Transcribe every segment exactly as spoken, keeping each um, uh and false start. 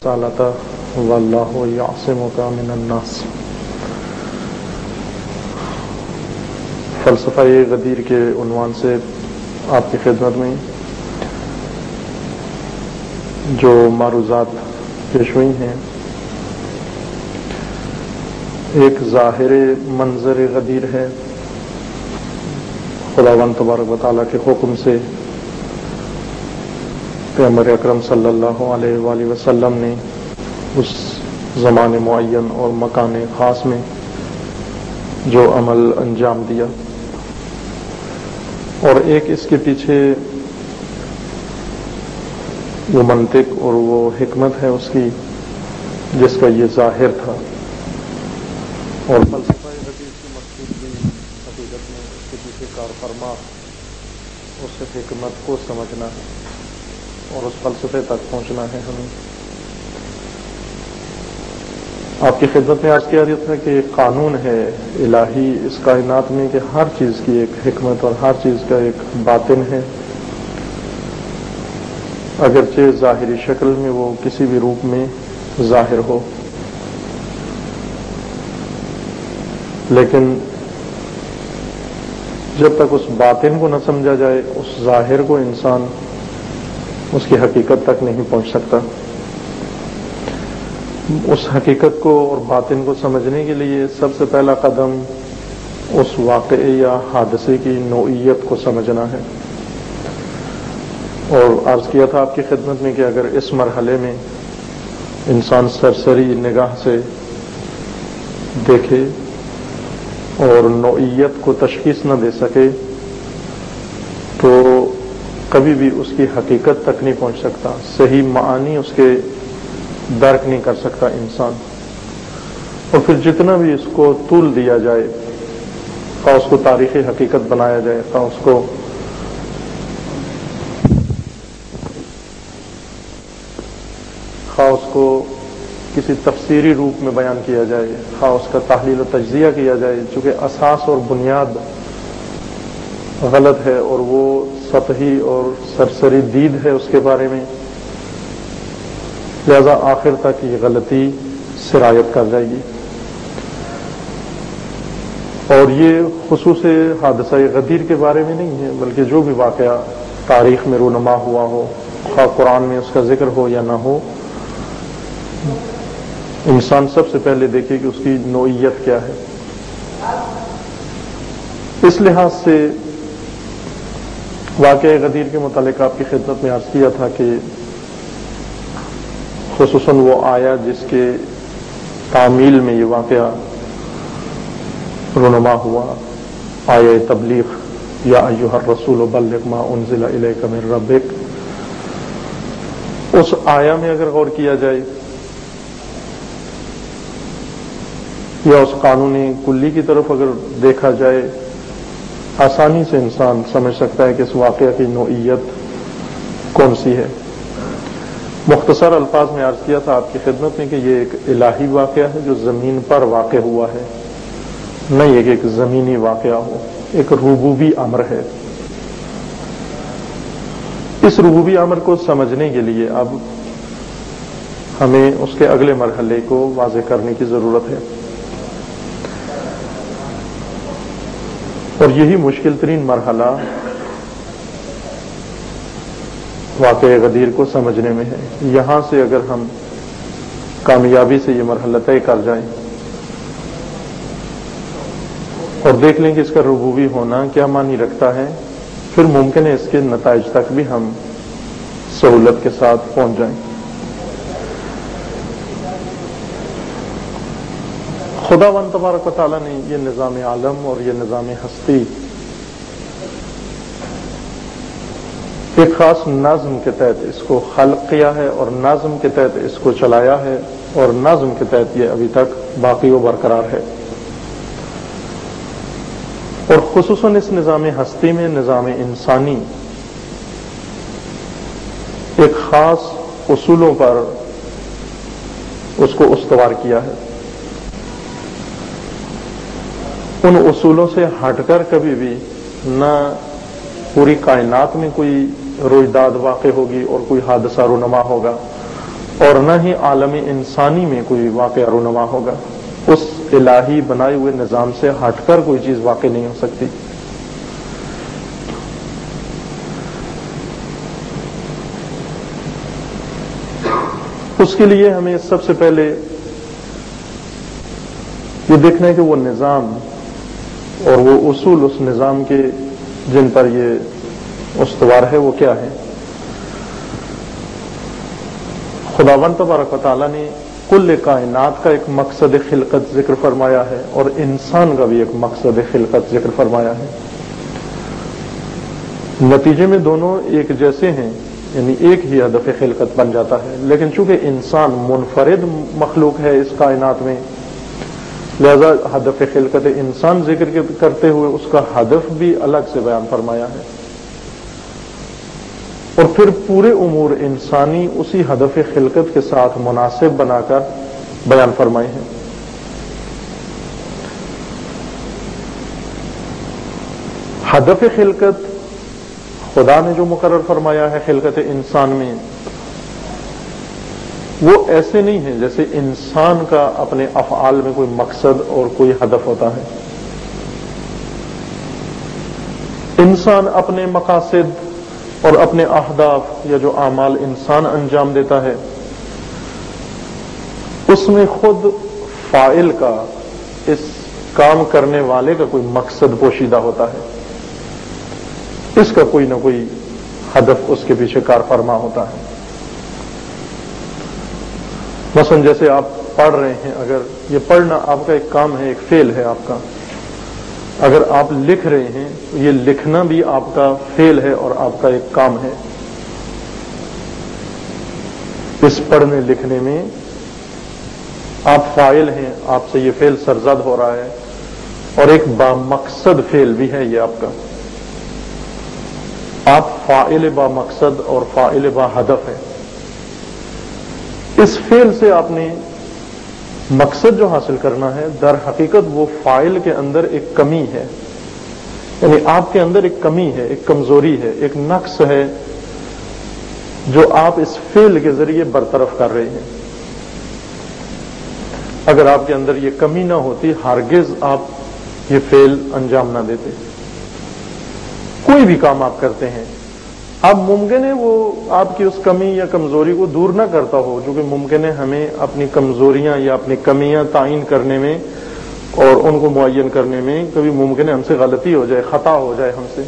رسالتہ واللہ یعصمک من الناس۔ فلسفہ غدیر کے عنوان سے آپ کی خدمت میں جو معروضات پیش ہوئی ہیں، ایک ظاہر منظر غدیر ہے۔ خداوند تبارک و تعالیٰ کے حکم سے پیغمبر اکرم صلی اللہ علیہ وآلہ وسلم نے اس زمان معین اور مکان خاص میں جو عمل انجام دیا، اور ایک اس کے پیچھے وہ منطق اور وہ حکمت ہے اس کی جس کا یہ ظاہر تھا، اور فلسفہ غدیر کی مقصود بھی حقیقت میں اس کے پیچھے کار فرما اس حکمت کو سمجھنا ہے اور اس فلسفے تک پہنچنا ہے۔ ہمیں آپ کی خدمت میں آج کیا رہا تھا کہ ایک قانون ہے الہی اس کائنات میں کہ ہر چیز کی ایک حکمت اور ہر چیز کا ایک باطن ہے، اگرچہ ظاہری شکل میں وہ کسی بھی روپ میں ظاہر ہو، لیکن جب تک اس باطن کو نہ سمجھا جائے اس ظاہر کو انسان اس کی حقیقت تک نہیں پہنچ سکتا۔ اس حقیقت کو اور باطن کو سمجھنے کے لیے سب سے پہلا قدم اس واقعے یا حادثے کی نوعیت کو سمجھنا ہے، اور عرض کیا تھا آپ کی خدمت میں کہ اگر اس مرحلے میں انسان سرسری نگاہ سے دیکھے اور نوعیت کو تشخیص نہ دے سکے تو کبھی بھی اس کی حقیقت تک نہیں پہنچ سکتا، صحیح معانی اس کے درک نہیں کر سکتا انسان، اور پھر جتنا بھی اس کو طول دیا جائے، خواہ اس کو تاریخی حقیقت بنایا جائے، خواہ اس کو خواہ اس کو کسی تفسیری روپ میں بیان کیا جائے، خواہ اس کا تحلیل و تجزیہ کیا جائے، چونکہ اساس اور بنیاد غلط ہے اور وہ سطحی اور سرسری دید ہے اس کے بارے میں، لہذا آخر تک یہ غلطی سرایت کر جائے گی۔ اور یہ خصوص حادثہ غدیر کے بارے میں نہیں ہے، بلکہ جو بھی واقعہ تاریخ میں رونما ہوا ہو، خواہ قرآن میں اس کا ذکر ہو یا نہ ہو، انسان سب سے پہلے دیکھے کہ اس کی نوعیت کیا ہے۔ اس لحاظ سے واقعہ غدیر کے متعلق آپ کی خدمت میں عرض کیا تھا کہ خصوصاً وہ آیا جس کے تعمیل میں یہ واقعہ رونما ہوا، آیہ تبلیغ، یا ایھا الرسول بلغ ما انزل الیک من ربک۔ اس آیا میں اگر غور کیا جائے یا اس قانونی کلی کی طرف اگر دیکھا جائے، آسانی سے انسان سمجھ سکتا ہے کہ اس واقعہ کی نوعیت کون سی ہے۔ مختصر الفاظ میں عرض کیا تھا آپ کی خدمت میں کہ یہ ایک الہی واقعہ ہے جو زمین پر واقع ہوا ہے، نہیں کہ ایک زمینی واقعہ ہو، ایک ربوبی امر ہے۔ اس ربوبی امر کو سمجھنے کے لیے اب ہمیں اس کے اگلے مرحلے کو واضح کرنے کی ضرورت ہے، اور یہی مشکل ترین مرحلہ واقعہ غدیر کو سمجھنے میں ہے۔ یہاں سے اگر ہم کامیابی سے یہ مرحلہ طے کر جائیں اور دیکھ لیں کہ اس کا ربوبی ہونا کیا معنی رکھتا ہے، پھر ممکن ہے اس کے نتائج تک بھی ہم سہولت کے ساتھ پہنچ جائیں۔ خداوند تبارک و تعالیٰ نے یہ نظام عالم اور یہ نظام ہستی ایک خاص نظم کے تحت اس کو خلق کیا ہے، اور نظم کے تحت اس کو چلایا ہے، اور نظم کے تحت یہ ابھی تک باقی و برقرار ہے۔ اور خصوصاً اس نظام ہستی میں نظام انسانی ایک خاص اصولوں پر اس کو استوار کیا ہے۔ ان اصولوں سے ہٹ کر کبھی بھی نہ پوری کائنات میں کوئی رویداد واقع ہوگی اور کوئی حادثہ رونما ہوگا، اور نہ ہی عالم انسانی میں کوئی واقع رونما ہوگا. اس الہی بنائے ہوئے نظام سے ہٹ کر کوئی چیز واقع نہیں ہو سکتی. اس کے لیے ہمیں سب سے پہلے یہ دیکھنا ہے کہ وہ نظام اور وہ اصول اس نظام کے جن پر یہ استوار ہے وہ کیا ہے. خداوند تبارک و تعالیٰ نے کل کائنات کا ایک مقصد خلقت ذکر فرمایا ہے اور انسان کا بھی ایک مقصد خلقت ذکر فرمایا ہے. نتیجے میں دونوں ایک جیسے ہیں، یعنی ایک ہی ہدف خلقت بن جاتا ہے، لیکن چونکہ انسان منفرد مخلوق ہے اس کائنات میں، لہذا ہدف خلقت انسان ذکر کرتے ہوئے اس کا ہدف بھی الگ سے بیان فرمایا ہے، اور پھر پورے امور انسانی اسی ہدف خلقت کے ساتھ مناسب بنا کر بیان فرمائے ہیں. ہدف خلقت خدا نے جو مقرر فرمایا ہے خلقت انسان میں، وہ ایسے نہیں ہے جیسے انسان کا اپنے افعال میں کوئی مقصد اور کوئی ہدف ہوتا ہے. انسان اپنے مقاصد اور اپنے اہداف یا جو اعمال انسان انجام دیتا ہے اس میں خود فاعل کا، اس کام کرنے والے کا کوئی مقصد پوشیدہ ہوتا ہے، اس کا کوئی نہ کوئی ہدف اس کے پیچھے کار فرما ہوتا ہے. مثلا جیسے آپ پڑھ رہے ہیں، اگر یہ پڑھنا آپ کا ایک کام ہے، ایک فعل ہے آپ کا. اگر آپ لکھ رہے ہیں تو یہ لکھنا بھی آپ کا فعل ہے اور آپ کا ایک کام ہے. اس پڑھنے لکھنے میں آپ فاعل ہیں، آپ سے یہ فعل سرزد ہو رہا ہے، اور ایک با مقصد فعل بھی ہے یہ آپ کا. آپ فاعل با مقصد اور فاعل با ہدف ہے. اس فعل سے آپ نے مقصد جو حاصل کرنا ہے، در حقیقت وہ فاعل کے اندر ایک کمی ہے، یعنی آپ کے اندر ایک کمی ہے، ایک کمزوری ہے، ایک نقص ہے جو آپ اس فعل کے ذریعے برطرف کر رہے ہیں. اگر آپ کے اندر یہ کمی نہ ہوتی ہرگز آپ یہ فعل انجام نہ دیتے. کوئی بھی کام آپ کرتے ہیں، اب ممکن ہے وہ آپ کی اس کمی یا کمزوری کو دور نہ کرتا ہو، جو کہ ممکن ہے ہمیں اپنی کمزوریاں یا اپنی کمیاں تعین کرنے میں اور ان کو معین کرنے میں کبھی ممکن ہے ہم سے غلطی ہو جائے، خطا ہو جائے ہم سے.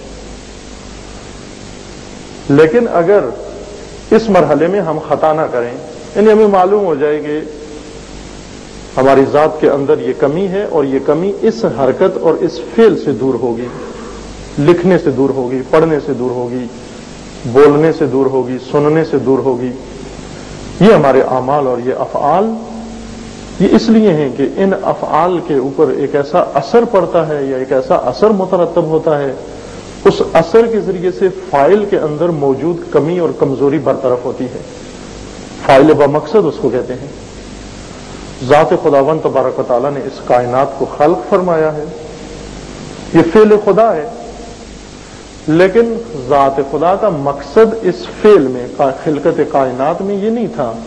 لیکن اگر اس مرحلے میں ہم خطا نہ کریں، یعنی ہمیں معلوم ہو جائے کہ ہماری ذات کے اندر یہ کمی ہے اور یہ کمی اس حرکت اور اس فعل سے دور ہوگی، لکھنے سے دور ہوگی، پڑھنے سے دور ہوگی، بولنے سے دور ہوگی، سننے سے دور ہوگی. یہ ہمارے اعمال اور یہ افعال یہ اس لیے ہیں کہ ان افعال کے اوپر ایک ایسا اثر پڑتا ہے یا ایک ایسا اثر مترتب ہوتا ہے، اس اثر کے ذریعے سے فاعل کے اندر موجود کمی اور کمزوری برطرف ہوتی ہے. فاعل با مقصد اس کو کہتے ہیں. ذات خداوند تبارک و تعالیٰ نے اس کائنات کو خلق فرمایا ہے، یہ فعل خدا ہے، لیکن ذات خدا کا مقصد اس فعل میں، خلقت کائنات میں یہ نہیں تھا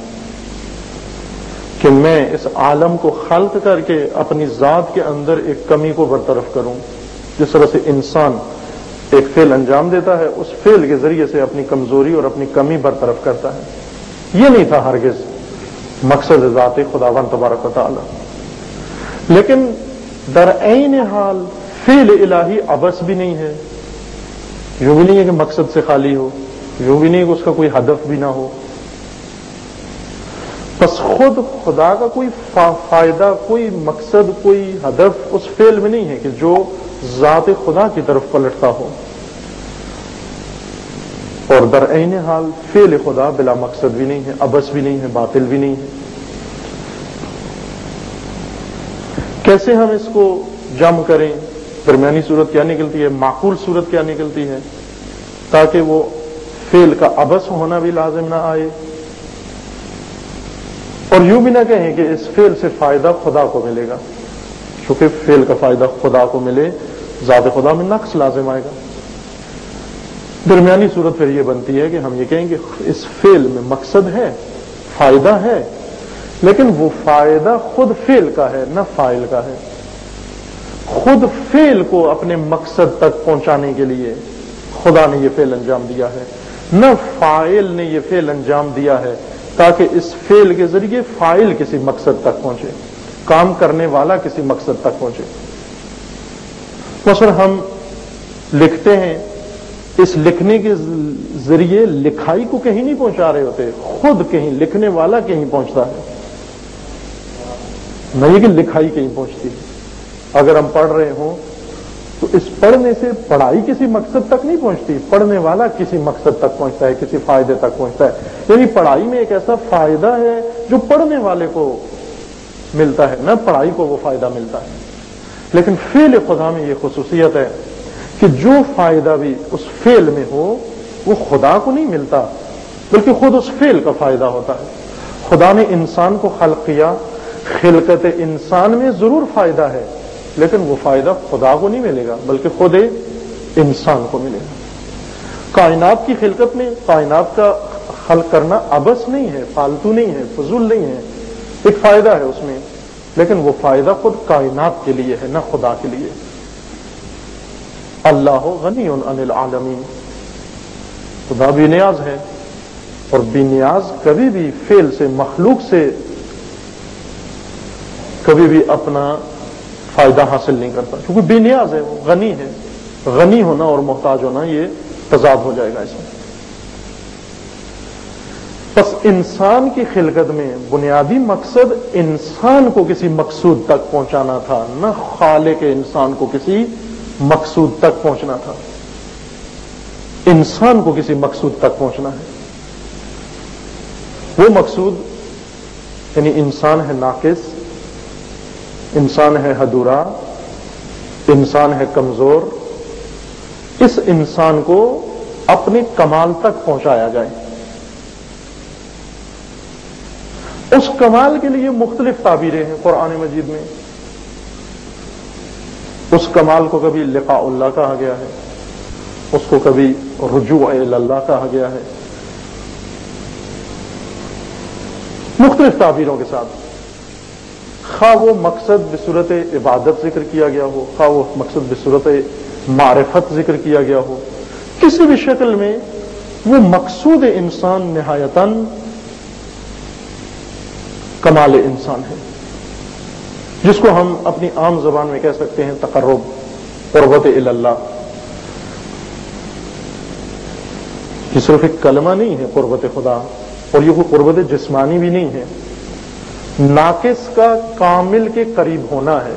کہ میں اس عالم کو خلق کر کے اپنی ذات کے اندر ایک کمی کو برطرف کروں. جس طرح سے انسان ایک فعل انجام دیتا ہے، اس فعل کے ذریعے سے اپنی کمزوری اور اپنی کمی برطرف کرتا ہے، یہ نہیں تھا ہرگز مقصد ذات خداوند تبارک و تعالی. لیکن در عین حال فعل الہی عبث بھی نہیں ہے، یوں بھی نہیں ہے کہ مقصد سے خالی ہو، یوں بھی نہیں کہ اس کا کوئی ہدف بھی نہ ہو. بس خود خدا کا کوئی فائدہ، کوئی مقصد، کوئی ہدف اس فعل میں نہیں ہے کہ جو ذات خدا کی طرف پلٹتا ہو. اور در عین حال فعل خدا بلا مقصد بھی نہیں ہے، عبث بھی نہیں ہے، باطل بھی نہیں ہے. کیسے ہم اس کو جمع کریں؟ درمیانی صورت کیا نکلتی ہے، معقول صورت کیا نکلتی ہے، تاکہ وہ فعل کا عبث ہونا بھی لازم نہ آئے، اور یوں بھی نہ کہیں کہ اس فعل سے فائدہ خدا کو ملے گا. چونکہ فعل کا فائدہ خدا کو ملے، ذات خدا میں نقص لازم آئے گا. درمیانی صورت پھر یہ بنتی ہے کہ ہم یہ کہیں کہ اس فعل میں مقصد ہے، فائدہ ہے، لیکن وہ فائدہ خود فعل کا ہے نہ فاعل کا ہے۔ خود فعل کو اپنے مقصد تک پہنچانے کے لیے خدا نے یہ فعل انجام دیا ہے، نہ فاعل نے یہ فعل انجام دیا ہے تاکہ اس فعل کے ذریعے فاعل کسی مقصد تک پہنچے، کام کرنے والا کسی مقصد تک پہنچے۔ مثلا ہم لکھتے ہیں، اس لکھنے کے ذریعے لکھائی کو کہیں نہیں پہنچا رہے ہوتے، خود کہیں لکھنے والا کہیں پہنچتا ہے، نہیں کہ لکھائی کہیں پہنچتی ہے۔ اگر ہم پڑھ رہے ہوں تو اس پڑھنے سے پڑھائی کسی مقصد تک نہیں پہنچتی، پڑھنے والا کسی مقصد تک پہنچتا ہے، کسی فائدے تک پہنچتا ہے۔ یعنی پڑھائی میں ایک ایسا فائدہ ہے جو پڑھنے والے کو ملتا ہے، نہ پڑھائی کو وہ فائدہ ملتا ہے۔ لیکن فعل خدا میں یہ خصوصیت ہے کہ جو فائدہ بھی اس فعل میں ہو وہ خدا کو نہیں ملتا، بلکہ خود اس فعل کا فائدہ ہوتا ہے۔ خدا نے انسان کو خلق کیا، خلقت انسان میں ضرور فائدہ ہے، لیکن وہ فائدہ خدا کو نہیں ملے گا بلکہ خود انسان کو ملے گا۔ کائنات کی خلقت میں کائنات کا خلق کرنا عبث نہیں ہے، فالتو نہیں ہے، فضول نہیں ہے، ایک فائدہ ہے اس میں، لیکن وہ فائدہ خود کائنات کے لیے ہے نہ خدا کے لیے۔ اللہ غنی عن العالمین، خدا بے نیاز ہے، اور بے نیاز کبھی بھی فعل سے، مخلوق سے کبھی بھی اپنا فائدہ حاصل نہیں کرتا، کیونکہ بے نیاز ہے، وہ غنی ہے۔ غنی ہونا اور محتاج ہونا یہ تضاد ہو جائے گا اس میں۔ بس انسان کی خلقت میں بنیادی مقصد انسان کو کسی مقصود تک پہنچانا تھا، نہ خالق انسان کو کسی مقصود تک پہنچنا تھا۔ انسان کو کسی مقصود تک پہنچنا ہے۔ وہ مقصود یعنی انسان ہے ناقص، انسان ہے ادھورا، انسان ہے کمزور، اس انسان کو اپنے کمال تک پہنچایا جائے۔ اس کمال کے لیے مختلف تعبیریں ہیں قرآن مجید میں۔ اس کمال کو کبھی لقاء اللہ کہا گیا ہے، اس کو کبھی رجوع الی اللہ کہا گیا ہے، مختلف تعبیروں کے ساتھ۔ خواہ وہ مقصد بصورت عبادت ذکر کیا گیا ہو، خواہ وہ مقصد بصورت معرفت ذکر کیا گیا ہو، کسی بھی شکل میں وہ مقصود انسان نہایتاً کمال انسان ہے، جس کو ہم اپنی عام زبان میں کہہ سکتے ہیں تقرب، قربت الی اللہ۔ یہ صرف ایک کلمہ نہیں ہے قربت خدا، اور یہ کوئی قربت جسمانی بھی نہیں ہے۔ ناقص کا کامل کے قریب ہونا ہے۔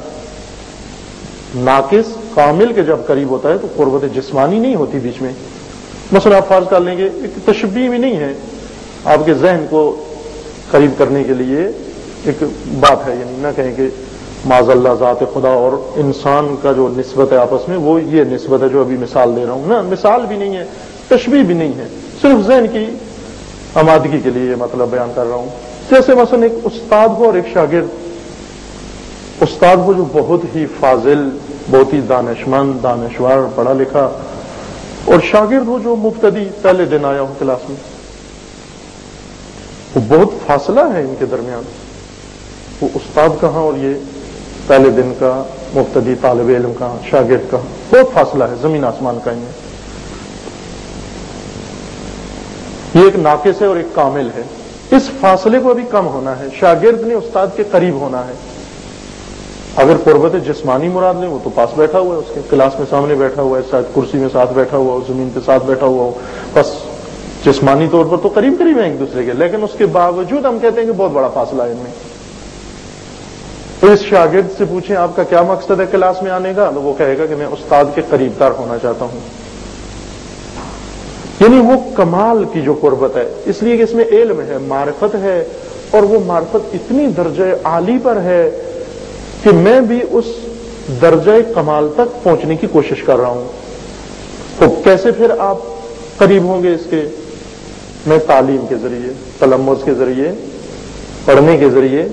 ناقص کامل کے جب قریب ہوتا ہے تو قربت جسمانی نہیں ہوتی بیچ میں۔ مثلا آپ فرض کر لیں گے، ایک تشبیہ بھی نہیں ہے، آپ کے ذہن کو قریب کرنے کے لیے ایک بات ہے، یعنی نہ کہیں کہ معاذ اللہ ذات خدا اور انسان کا جو نسبت ہے آپس میں، وہ یہ نسبت ہے جو ابھی مثال دے رہا ہوں نا، مثال بھی نہیں ہے، تشبیہ بھی نہیں ہے، صرف ذہن کی آمادگی کے لیے یہ مطلب بیان کر رہا ہوں۔ جیسے مثلا ایک استاد ہو اور ایک شاگرد۔ استاد ہو جو بہت ہی فاضل، بہت ہی دانشمند، دانشور، پڑھا لکھا، اور شاگرد ہو جو مبتدی، پہلے دن آیا ہو کلاس میں۔ وہ بہت فاصلہ ہے ان کے درمیان، وہ استاد کہاں اور یہ پہلے دن کا مبتدی طالب علم کہاں، شاگرد کہاں، بہت فاصلہ ہے، زمین آسمان کا ان میں۔ یہ ایک ناقص ہے اور ایک کامل ہے۔ اس فاصلے کو ابھی کم ہونا ہے، شاگرد نے استاد کے قریب ہونا ہے۔ اگر قربت جسمانی مراد لیں، وہ تو پاس بیٹھا ہوا ہے، اس کے کلاس میں سامنے بیٹھا ہوا ہے، شاید کرسی میں ساتھ بیٹھا ہوا ہو، زمین پہ ساتھ بیٹھا ہوا ہو، بس جسمانی طور پر تو قریب قریب ہیں ایک دوسرے کے، لیکن اس کے باوجود ہم کہتے ہیں کہ بہت بڑا فاصلہ ہے ان میں۔ تو اس شاگرد سے پوچھیں آپ کا کیا مقصد ہے کلاس میں آنے کا، تو وہ کہے گا کہ میں استاد کے قریب تر ہونا چاہتا ہوں۔ یعنی وہ کمال کی جو قربت ہے، اس لیے کہ اس میں علم ہے، معرفت ہے، اور وہ معرفت اتنی درجہ عالی پر ہے کہ میں بھی اس درجہ کمال تک پہنچنے کی کوشش کر رہا ہوں۔ تو کیسے پھر آپ قریب ہوں گے اس کے؟ میں تعلیم کے ذریعے، تلمذ کے ذریعے، پڑھنے کے ذریعے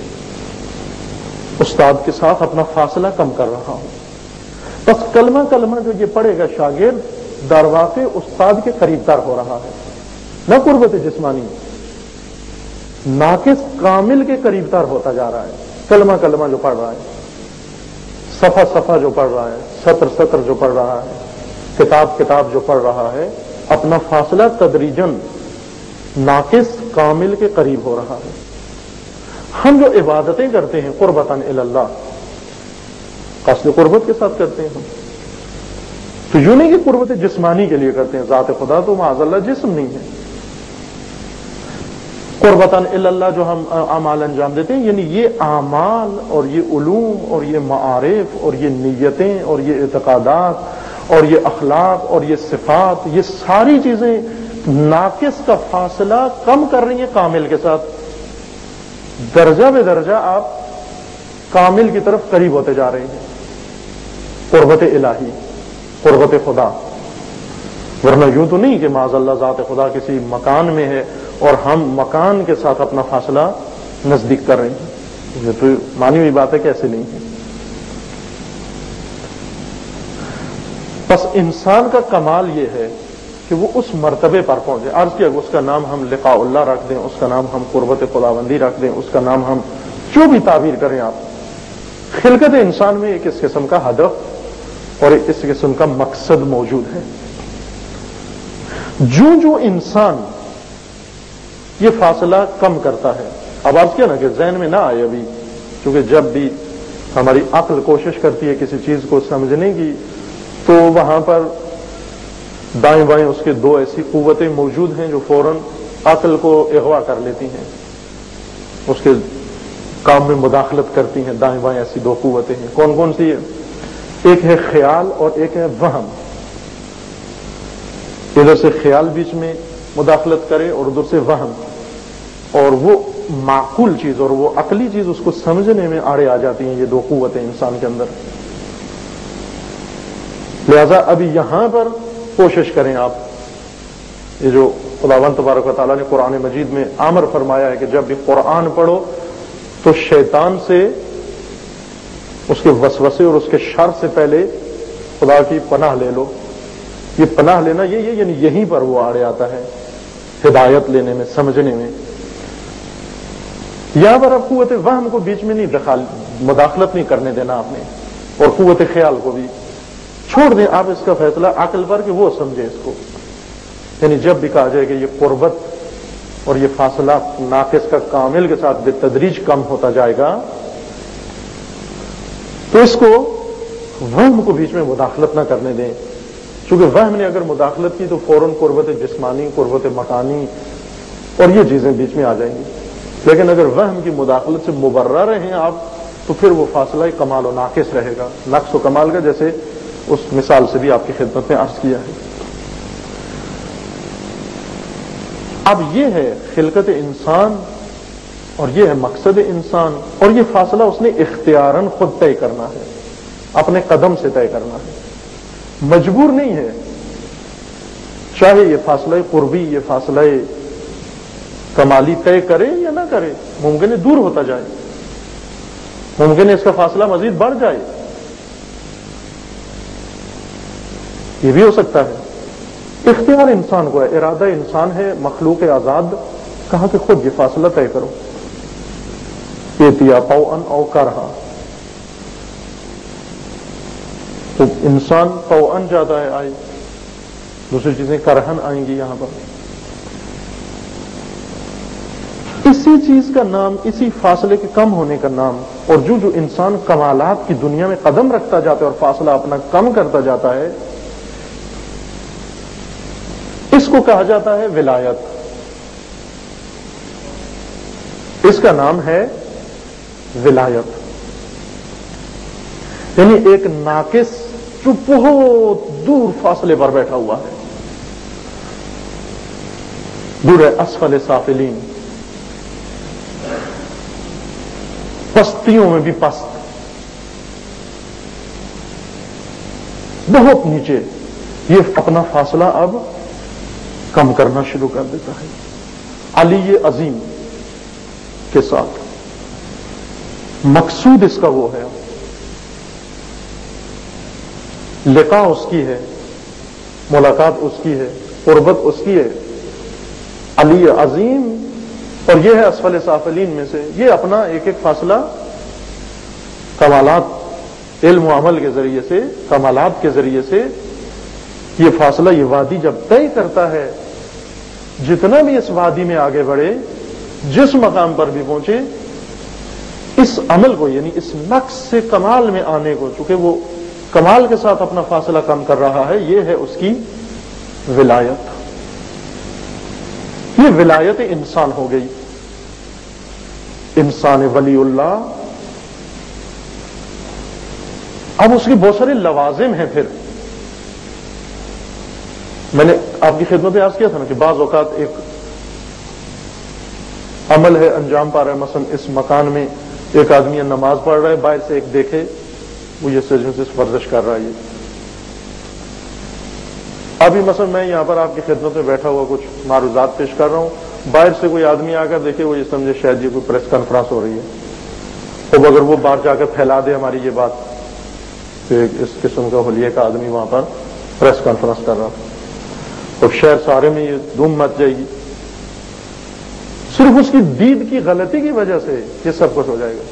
استاد کے ساتھ اپنا فاصلہ کم کر رہا ہوں۔ بس کلمہ کلمہ جو یہ پڑھے گا شاگرد، در واقع استاد کے قریب تر ہو رہا ہے، نہ قربت جسمانی۔ ناقص کامل کے قریب تر ہوتا جا رہا ہے. کلمہ کلمہ جو پڑھ رہا ہے، صفحہ صفحہ جو پڑھ رہا ہے، سطر سطر جو پڑھ رہا ہے، کتاب کتاب جو پڑھ رہا ہے، اپنا فاصلہ تدریجاً ناقص کامل کے قریب ہو رہا ہے. ہم جو عبادتیں کرتے ہیں قربتاً الی اللہ، قصد قربت کے ساتھ کرتے ہیں ہم، تو یوں نہیں کہ قربت جسمانی کے لیے کرتے ہیں. ذات خدا تو معاذ اللہ جسم نہیں ہے. قربتاً الی اللہ جو ہم اعمال انجام دیتے ہیں، یعنی یہ اعمال اور یہ علوم اور یہ معارف اور یہ نیتیں اور یہ اعتقادات اور یہ اخلاق اور یہ صفات، یہ ساری چیزیں ناقص کا فاصلہ کم کر رہی ہیں کامل کے ساتھ. درجہ بے درجہ آپ کامل کی طرف قریب ہوتے جا رہے ہیں. قربت الہی، قربت خدا. ورنہ یوں تو نہیں کہ معاذ اللہ ذات خدا کسی مکان میں ہے اور ہم مکان کے ساتھ اپنا فاصلہ نزدیک کر رہے ہیں. یہ تو مانی ہوئی بات ہے کہ ایسے نہیں ہے. بس انسان کا کمال یہ ہے کہ وہ اس مرتبے پر پہنچے. عرض کیا اس کا نام ہم لقاء اللہ رکھ دیں، اس کا نام ہم قربت خداوندی رکھ دیں، اس کا نام ہم جو بھی تعبیر کریں آپ. خلقت انسان میں ایک اس قسم کا ہدف اور ایک اس قسم کا مقصد موجود ہے. جو جو انسان یہ فاصلہ کم کرتا ہے، اب عرض کیا نا کہ ذہن میں نہ آئے ابھی، کیونکہ جب بھی ہماری عقل کوشش کرتی ہے کسی چیز کو سمجھنے کی تو وہاں پر دائیں بائیں اس کے دو ایسی قوتیں موجود ہیں جو فوراً عقل کو اغوا کر لیتی ہیں، اس کے کام میں مداخلت کرتی ہیں. دائیں بائیں ایسی دو قوتیں ہیں. کون کون سی ہے؟ ایک ہے خیال اور ایک ہے وہم. ادھر سے خیال بیچ میں مداخلت کرے اور ادھر سے وہم، اور وہ معقول چیز اور وہ عقلی چیز اس کو سمجھنے میں آڑے آ جاتی ہیں. یہ دو قوتیں انسان کے اندر. لہذا ابھی یہاں پر کوشش کریں آپ، یہ جو خداوند تبارک و تعالیٰ نے قرآن مجید میں امر فرمایا ہے کہ جب بھی قرآن پڑھو تو شیطان سے، اس کے وسوسے اور اس کے شر سے پہلے خدا کی پناہ لے لو. یہ پناہ لینا یہ یہ یعنی یہیں پر وہ آڑے آتا ہے ہدایت لینے میں، سمجھنے میں. یہاں پر اب قوت وہم کو بیچ میں نہیں دخل مداخلت نہیں کرنے دینا آپ نے، اور قوت خیال کو بھی چھوڑ دیں آپ اس کا فیصلہ عقل پر کہ وہ سمجھے اس کو. یعنی جب بھی کہا جائے کہ یہ قربت اور یہ فاصلہ ناقص کا کامل کے ساتھ بالتدریج کم ہوتا جائے گا تو اس کو وہم کو بیچ میں مداخلت نہ کرنے دیں. چونکہ وہم نے اگر مداخلت کی تو فوراً قربت جسمانی، قربت مکانی اور یہ چیزیں بیچ میں آ جائیں گی. لیکن اگر وہم کی مداخلت سے مبرہ رہیں آپ تو پھر وہ فاصلہ کمال و ناقص رہے گا، نقص و کمال کا، جیسے اس مثال سے بھی آپ کی خدمت میں عرض کیا ہے. اب یہ ہے خلقت انسان اور یہ ہے مقصد انسان، اور یہ فاصلہ اس نے اختیاراً خود طے کرنا ہے، اپنے قدم سے طے کرنا ہے، مجبور نہیں ہے. چاہے یہ فاصلہ قربی، یہ فاصلہ کمالی طے کرے یا نہ کرے، ممکن ہے دور ہوتا جائے، ممکن ہے اس کا فاصلہ مزید بڑھ جائے، یہ بھی ہو سکتا ہے. اختیار انسان کو ہے، ارادہ انسان ہے، مخلوق آزاد. کہا کہ خود یہ فاصلہ طے کرو، ایتیا طوعا او کرہا. تو انسان طوعا جاتا ہے آئی، دوسری چیزیں کرہن آئیں گی یہاں پر. اسی چیز کا نام، اسی فاصلے کے کم ہونے کا نام، اور جو جو انسان کمالات کی دنیا میں قدم رکھتا جاتا ہے اور فاصلہ اپنا کم کرتا جاتا ہے، اس کو کہا جاتا ہے ولایت. اس کا نام ہے ولایت. یعنی ایک ناقص جو بہت دور فاصلے پر بیٹھا ہوا ہے، دور ہے اسفل سافلین، پستیوں میں بھی پست، بہت نیچے، یہ اپنا فاصلہ اب کم کرنا شروع کر دیتا ہے علی عظیم کے ساتھ. مقصود اس کا وہ ہے، لقاء اس کی ہے، ملاقات اس کی ہے، قربت اس کی ہے. علی عظیم اور یہ ہے اسفل سافلین میں سے. یہ اپنا ایک ایک فاصلہ کمالات علم و عمل کے ذریعے سے، کمالات کے ذریعے سے یہ فاصلہ، یہ وادی جب طے کرتا ہے، جتنا بھی اس وادی میں آگے بڑھے، جس مقام پر بھی پہنچے، اس عمل کو یعنی اس نقص سے کمال میں آنے کو، چونکہ وہ کمال کے ساتھ اپنا فاصلہ کم کر رہا ہے، یہ ہے اس کی ولایت. یہ ولایت انسان ہو گئی، انسان ولی اللہ. اب اس کی بہت سارے لوازم ہیں. پھر میں نے آپ کی خدمت میں عرض کیا تھا نا کہ بعض اوقات ایک عمل ہے انجام پا رہا ہے، مثلا اس مکان میں ایک آدمی نماز پڑھ رہا ہے، باہر سے ایک دیکھے وہ یہ سجدے سے ورزش کر رہا ہے. ابھی مثلا میں یہاں پر آپ کی خدمت میں بیٹھا ہوا کچھ معروضات پیش کر رہا ہوں، باہر سے کوئی آدمی آ کر دیکھے وہ یہ سمجھے شاید یہ کوئی پریس کانفرنس ہو رہی ہے. اب اگر وہ باہر جا کر پھیلا دے ہماری یہ بات کہ اس قسم کا حلیے کا آدمی وہاں پر پریس کانفرنس کر رہا، اور شہر سارے میں یہ دھوم مچ جائے گی. صرف اس کی دید کی غلطی کی وجہ سے یہ سب کچھ ہو جائے گا.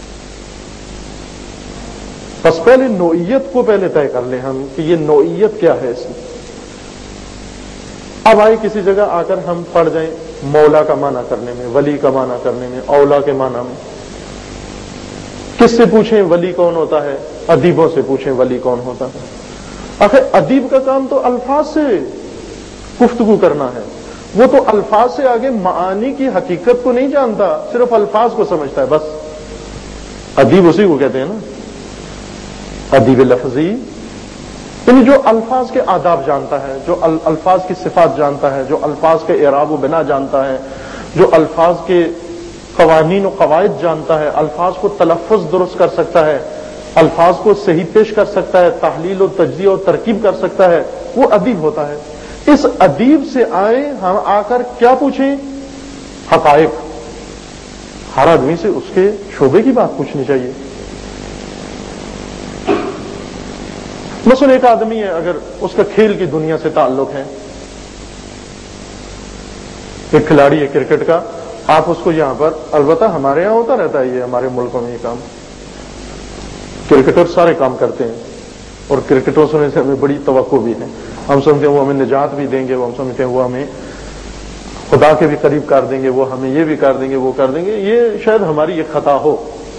بس پہلے نوعیت کو پہلے طے کر لیں ہم کہ یہ نوعیت کیا ہے اس میں. اب آئے کسی جگہ آ کر ہم پڑ جائیں مولا کا معنی کرنے میں، ولی کا معنی کرنے میں، اولا کے معنی میں. کس سے پوچھیں ولی کون ہوتا ہے؟ ادیبوں سے پوچھیں ولی کون ہوتا ہے. آخر ادیب کا کام تو الفاظ سے گفتگو کرنا ہے. وہ تو الفاظ سے آگے معانی کی حقیقت کو نہیں جانتا، صرف الفاظ کو سمجھتا ہے بس. ادیب اسی کو کہتے ہیں نا، ادیب لفظی، یعنی جو الفاظ کے آداب جانتا ہے، جو الفاظ کی صفات جانتا ہے، جو الفاظ کے اعراب و بنا جانتا ہے، جو الفاظ کے قوانین و قواعد جانتا ہے، الفاظ کو تلفظ درست کر سکتا ہے، الفاظ کو صحیح پیش کر سکتا ہے، تحلیل و تجزیہ و ترکیب کر سکتا ہے، وہ ادیب ہوتا ہے. اس ادیب سے آئے ہم آ کر کیا پوچھیں؟ حقائق. ہر آدمی سے اس کے شعبے کی بات پوچھنی چاہیے. مثلا ایک آدمی ہے، اگر اس کا کھیل کی دنیا سے تعلق ہے، ایک کھلاڑی ہے کرکٹ کا، آپ اس کو یہاں پر، البتہ ہمارے یہاں ہوتا رہتا ہے یہ، ہمارے ملکوں میں یہ کام، کرکٹر سارے کام کرتے ہیں اور کرکٹوں سے ہمیں بڑی توقع بھی ہے. ہم سمجھتے ہیں وہ ہمیں نجات بھی دیں گے، وہ ہم سمجھتے ہیں وہ ہمیں خدا کے بھی قریب کر دیں گے، وہ ہمیں یہ بھی کر دیں گے، وہ کر دیں گے. یہ شاید ہماری یہ خطا ہو،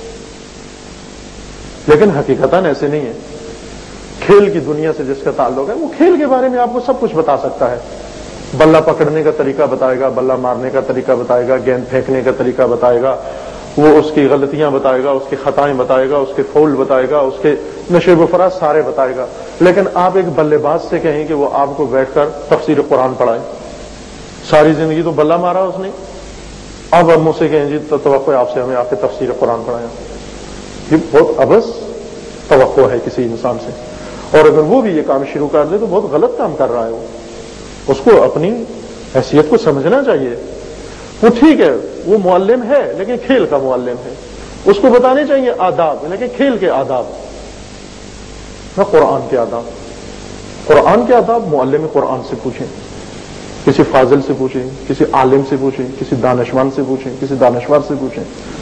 لیکن حقیقتاً ایسے نہیں ہے. کھیل کی دنیا سے جس کا تعلق ہے وہ کھیل کے بارے میں آپ کو سب کچھ بتا سکتا ہے. بلہ پکڑنے کا طریقہ بتائے گا، بلہ مارنے کا طریقہ بتائے گا، گیند پھینکنے کا طریقہ بتائے گا، وہ اس کی غلطیاں بتائے گا، اس کی خطائیں بتائے گا، اس کے فول بتائے گا، اس کے نشیب و فراز سارے بتائے گا. لیکن آپ ایک بلے باز سے کہیں کہ وہ آپ کو بیٹھ کر تفسیر قرآن پڑھائے، ساری زندگی تو بلہ مارا اس نے، اب ہم مجھ سے کہیں جی تو توقع ہے آپ سے ہمیں آپ کے تفسیر قرآن پڑھایا. یہ بہت ابس توقع ہے کسی انسان سے. اور اگر وہ بھی یہ کام شروع کر دے تو بہت غلط کام کر رہا ہے. وہ اس کو اپنی حیثیت کو سمجھنا چاہیے. وہ ٹھیک ہے وہ معلم ہے لیکن کھیل کا معلم ہے، اس کو بتانے چاہیے آداب، لیکن کھیل کے آداب نہ قرآن کے آداب. قرآن کے آداب معلم قرآن سے پوچھیں، کسی فاضل سے پوچھیں، کسی عالم سے پوچھیں، کسی دانشمند سے پوچھیں، کسی دانشور سے پوچھیں.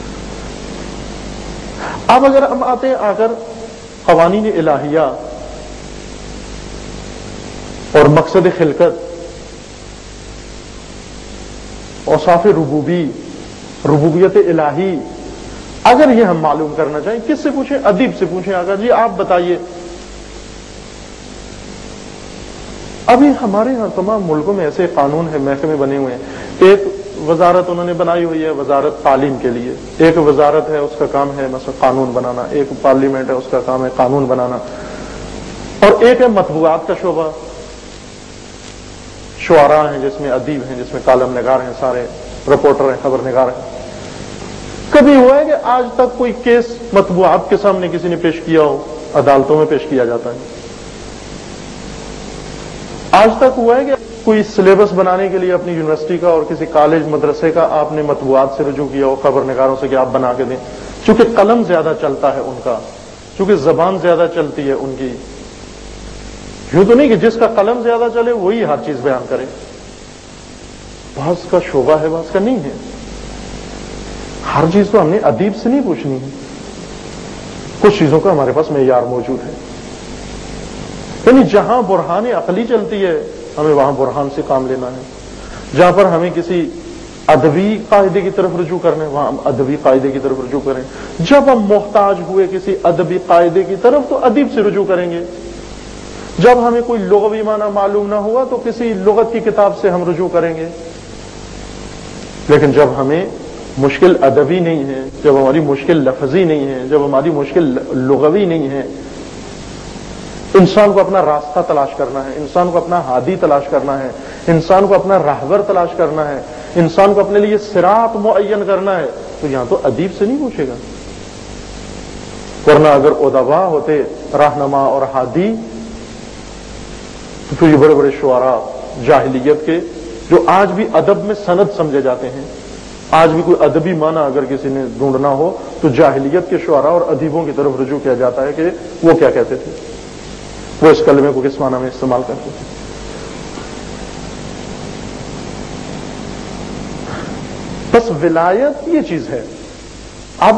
اب اگر ہم آتے ہیں آ کر قوانین الہیہ اور مقصد خلقت، اوصاف ربوبی، ربوبیت الہی، اگر یہ ہم معلوم کرنا چاہیں کس سے پوچھیں؟ ادیب سے پوچھیں. اگر جی آپ بتائیے. ابھی ہمارے یہاں تمام ملکوں میں ایسے قانون ہے، محکمے بنے ہوئے ہیں. ایک وزارت انہوں نے بنائی ہوئی ہے وزارت تعلیم کے لیے، ایک وزارت ہے اس کا کام ہے مثلا قانون بنانا، ایک پارلیمنٹ ہے اس کا کام ہے قانون بنانا، اور ایک ہے مطبوعات کا شعبہ، شعراء ہیں جس میں ادیب ہیں، جس میں کالم نگار ہیں، سارے رپورٹر ہیں، خبر نگار ہیں. کبھی ہوا ہے کہ آج تک کوئی کیس مطبوعات کے سامنے کسی نے پیش کیا ہو؟ عدالتوں میں پیش کیا جاتا ہے. آج تک ہوا ہے کہ کوئی سلیبس بنانے کے لیے اپنی یونیورسٹی کا اور کسی کالج مدرسے کا آپ نے مطبوعات سے رجوع کیا ہو، خبر نگاروں سے کہ آپ بنا کے دیں؟ چونکہ قلم زیادہ چلتا ہے ان کا، چونکہ زبان زیادہ چلتی ہے ان کی. یوں تو نہیں کہ جس کا قلم زیادہ چلے وہی ہر چیز بیان کرے. بعض کا شعبہ ہے بعض کا نہیں ہے. ہر چیز تو ہم نے ادیب سے نہیں پوچھنی ہے، کچھ چیزوں کا ہمارے پاس معیار موجود ہے، یعنی جہاں برہان عقلی چلتی ہے ہمیں وہاں برہان سے کام لینا ہے، جہاں پر ہمیں کسی ادبی قاعدے کی طرف رجوع کرنے وہاں ہم ادبی قاعدے کی طرف رجوع کریں، جب ہم محتاج ہوئے کسی ادبی قاعدے کی طرف تو ادیب سے رجوع کریں گے، جب ہمیں کوئی لغوی معنی معلوم نہ ہوا تو کسی لغت کی کتاب سے ہم رجوع کریں گے، لیکن جب ہمیں مشکل ادبی نہیں ہے، جب ہماری مشکل لفظی نہیں ہے، جب ہماری مشکل لغوی نہیں ہے، انسان کو اپنا راستہ تلاش کرنا ہے، انسان کو اپنا ہادی تلاش کرنا ہے، انسان کو اپنا راہبر تلاش کرنا ہے، انسان کو اپنے لیے صراط معین کرنا ہے، تو یہاں تو ادیب سے نہیں پوچھے گا، ورنہ اگر ادبا ہوتے رہنما اور ہادی تو پھر یہ بڑے بڑے شعراء جاہلیت کے جو آج بھی ادب میں سند سمجھے جاتے ہیں، آج بھی کوئی ادبی معنی اگر کسی نے ڈھونڈنا ہو تو جاہلیت کے شعراء اور ادیبوں کی طرف رجوع کیا جاتا ہے کہ وہ کیا کہتے تھے، وہ اس کلمے کو کس معنی میں استعمال کرتے تھے۔ بس ولایت یہ چیز ہے، اب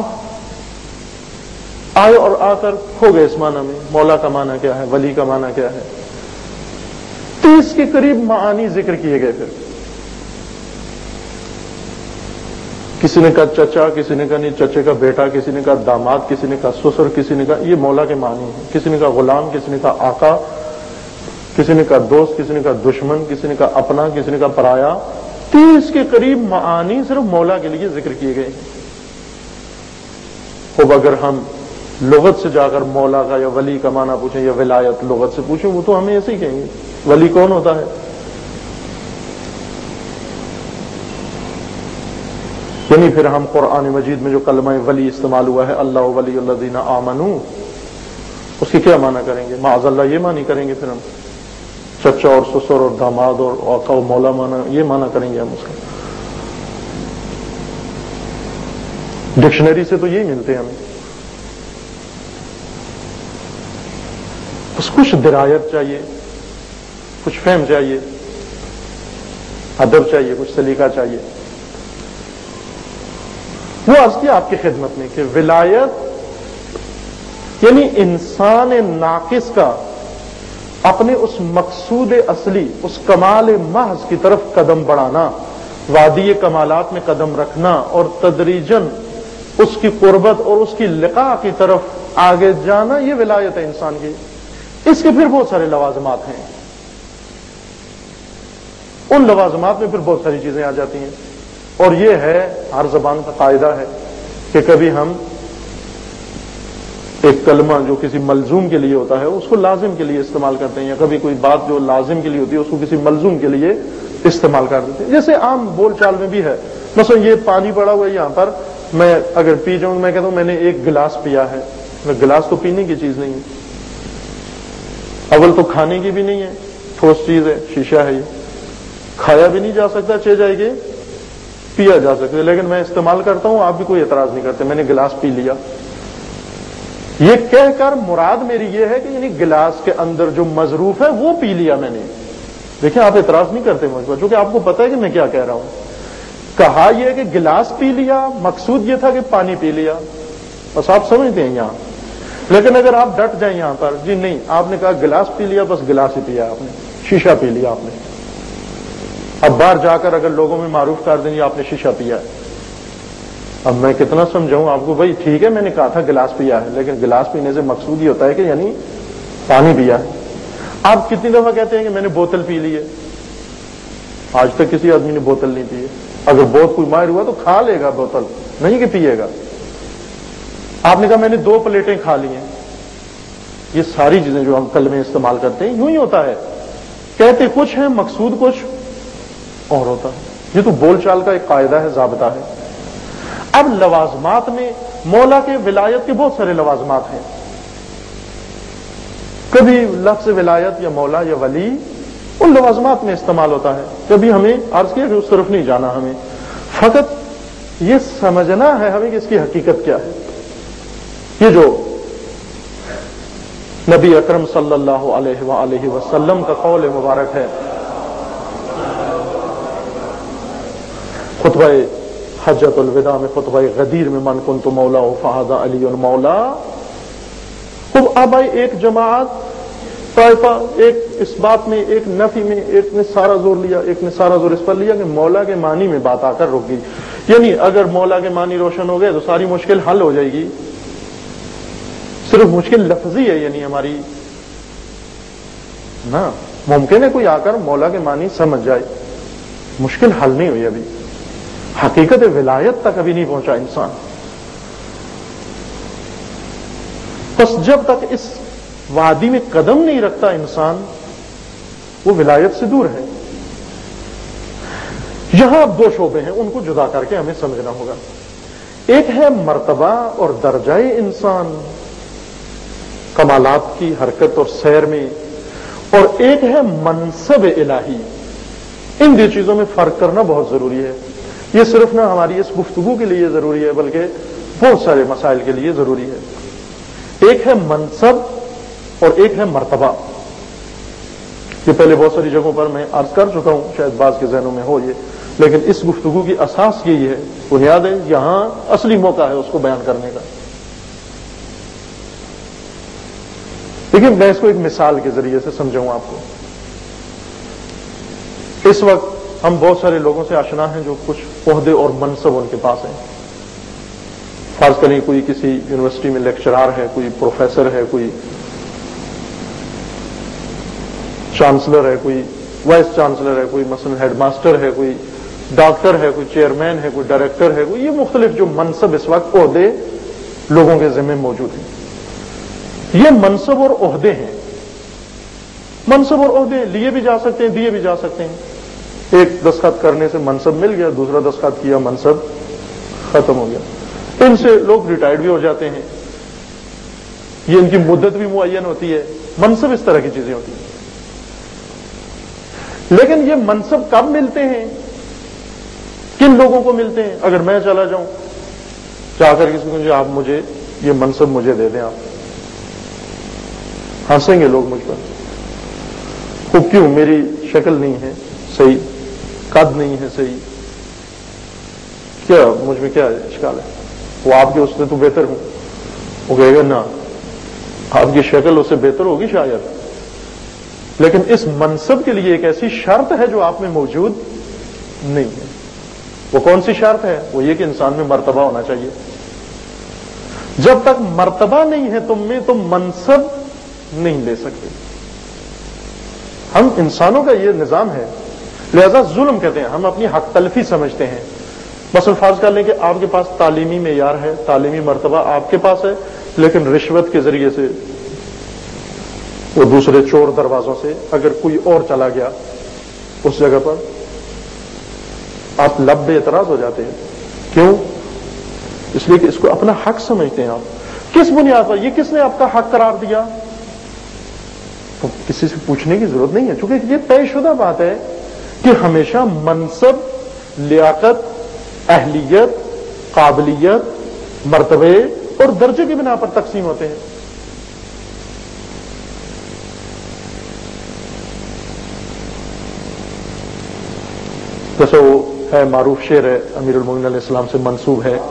آئے اور آ کر کھو گئے اس معنی میں، مولا کا معنی کیا ہے، ولی کا معنی کیا ہے، تیس کے قریب معانی ذکر کیے گئے، پھر کسی نے کہا چچا، کسی نے کہا نہیں چچے کا بیٹا، کسی نے کہا داماد، کسی نے کہا سسر، کسی نے کہا یہ مولا کے معنی ہیں، کسی نے کہا غلام، کسی نے کہا آقا، کسی نے کہا دوست، کسی نے کہا دشمن، کسی نے کہا اپنا، کسی نے کہا پرایا، تیس کے قریب معانی صرف مولا کے لیے ذکر کیے گئے ہیں۔ اب اگر ہم لغت سے جا کر مولا کا یا ولی کا معنی پوچھیں یا ولایت لغت سے پوچھیں، وہ تو ہمیں ایسے ہی کہیں گے، ولی کون ہوتا ہے؟ یعنی پھر ہم قرآن مجید میں جو کلمہ ولی استعمال ہوا ہے اللہ ولی الذین آمنوا، اس کی کیا معنی کریں گے؟ معاذ اللہ یہ معنی کریں گے، پھر ہم چچا اور سسر اور داماد اور آقا و مولا معنی یہ معنی کریں گے ہم اس کا؟ ڈکشنری سے تو یہی ملتے ہیں ہمیں، بس کچھ درایت چاہیے، کچھ فہم چاہیے، ادب چاہیے، کچھ سلیقہ چاہیے۔ وہ عرض کیا آپ کی خدمت میں کہ ولایت یعنی انسان ناقص کا اپنے اس مقصود اصلی، اس کمال محض کی طرف قدم بڑھانا، وادی کمالات میں قدم رکھنا اور تدریجاً اس کی قربت اور اس کی لقاء کی طرف آگے جانا، یہ ولایت ہے انسان کی۔ اس کے پھر بہت سارے لوازمات ہیں، ان لوازمات میں پھر بہت ساری چیزیں آ جاتی ہیں، اور یہ ہے ہر زبان کا قاعدہ ہے کہ کبھی ہم ایک کلمہ جو کسی ملزوم کے لیے ہوتا ہے اس کو لازم کے لیے استعمال کرتے ہیں، یا کبھی کوئی بات جو لازم کے لیے ہوتی ہے اس کو کسی ملزوم کے لیے استعمال کر دیتے ہیں، جیسے عام بول چال میں بھی ہے۔ مثلا یہ پانی پڑا ہوا ہے یہاں پر، میں اگر پی جاؤں میں کہتا ہوں میں نے ایک گلاس پیا ہے، گلاس تو پینے کی چیز نہیں ہے، اول تو کھانے کی بھی نہیں ہے، ٹھوس چیز ہے، شیشہ ہے، یہ کھایا بھی نہیں جا سکتا، چہ جائے گی پیا جا سکتا ہے، لیکن میں استعمال کرتا ہوں، آپ بھی کوئی اعتراض نہیں کرتے، میں نے گلاس پی لیا۔ یہ کہہ کر مراد میری یہ ہے کہ یعنی گلاس کے اندر جو مظروف ہے وہ پی لیا میں نے، دیکھیں آپ اعتراض نہیں کرتے مجھ پر، چونکہ آپ کو پتہ ہے کہ میں کیا کہہ رہا ہوں۔ کہا یہ کہ گلاس پی لیا، مقصود یہ تھا کہ پانی پی لیا، بس آپ سمجھتے ہیں یہاں۔ لیکن اگر آپ ڈٹ جائیں یہاں پر، جی نہیں آپ نے کہا گلاس پی لیا، بس گلاس ہی پیا آپ نے، شیشہ پی لیا آپ نے، اب باہر جا کر اگر لوگوں میں معروف کر دیں آپ نے شیشہ پیا ہے، اب میں کتنا سمجھاؤں آپ کو، بھائی ٹھیک ہے میں نے کہا تھا گلاس پیا ہے، لیکن گلاس پینے سے مقصود یہ ہوتا ہے کہ یعنی پانی پیا ہے۔ آپ کتنی دفعہ کہتے ہیں کہ میں نے بوتل پی لی ہے، آج تک کسی آدمی نے بوتل نہیں پی ہے، اگر بہت کوئی ماہر ہوا تو کھا لے گا بوتل، نہیں کہ پیے گا۔ آپ نے کہا میں نے دو پلیٹیں کھا لی ہیں، یہ ساری چیزیں جو ہم کلمے استعمال کرتے ہیں یوں ہی ہوتا ہے، کہتے کچھ ہیں مقصود کچھ اور ہوتا ہے، یہ تو بول چال کا ایک قاعدہ ہے، ضابطہ ہے۔ اب لوازمات میں مولا کے ولایت کے بہت سارے لوازمات ہیں، کبھی لفظ ولایت یا مولا یا ولی ان لوازمات میں استعمال ہوتا ہے، کبھی ہمیں عرض کیا کہ اس طرف نہیں جانا، ہمیں فقط یہ سمجھنا ہے ہمیں کہ اس کی حقیقت کیا ہے۔ یہ جو نبی اکرم صلی اللہ علیہ وآلہ وسلم کا قول مبارک ہے خطبہ حجۃ الوداع میں خطبہ غدیر میں من کنت مولا فہذا علی مولا. خوب اب آئی ایک جماعت طائفہ ایک اس بات میں ایک نفی میں ایک نے سارا زور لیا ایک نے سارا زور اس پر لیا کہ مولا کے معنی میں بات آ کر رک گئی. یعنی اگر مولا کے معنی روشن ہو گئے تو ساری مشکل حل ہو جائے گی. صرف مشکل لفظی ہے یعنی ہماری نا ممکن ہے کوئی آ کر مولا کے معنی سمجھ جائے, مشکل حل نہیں ہوئی ابھی, حقیقت ولایت تک ابھی نہیں پہنچا انسان. بس جب تک اس وادی میں قدم نہیں رکھتا انسان وہ ولایت سے دور ہے. یہاں اب دو شعبے ہیں, ان کو جدا کر کے ہمیں سمجھنا ہوگا. ایک ہے مرتبہ اور درجہ انسان کمالات کی حرکت اور سیر میں, اور ایک ہے منصب الہی. ان دو چیزوں میں فرق کرنا بہت ضروری ہے. یہ صرف نہ ہماری اس گفتگو کے لیے ضروری ہے بلکہ بہت سارے مسائل کے لیے ضروری ہے. ایک ہے منصب اور ایک ہے مرتبہ. یہ پہلے بہت ساری جگہوں پر میں عرض کر چکا ہوں, شاید بعض کے ذہنوں میں ہو یہ, لیکن اس گفتگو کی اساس یہی ہے, بنیاد ہے, یہاں اصلی موقع ہے اس کو بیان کرنے کا. لیکن میں اس کو ایک مثال کے ذریعے سے سمجھاؤں آپ کو. اس وقت ہم بہت سارے لوگوں سے آشنا ہیں جو کچھ عہدے اور منصب ان کے پاس ہیں. فرض کریں کوئی کسی یونیورسٹی میں لیکچرار ہے, کوئی پروفیسر ہے, کوئی چانسلر ہے, کوئی وائس چانسلر ہے, کوئی مثلا ہیڈ ماسٹر ہے, کوئی ڈاکٹر ہے, کوئی چیئرمین ہے, کوئی ڈائریکٹر ہے, کوئی یہ مختلف جو منصب اس وقت عہدے لوگوں کے ذمہ موجود ہیں. یہ منصب اور عہدے ہیں. منصب اور عہدے لیے بھی جا سکتے ہیں, دیے بھی جا سکتے ہیں. ایک دستخط کرنے سے منصب مل گیا, دوسرا دستخط کیا منصب ختم ہو گیا. ان سے لوگ ریٹائرڈ بھی ہو جاتے ہیں, یہ ان کی مدت بھی معین ہوتی ہے. منصب اس طرح کی چیزیں ہوتی ہیں. لیکن یہ منصب کب ملتے ہیں, کن لوگوں کو ملتے ہیں؟ اگر میں چلا جاؤں جا کر کسی کو آپ مجھے یہ منصب مجھے دے دیں, آپ ہنسیں گے لوگ مجھ پر. وہ کیوں؟ میری شکل نہیں ہے صحیح, قد نہیں ہے صحیح, کیا مجھ میں کیا اشکال ہے؟ وہ آپ کے اس سے تو بہتر ہوں. وہ کہے گا نا, آپ کی شکل اس سے بہتر ہوگی شاید, لیکن اس منصب کے لیے ایک ایسی شرط ہے جو آپ میں موجود نہیں ہے. وہ کون سی شرط ہے؟ وہ یہ کہ انسان میں مرتبہ ہونا چاہیے. جب تک مرتبہ نہیں ہے تم میں, تم منصب نہیں لے سکتے. ہم انسانوں کا یہ نظام ہے, لہذا ظلم کہتے ہیں, ہم اپنی حق تلفی سمجھتے ہیں. مثلا فرض کر لیں کہ آپ کے پاس تعلیمی معیار ہے, تعلیمی مرتبہ آپ کے پاس ہے, لیکن رشوت کے ذریعے سے وہ دوسرے چور دروازوں سے اگر کوئی اور چلا گیا اس جگہ پر, آپ لب بے اعتراض ہو جاتے ہیں. کیوں؟ اس لیے کہ اس کو اپنا حق سمجھتے ہیں. آپ کس بنیاد پر, یہ کس نے آپ کا حق قرار دیا؟ تو کسی سے پوچھنے کی ضرورت نہیں ہے, چونکہ یہ طے شدہ بات ہے کہ ہمیشہ منصب, لیاقت, اہلیت, قابلیت, مرتبے اور درجے کی بنا پر تقسیم ہوتے ہیں. جیسے وہ ہے معروف شعر ہے, امیر المومنین علیہ السلام سے منسوب ہے.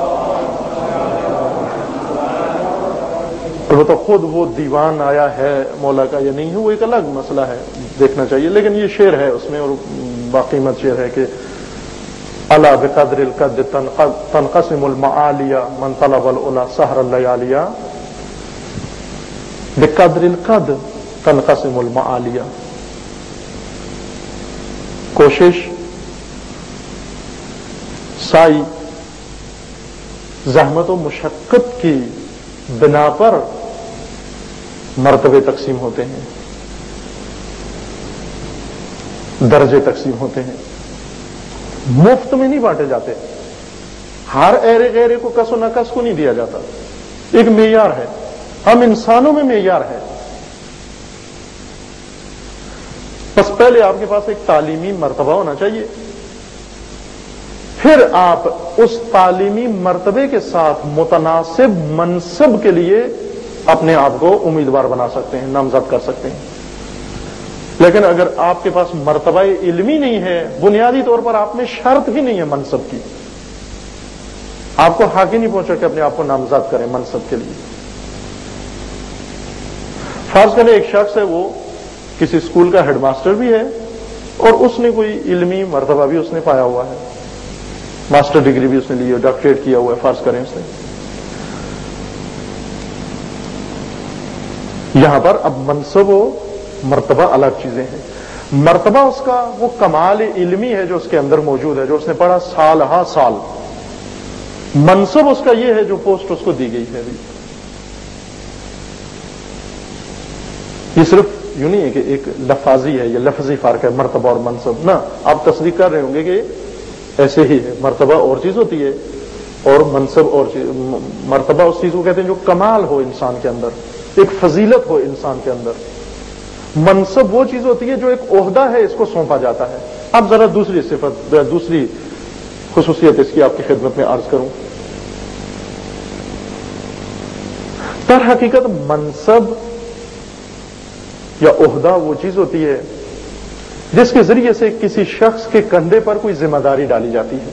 البتہ خود وہ دیوان آیا ہے مولا کا یا نہیں ہے وہ ایک الگ مسئلہ ہے, دیکھنا چاہیے. لیکن یہ شعر ہے اس میں, اور باقیمت شعر ہے کہ الا بقدر القد تنقسم المعالیہ من طلب العلا سحر اللیالیہ. بقدر القد تنقسم المعالیہ, کوشش, سائی, زحمت و مشقت کی بنا پر مرتبے تقسیم ہوتے ہیں, درجے تقسیم ہوتے ہیں. مفت میں نہیں بانٹے جاتے. ہر ایرے غیرے کو کس و نقص کو نہیں دیا جاتا. ایک معیار ہے, ہم انسانوں میں معیار ہے. بس پہلے آپ کے پاس ایک تعلیمی مرتبہ ہونا چاہیے, پھر آپ اس تعلیمی مرتبے کے ساتھ متناسب منصب کے لیے اپنے آپ کو امیدوار بنا سکتے ہیں, نامزد کر سکتے ہیں. لیکن اگر آپ کے پاس مرتبہ علمی نہیں ہے, بنیادی طور پر آپ میں شرط ہی نہیں ہے منصب کی, آپ کو حق ہی نہیں پہنچا کہ اپنے آپ کو نامزد کریں منصب کے لیے. فرض کریں ایک شخص ہے وہ کسی اسکول کا ہیڈ ماسٹر بھی ہے اور اس نے کوئی علمی مرتبہ بھی اس نے پایا ہوا ہے, ماسٹر ڈگری بھی اس نے لی ہے, ڈاکٹریٹ کیا ہوا ہے, فرض کریں اس نے. یہاں پر اب منصب و مرتبہ الگ چیزیں ہیں. مرتبہ اس کا وہ کمال علمی ہے جو اس کے اندر موجود ہے, جو اس نے پڑھا سال ہاں سال. منصب اس کا یہ ہے جو پوسٹ اس کو دی گئی ہے. یہ صرف یوں نہیں ہے کہ ایک لفاظی ہے, یہ لفظی فرق ہے مرتبہ اور منصب. نہ, آپ تصدیق کر رہے ہوں گے کہ ایسے ہی ہے. مرتبہ اور چیز ہوتی ہے اور منصب اور چیز. مرتبہ اس چیز کو کہتے ہیں جو کمال ہو انسان کے اندر, ایک فضیلت ہو انسان کے اندر. منصب وہ چیز ہوتی ہے جو ایک عہدہ ہے, اس کو سونپا جاتا ہے. اب ذرا دوسری صفت, دوسری خصوصیت اس کی آپ کی خدمت میں عرض کروں. در حقیقت منصب یا عہدہ وہ چیز ہوتی ہے جس کے ذریعے سے کسی شخص کے کندھے پر کوئی ذمہ داری ڈالی جاتی ہے.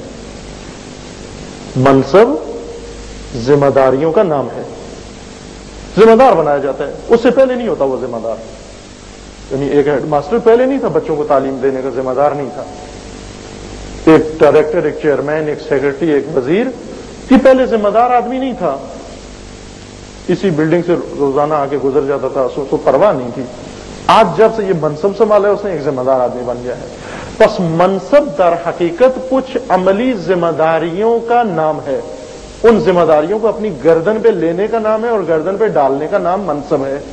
منصب ذمہ داریوں کا نام ہے, ذمہ دار بنایا جاتا ہے. اس سے پہلے نہیں ہوتا وہ ذمہ دار. یعنی ایک ہیڈ ماسٹر پہلے نہیں تھا بچوں کو تعلیم دینے کا ذمہ دار نہیں تھا. ایک ڈائریکٹر, ایک چیئرمین, ایک سیکرٹری, ایک وزیر, یہ پہلے ذمہ دار آدمی نہیں تھا. اسی بلڈنگ سے روزانہ آ کے گزر جاتا تھا, اس کو پرواہ نہیں تھی. آج جب سے یہ منصب سنبھالا ہے اس نے ایک ذمہ دار آدمی بن گیا ہے. بس منصب در حقیقت کچھ عملی ذمہ داریوں کا نام ہے. ان ذمہ داریوں کو اپنی گردن پہ لینے کا نام ہے اور گردن پہ ڈالنے کا نام منصب ہے.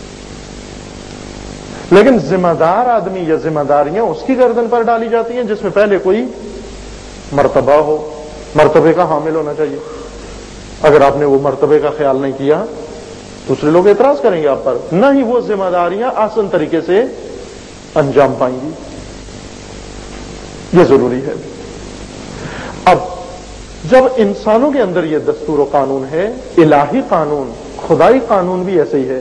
لیکن ذمہ دار آدمی یا ذمہ داریاں اس کی گردن پر ڈالی جاتی ہیں جس میں پہلے کوئی مرتبہ ہو. مرتبے کا حامل ہونا چاہیے. اگر آپ نے وہ مرتبے کا خیال نہیں کیا دوسرے لوگ اعتراض کریں گے آپ پر, نہ ہی وہ ذمہ داریاں آسان طریقے سے انجام پائیں گی. یہ ضروری ہے. اب جب انسانوں کے اندر یہ دستور و قانون ہے, الہی قانون, خدائی قانون بھی ایسے ہی ہے.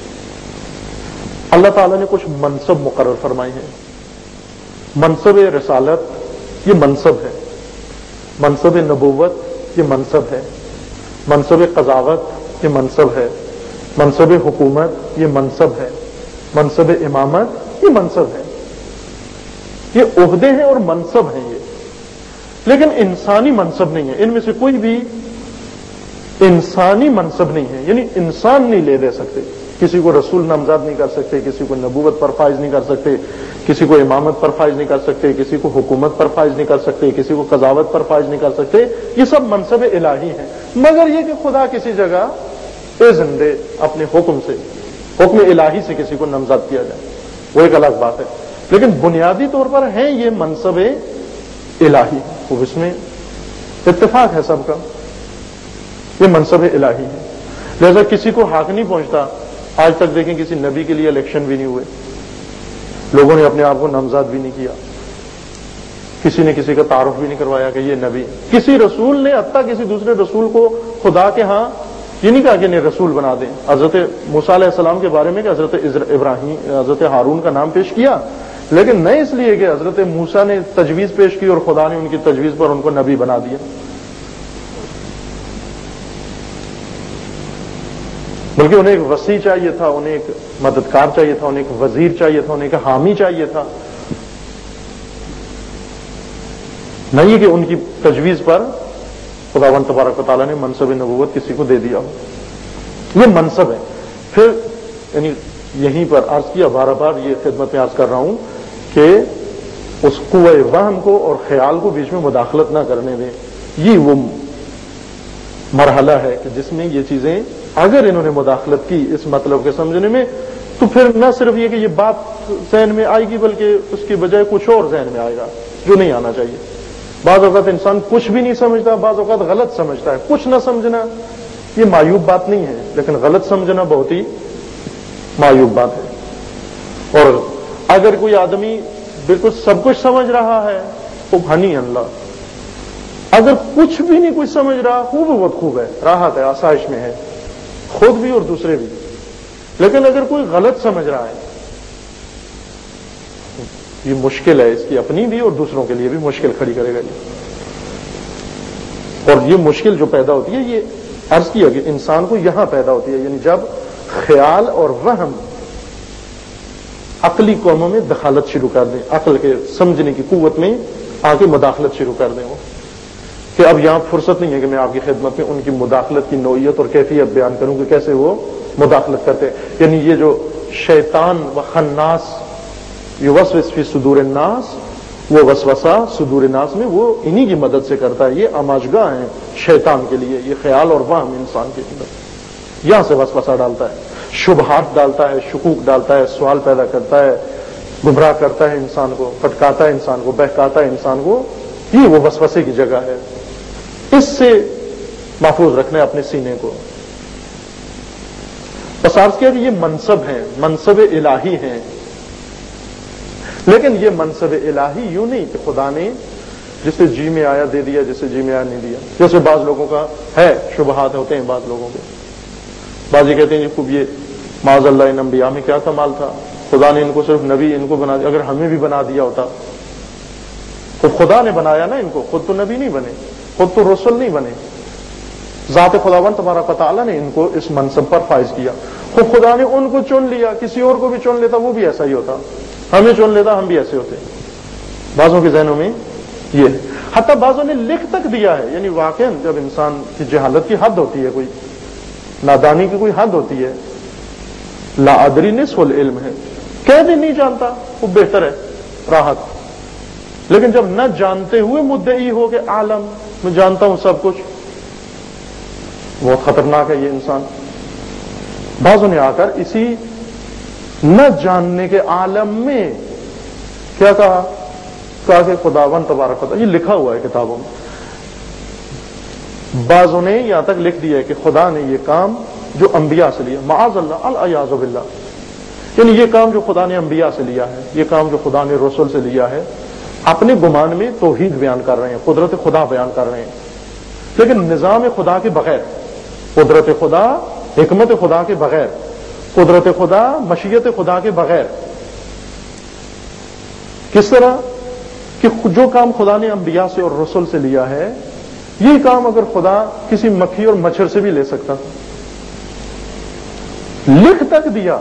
اللہ تعالیٰ نے کچھ منصب مقرر فرمائے ہیں. منصب رسالت یہ منصب ہے, منصب نبوت یہ منصب ہے, منصب قضاوت یہ منصب ہے, منصب حکومت یہ منصب ہے, منصب امامت یہ منصب ہے. یہ عہدے ہیں اور منصب ہیں یہ, لیکن انسانی منصب نہیں ہے. ان میں سے کوئی بھی انسانی منصب نہیں ہے. یعنی انسان نہیں لے دے سکتے. کسی کو رسول نامزد نہیں کر سکتے, کسی کو نبوت پر فائز نہیں کر سکتے, کسی کو امامت پر فائز نہیں کر سکتے, کسی کو حکومت پر فائز نہیں کر سکتے, کسی کو قضاوت پر فائز نہیں کر سکتے. یہ سب منصب الہی ہیں. مگر یہ کہ خدا کسی جگہ اذن دے اپنے حکم سے, حکم الہی سے کسی کو نامزد کیا جائے, وہ ایک الگ بات ہے. لیکن بنیادی طور پر ہیں یہ منصب الہی, وہ اس میں اتفاق ہے سب کا, یہ منصب الہی ہے. لہذا کسی کو حق نہیں پہنچتا. آج تک دیکھیں کسی نبی کے لیے الیکشن بھی نہیں ہوئے, لوگوں نے اپنے آپ کو نامزد بھی نہیں کیا, کسی نے کسی کا تعارف بھی نہیں کروایا کہ یہ نبی. کسی رسول نے حتیٰ کسی دوسرے رسول کو خدا کے ہاں یہ نہیں کہا کہ انہیں رسول بنا دیں. حضرت موسیٰ علیہ السلام کے بارے میں کہ حضرت ابراہیم, حضرت ہارون کا نام پیش کیا, لیکن نہیں اس لیے کہ حضرت موسیٰ نے تجویز پیش کی اور خدا نے ان کی تجویز پر ان کو نبی بنا دیا. بلکہ انہیں ایک وسیع چاہیے تھا, انہیں ایک مددگار چاہیے تھا, انہیں ایک وزیر چاہیے تھا, انہیں ایک حامی چاہیے تھا. نہیں کہ ان کی تجویز پر خداوند تبارک و تعالیٰ نے منصب نبوت کسی کو دے دیا ہو. یہ منصب ہے. پھر یعنی یہیں پر عرض کیا, بار بار یہ خدمت میں عرض کر رہا ہوں کہ اس قوہ وہم کو اور خیال کو بیچ میں مداخلت نہ کرنے دیں. یہ وہ مرحلہ ہے کہ جس میں یہ چیزیں اگر انہوں نے مداخلت کی اس مطلب کے سمجھنے میں, تو پھر نہ صرف یہ کہ یہ بات ذہن میں آئے گی بلکہ اس کی بجائے کچھ اور ذہن میں آئے گا جو نہیں آنا چاہیے. بعض اوقات انسان کچھ بھی نہیں سمجھتا, بعض اوقات غلط سمجھتا ہے. کچھ نہ سمجھنا یہ معیوب بات نہیں ہے, لیکن غلط سمجھنا بہت ہی معیوب بات ہے. اور اگر کوئی آدمی بالکل سب کچھ سمجھ رہا ہے تو ہنی اللہ, اگر کچھ بھی نہیں کچھ سمجھ رہا وہ بھی بہت خوب ہے, راحت ہے, آسائش میں ہے, خود بھی اور دوسرے بھی. لیکن اگر کوئی غلط سمجھ رہا ہے یہ مشکل ہے, اس کی اپنی بھی اور دوسروں کے لیے بھی مشکل کھڑی کرے گا. اور یہ مشکل جو پیدا ہوتی ہے، یہ عرض کیا کہ انسان کو یہاں پیدا ہوتی ہے، یعنی جب خیال اور وہم عقلی قوموں میں دخالت شروع کر دیں، عقل کے سمجھنے کی قوت میں آ کے مداخلت شروع کر دیں وہ، کہ اب یہاں فرصت نہیں ہے کہ میں آپ کی خدمت میں ان کی مداخلت کی نوعیت اور کیفیت بیان کروں کہ کیسے وہ مداخلت کرتے ہیں. یعنی یہ جو شیطان و خناس یوسوس فی صدور الناس، وہ وسوسہ صدور الناس میں وہ انہی کی مدد سے کرتا ہے. یہ آماجگاہ ہیں شیطان کے لیے، یہ خیال اور وہم انسان کے اندر یہاں سے وسوسہ ڈالتا ہے، شبہات ڈالتا ہے، شکوک ڈالتا ہے، سوال پیدا کرتا ہے، گمراہ کرتا ہے انسان کو، پٹکاتا ہے انسان کو، بہکاتا ہے انسان کو. یہ وہ وسوسے کی جگہ ہے. اس سے محفوظ رکھنا ہے اپنے سینے کو. بس عرض کیا کہ یہ منصب ہیں، منصب الہی ہیں، لیکن یہ منصب الہی یوں نہیں کہ خدا نے جسے جی میں آیا دے دیا، جسے جی میں آیا نہیں دیا. جیسے بعض لوگوں کا ہے، شبہات ہوتے ہیں بعض لوگوں کے. بعض یہ کہتے ہیں خوب یہ معاذ اللہ ان انبیاء میں کیا کمال تھا، خدا نے ان کو صرف نبی ان کو بنا دیا. اگر ہمیں بھی بنا دیا ہوتا تو خدا نے بنایا نا ان کو، خود تو نبی نہیں بنے، خود تو رسول نہیں بنے. ذات خداوند تبارک و تعالیٰ نے ان کو اس منصب پر فائز کیا. خود خدا نے ان کو چن لیا، کسی اور کو بھی چن لیتا وہ بھی ایسا ہی ہوتا، ہمیں چن لیتا ہم بھی ایسے ہوتے. بعضوں کے ذہنوں میں یہ ہے. حتیٰ بعضوں نے لکھ تک دیا ہے. یعنی واقعا جب انسان کی جہالت کی حد ہوتی ہے، کوئی نادانی کی کوئی حد ہوتی ہے، لا ادری نصف العلم ہے، کہہ دے نہیں جانتا وہ بہتر ہے، راحت. لیکن جب نہ جانتے ہوئے مدعی ہو کہ عالم میں جانتا ہوں سب کچھ، بہت خطرناک ہے یہ انسان. بعضوں نے آ کر اسی نہ جاننے کے عالم میں کیا کہا کہا کہ خداوند تبارک و تعالی، یہ لکھا ہوا ہے کتابوں میں. بعضوں نے یہاں تک لکھ دیا ہے کہ خدا نے یہ کام جو انبیاء سے لیا، معاذ اللہ العیاذ باللہ، یعنی یہ کام جو خدا نے انبیاء سے لیا ہے، یہ کام جو خدا نے رسول سے لیا ہے، اپنے گمان میں توحید بیان کر رہے ہیں، قدرت خدا بیان کر رہے ہیں، لیکن نظام خدا کے بغیر، قدرت خدا، حکمت خدا کے بغیر، قدرت خدا، مشیت خدا کے بغیر. کس طرح کہ جو کام خدا نے انبیاء سے اور رسول سے لیا ہے، یہ کام اگر خدا کسی مکھی اور مچھر سے بھی لے سکتا، لکھ تک دیا.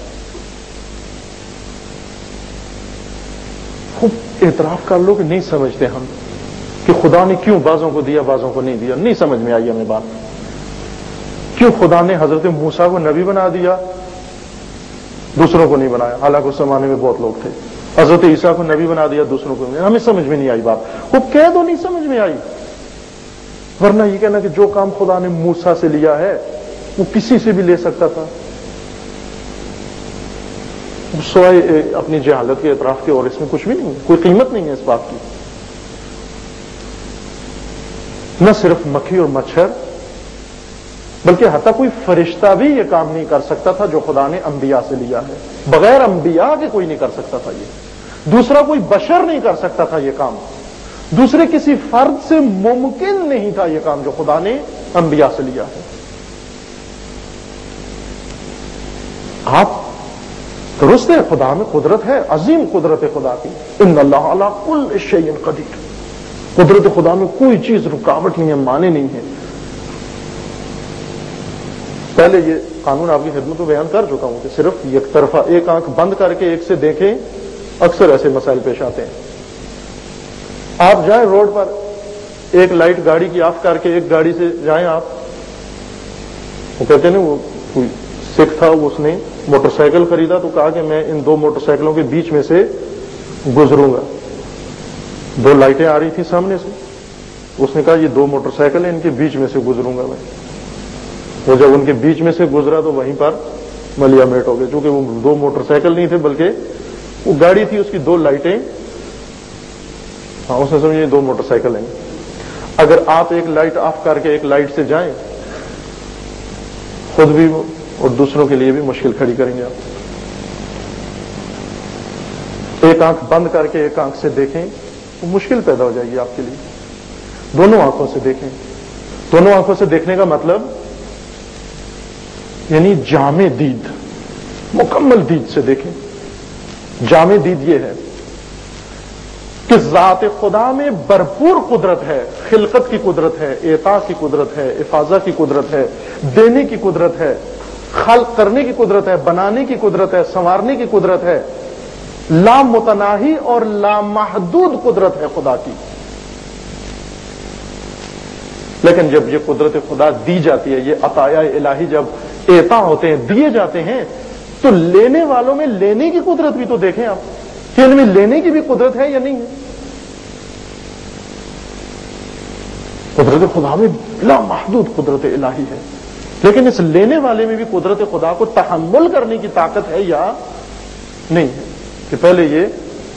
خوب اعتراف کر لو کہ نہیں سمجھتے ہم کہ خدا نے کیوں بعضوں کو دیا بعضوں کو نہیں دیا. نہیں سمجھ میں آئی ہمیں بات. کیوں خدا نے حضرت موسیٰ کو نبی بنا دیا، دوسروں کو نہیں بنایا، حالانکہ اس زمانے میں بہت لوگ تھے. حضرت عیسیٰ کو نبی بنا دیا، دوسروں کو نہیں. ہمیں سمجھ میں نہیں آئی بات. خوب کہہ دو نہیں سمجھ میں آئی. ورنہ یہ کہنا کہ جو کام خدا نے موسیٰ سے لیا ہے وہ کسی سے بھی لے سکتا تھا، سوائے اپنی جہالت کے اعتراف کے، اور اس میں کچھ بھی نہیں ہے، کوئی قیمت نہیں ہے اس بات کی. نہ صرف مکھی اور مچھر، بلکہ حتیٰ کوئی فرشتہ بھی یہ کام نہیں کر سکتا تھا جو خدا نے انبیاء سے لیا ہے. بغیر انبیاء کے کوئی نہیں کر سکتا تھا یہ. دوسرا کوئی بشر نہیں کر سکتا تھا یہ کام. دوسرے کسی فرد سے ممکن نہیں تھا یہ کام جو خدا نے انبیاء سے لیا ہے. آپ درست ہے، خدا میں قدرت ہے، عظیم قدرت خدا کی. ان اللہ علی کل شیء قدیر. قدرت خدا میں کوئی چیز رکاوٹ نہیں ہے، مانے نہیں ہے. پہلے یہ قانون آپ کی خدمت میں بیان کر چکا ہوں کہ صرف یک طرفہ ایک آنکھ بند کر کے ایک سے دیکھیں، اکثر ایسے مسائل پیش آتے ہیں. آپ جائیں روڈ پر، ایک لائٹ گاڑی کی آف کر کے ایک گاڑی سے جائیں آپ. وہ کہتے ہیں وہ کوئی سکھ تھا، اس نے موٹر سائیکل خریدا تو کہا کہ میں ان دو موٹر سائیکلوں کے بیچ میں سے گزروں گا. دو لائٹیں آ رہی تھی سامنے سے، اس نے کہا یہ دو موٹر سائیکل ہیں، ان کے بیچ میں سے گزروں گا میں. وہ جب ان کے بیچ میں سے گزرا تو وہیں پر ملیا میٹ ہو گئے، چونکہ وہ دو موٹر سائیکل نہیں تھے بلکہ وہ گاڑی تھی، اس کی دو لائٹیں. ہاں اس نے سمجھا یہ دو موٹر سائیکل ہیں. اگر آپ ایک لائٹ آف کر کے ایک لائٹ سے جائیں، خود بھی اور دوسروں کے لیے بھی مشکل کھڑی کریں گے آپ. ایک آنکھ بند کر کے ایک آنکھ سے دیکھیں، وہ مشکل پیدا ہو جائے گی آپ کے لیے. دونوں آنکھوں سے دیکھیں. دونوں آنکھوں سے دیکھنے کا مطلب یعنی جامع دید، مکمل دید سے دیکھیں. جامع دید یہ ہے کہ ذات خدا میں بھرپور قدرت ہے، خلقت کی قدرت ہے، اعطاء کی قدرت ہے، افاضہ کی قدرت ہے، دینے کی قدرت ہے، خلق کرنے کی قدرت ہے، بنانے کی قدرت ہے، سنوارنے کی قدرت ہے، لامتناہی اور لامحدود قدرت ہے خدا کی. لیکن جب یہ قدرت خدا دی جاتی ہے، یہ عطایا الہی جب اعطاء ہوتے ہیں، دیے جاتے ہیں، تو لینے والوں میں لینے کی قدرت بھی تو دیکھیں آپ کہ ان میں لینے کی بھی قدرت ہے یا نہیں ہے. قدرت خدا میں بلا محدود قدرت الہی ہے، لیکن اس لینے والے میں بھی قدرت خدا کو تحمل کرنے کی طاقت ہے یا نہیں ہے. کہ پہلے یہ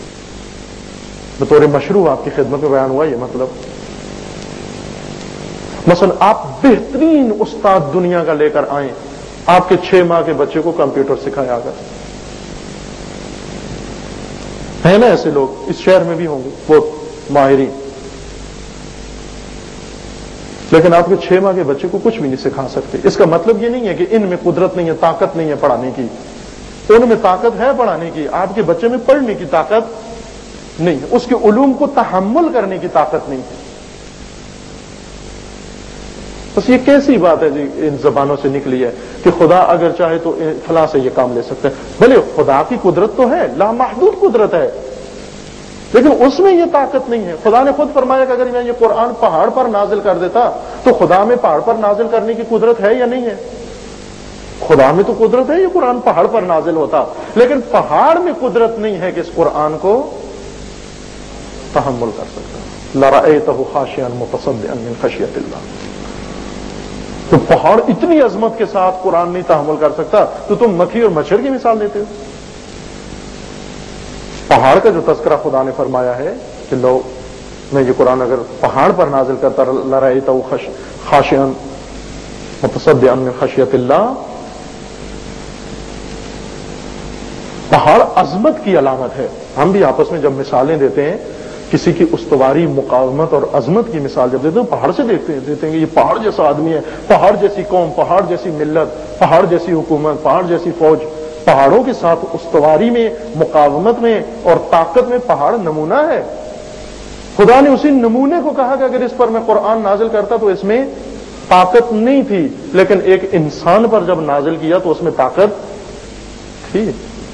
بطور مشروع آپ کی خدمت میں بیان ہوا. یہ مطلب مثلا آپ بہترین استاد دنیا کا لے کر آئیں، آپ کے چھ ماہ کے بچے کو کمپیوٹر سکھایا اگر ہے نا، ایسے لوگ اس شہر میں بھی ہوں گے بہت ماہرین، لیکن آپ کے چھ ماہ کے بچے کو کچھ بھی نہیں سکھا سکتے. اس کا مطلب یہ نہیں ہے کہ ان میں قدرت نہیں ہے، طاقت نہیں ہے پڑھانے کی. ان میں طاقت ہے پڑھانے کی، آپ کے بچے میں پڑھنے کی طاقت نہیں ہے، اس کے علوم کو تحمل کرنے کی طاقت نہیں ہے. بس یہ کیسی بات ہے جی ان زبانوں سے نکلی ہے کہ خدا اگر چاہے تو فلاں سے یہ کام لے سکتے ہیں. بھلے خدا کی قدرت تو ہے، لامحدود قدرت ہے، لیکن اس میں یہ طاقت نہیں ہے. خدا نے خود فرمایا کہ اگر میں یہ قرآن پہاڑ پر نازل کر دیتا تو خدا میں پہاڑ پر نازل کرنے کی قدرت ہے یا نہیں ہے؟ خدا میں تو قدرت ہے، یہ قرآن پہاڑ پر نازل ہوتا، لیکن پہاڑ میں قدرت نہیں ہے کہ اس قرآن کو تحمل کر سکتا. لرأیتہ خاشعا متصدعا من خشیۃ اللہ. تو پہاڑ اتنی عظمت کے ساتھ قرآن نہیں تحمل کر سکتا تو تم مکھی اور مچھر کی مثال دیتے ہو. پہاڑ کا جو تذکرہ خدا نے فرمایا ہے کہ لو میں یہ قرآن اگر پہاڑ پر نازل کرتا لرأیتہ خاشعا متصدعا من خشیۃ اللہ، پہاڑ عظمت کی علامت ہے. ہم بھی آپس میں جب مثالیں دیتے ہیں کسی کی استواری، مقاومت اور عظمت کی مثال جب دیتے ہیں پہاڑ سے دیکھتے ہیں دیتے ہیں کہ یہ پہاڑ جیسا آدمی ہے، پہاڑ جیسی قوم، پہاڑ جیسی ملت، پہاڑ جیسی حکومت، پہاڑ جیسی فوج. پہاڑوں کے ساتھ استواری میں، مقاومت میں اور طاقت میں پہاڑ نمونہ ہے. خدا نے اسی نمونے کو کہا کہ اگر اس پر میں قرآن نازل کرتا تو اس میں طاقت نہیں تھی، لیکن ایک انسان پر جب نازل کیا تو اس میں طاقت تھی.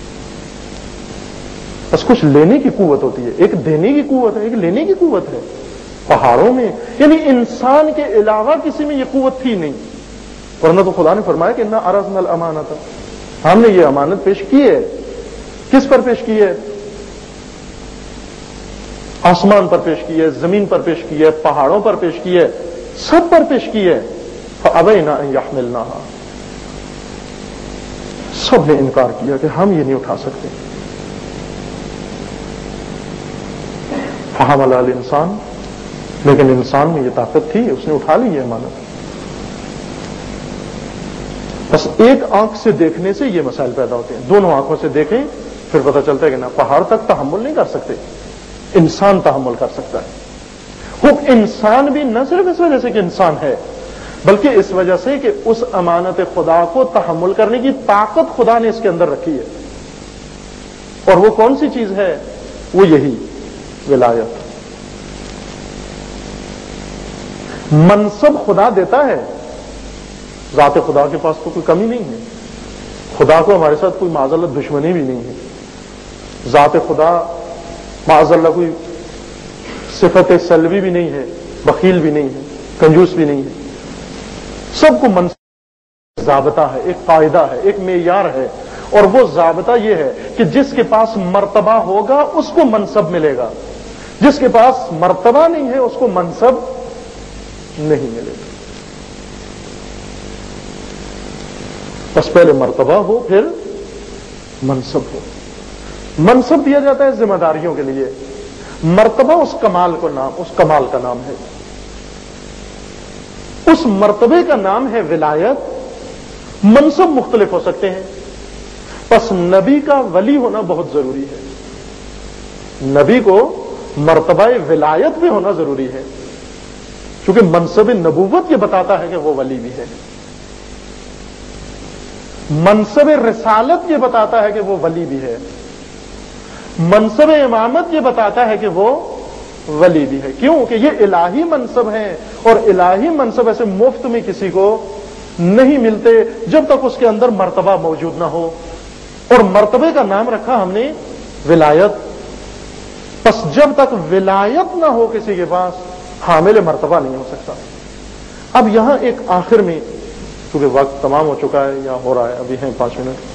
بس کچھ لینے کی قوت ہوتی ہے، ایک دینے کی قوت ہے، ایک لینے کی قوت ہے. پہاڑوں میں یعنی انسان کے علاوہ کسی میں یہ قوت تھی نہیں. ورنہ تو خدا نے فرمایا کہ انا عرضنا الامانۃ، ہم نے یہ امانت پیش کی ہے. کس پر پیش کی ہے؟ آسمان پر پیش کی ہے، زمین پر پیش کی ہے، پہاڑوں پر پیش کی ہے، سب پر پیش کی ہے. فابینا ان یحملناھا، سب نے انکار کیا کہ ہم یہ نہیں اٹھا سکتے. فحمل الانسان، لیکن انسان میں یہ طاقت تھی، اس نے اٹھا لی یہ امانت. بس ایک آنکھ سے دیکھنے سے یہ مسائل پیدا ہوتے ہیں. دونوں آنکھوں سے دیکھیں پھر پتہ چلتا ہے کہ نہ پہاڑ تک تحمل نہیں کر سکتے، انسان تحمل کر سکتا ہے. وہ انسان بھی نہ صرف اس وجہ سے کہ انسان ہے، بلکہ اس وجہ سے کہ اس امانت خدا کو تحمل کرنے کی طاقت خدا نے اس کے اندر رکھی ہے. اور وہ کون سی چیز ہے؟ وہ یہی ولایت. منصب خدا دیتا ہے، ذات خدا کے پاس تو کوئی کمی نہیں ہے. خدا کو ہمارے ساتھ کوئی معاذ اللہ دشمنی بھی نہیں ہے. ذات خدا معاذ اللہ کوئی صفت سلبی بھی نہیں ہے، بخیل بھی نہیں ہے، کنجوس بھی نہیں ہے. سب کو منصب ضابطہ ہے، ایک قاعدہ ہے، ایک معیار ہے. اور وہ ضابطہ یہ ہے کہ جس کے پاس مرتبہ ہوگا اس کو منصب ملے گا، جس کے پاس مرتبہ نہیں ہے اس کو منصب نہیں ملے گا. بس پہلے مرتبہ ہو پھر منصب ہو. منصب دیا جاتا ہے ذمہ داریوں کے لیے، مرتبہ اس کمال کو نام اس کمال کا نام ہے. اس مرتبے کا نام ہے ولایت. منصب مختلف ہو سکتے ہیں، بس نبی کا ولی ہونا بہت ضروری ہے. نبی کو مرتبہ ولایت میں ہونا ضروری ہے، کیونکہ منصب نبوت یہ بتاتا ہے کہ وہ ولی بھی ہے. منصب رسالت یہ بتاتا ہے کہ وہ ولی بھی ہے. منصب امامت یہ بتاتا ہے کہ وہ ولی بھی ہے. کیوں کہ یہ الہی منصب ہیں, اور الہی منصب ایسے مفت میں کسی کو نہیں ملتے جب تک اس کے اندر مرتبہ موجود نہ ہو. اور مرتبے کا نام رکھا ہم نے ولایت. پس جب تک ولایت نہ ہو کسی کے پاس, حامل مرتبہ نہیں ہو سکتا. اب یہاں ایک آخر میں, کیونکہ وقت تمام ہو چکا ہے یا ہو رہا ہے, ابھی ہیں پانچ منٹ,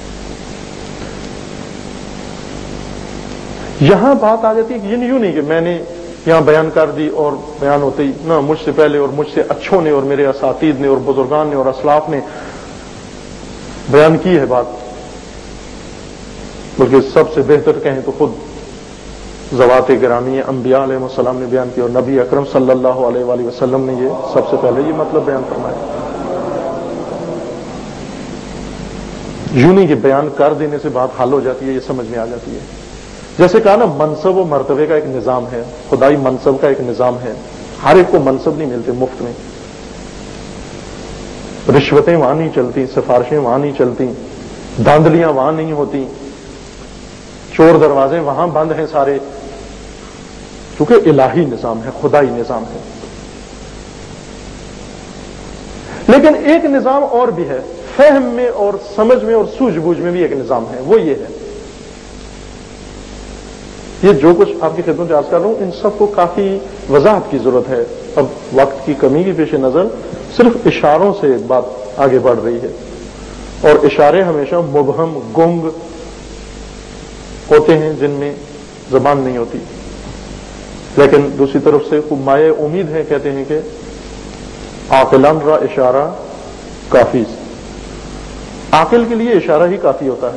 یہاں بات آ جاتی ہے کہ یہ یوں نہیں کہ میں نے یہاں بیان کر دی اور بیان ہوتے ہی نہ, مجھ سے پہلے اور مجھ سے اچھوں نے اور میرے اساتید نے اور بزرگان نے اور اسلاف نے بیان کی ہے بات, بلکہ سب سے بہتر کہیں تو خود ذوات گرامی انبیاء علیہ السلام نے بیان کیا, اور نبی اکرم صلی اللہ علیہ وآلہ وسلم نے یہ سب سے پہلے یہ مطلب بیان فرمایا. یوں نہیں کہ بیان کر دینے سے بات حل ہو جاتی ہے, یہ سمجھ میں آ جاتی ہے. جیسے کہا نا, منصب و مرتبے کا ایک نظام ہے, خدائی منصب کا ایک نظام ہے. ہر ایک کو منصب نہیں ملتے مفت میں. رشوتیں وہاں نہیں چلتی, سفارشیں وہاں نہیں چلتی, دھاندلیاں وہاں نہیں ہوتی, چور دروازے وہاں بند ہیں سارے, کیونکہ الہی نظام ہے, خدائی نظام ہے. لیکن ایک نظام اور بھی ہے, فہم میں اور سمجھ میں اور سوجھ بوجھ میں بھی ایک نظام ہے, وہ یہ ہے. یہ جو کچھ آپ کی خدمت میں عرض کر رہا ہوں, ان سب کو کافی وضاحت کی ضرورت ہے. اب وقت کی کمی کے پیش نظر صرف اشاروں سے بات آگے بڑھ رہی ہے, اور اشارے ہمیشہ مبہم گنگ ہوتے ہیں جن میں زبان نہیں ہوتی. لیکن دوسری طرف سے خوب مائع امید ہے, کہتے ہیں کہ عاقلان را اشارہ کافی, عاقل کے لیے اشارہ ہی کافی ہوتا ہے.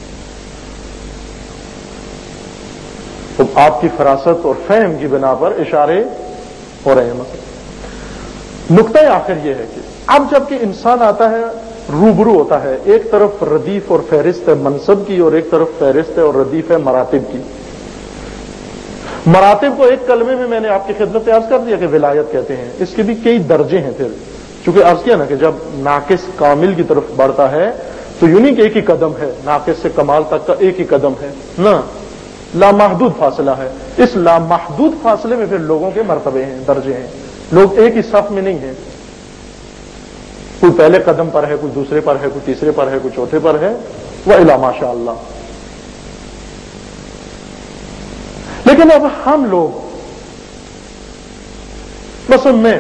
تو آپ کی فراست اور فہم کی بنا پر اشارے ہو رہے ہیں. مثلا نقطۂ آخر یہ ہے کہ اب جب کہ انسان آتا ہے, روبرو ہوتا ہے, ایک طرف ردیف اور فہرست ہے منصب کی, اور ایک طرف فہرست ہے اور ردیف ہے مراتب کی. مراتب کو ایک کلمے میں میں نے آپ کی خدمت میں عرض کر دیا کہ ولایت کہتے ہیں. اس کے بھی کئی درجے ہیں. پھر چونکہ عرض کیا نا کہ جب ناقص کامل کی طرف بڑھتا ہے تو یوں نہیں کہ ایک ہی قدم ہے, ناقص سے کمال تک کا ایک ہی قدم ہے, نہ, لامحدود فاصلہ ہے. اس لامحدود فاصلے میں پھر لوگوں کے مرتبے ہیں, درجے ہیں. لوگ ایک ہی صف میں نہیں ہیں, کوئی پہلے قدم پر ہے, کوئی دوسرے پر ہے, کوئی تیسرے پر ہے, کوئی چوتھے پر ہے, وہ الا ماشاء اللہ. لیکن اب ہم لوگ, بس میں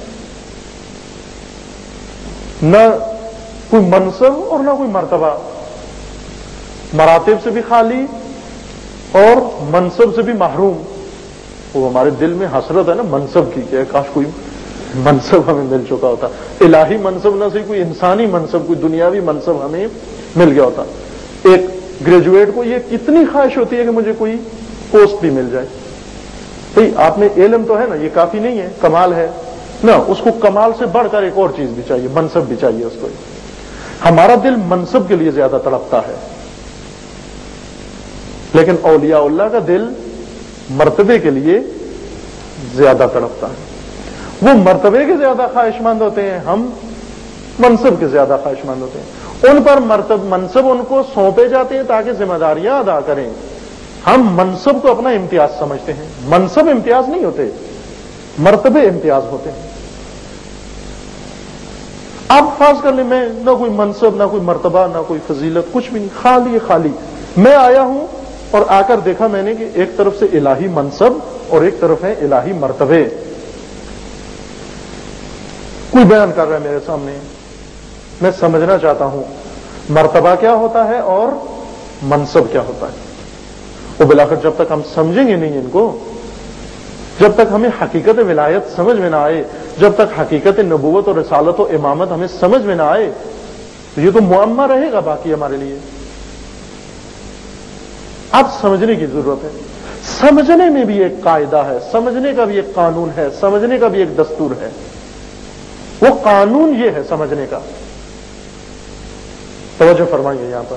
نہ کوئی منصب اور نہ کوئی مرتبہ, مراتب سے بھی خالی اور منصب سے بھی محروم. وہ ہمارے دل میں حسرت ہے نا منصب کی, کہ کاش کوئی منصب ہمیں مل چکا ہوتا. الہی منصب نہ صحیح, کوئی انسانی منصب, کوئی دنیاوی منصب ہمیں مل گیا ہوتا. ایک گریجویٹ کو یہ کتنی خواہش ہوتی ہے کہ مجھے کوئی پوسٹ بھی مل جائے. بھئی آپ میں علم تو ہے نا, یہ کافی نہیں ہے, کمال ہے نا, اس کو کمال سے بڑھ کر ایک اور چیز بھی چاہیے, منصب بھی چاہیے اس کو. ہمارا دل منصب کے لیے زیادہ تڑپتا ہے, لیکن اولیاء اللہ کا دل مرتبے کے لیے زیادہ تڑپتا ہے. وہ مرتبے کے زیادہ خواہش مند ہوتے ہیں, ہم منصب کے زیادہ خواہش مند ہوتے ہیں. ان پر مرتب منصب ان کو سونپے جاتے ہیں تاکہ ذمہ داریاں ادا کریں. ہم منصب کو اپنا امتیاز سمجھتے ہیں. منصب امتیاز نہیں ہوتے, مرتبے امتیاز ہوتے ہیں. اب فرض کر لیں میں نہ کوئی منصب, نہ کوئی مرتبہ, نہ کوئی فضیلت, کچھ بھی نہیں, خالی خالی میں آیا ہوں, اور آ کر دیکھا میں نے کہ ایک طرف سے الہی منصب اور ایک طرف ہے الہی مرتبے. کوئی بیان کر رہا ہے میرے سامنے, میں سمجھنا چاہتا ہوں مرتبہ کیا ہوتا ہے اور منصب کیا ہوتا ہے. وہ بلاخر جب تک ہم سمجھیں گے نہیں ان کو, جب تک ہمیں حقیقت ولایت سمجھ میں نہ آئے, جب تک حقیقت نبوت اور رسالت و امامت ہمیں سمجھ میں نہ آئے, تو یہ تو معمہ رہے گا باقی ہمارے لیے. اب سمجھنے کی ضرورت ہے. سمجھنے میں بھی ایک قاعدہ ہے, سمجھنے کا بھی ایک قانون ہے, سمجھنے کا بھی ایک دستور ہے. وہ قانون یہ ہے سمجھنے کا, توجہ فرمائیے یہاں پر.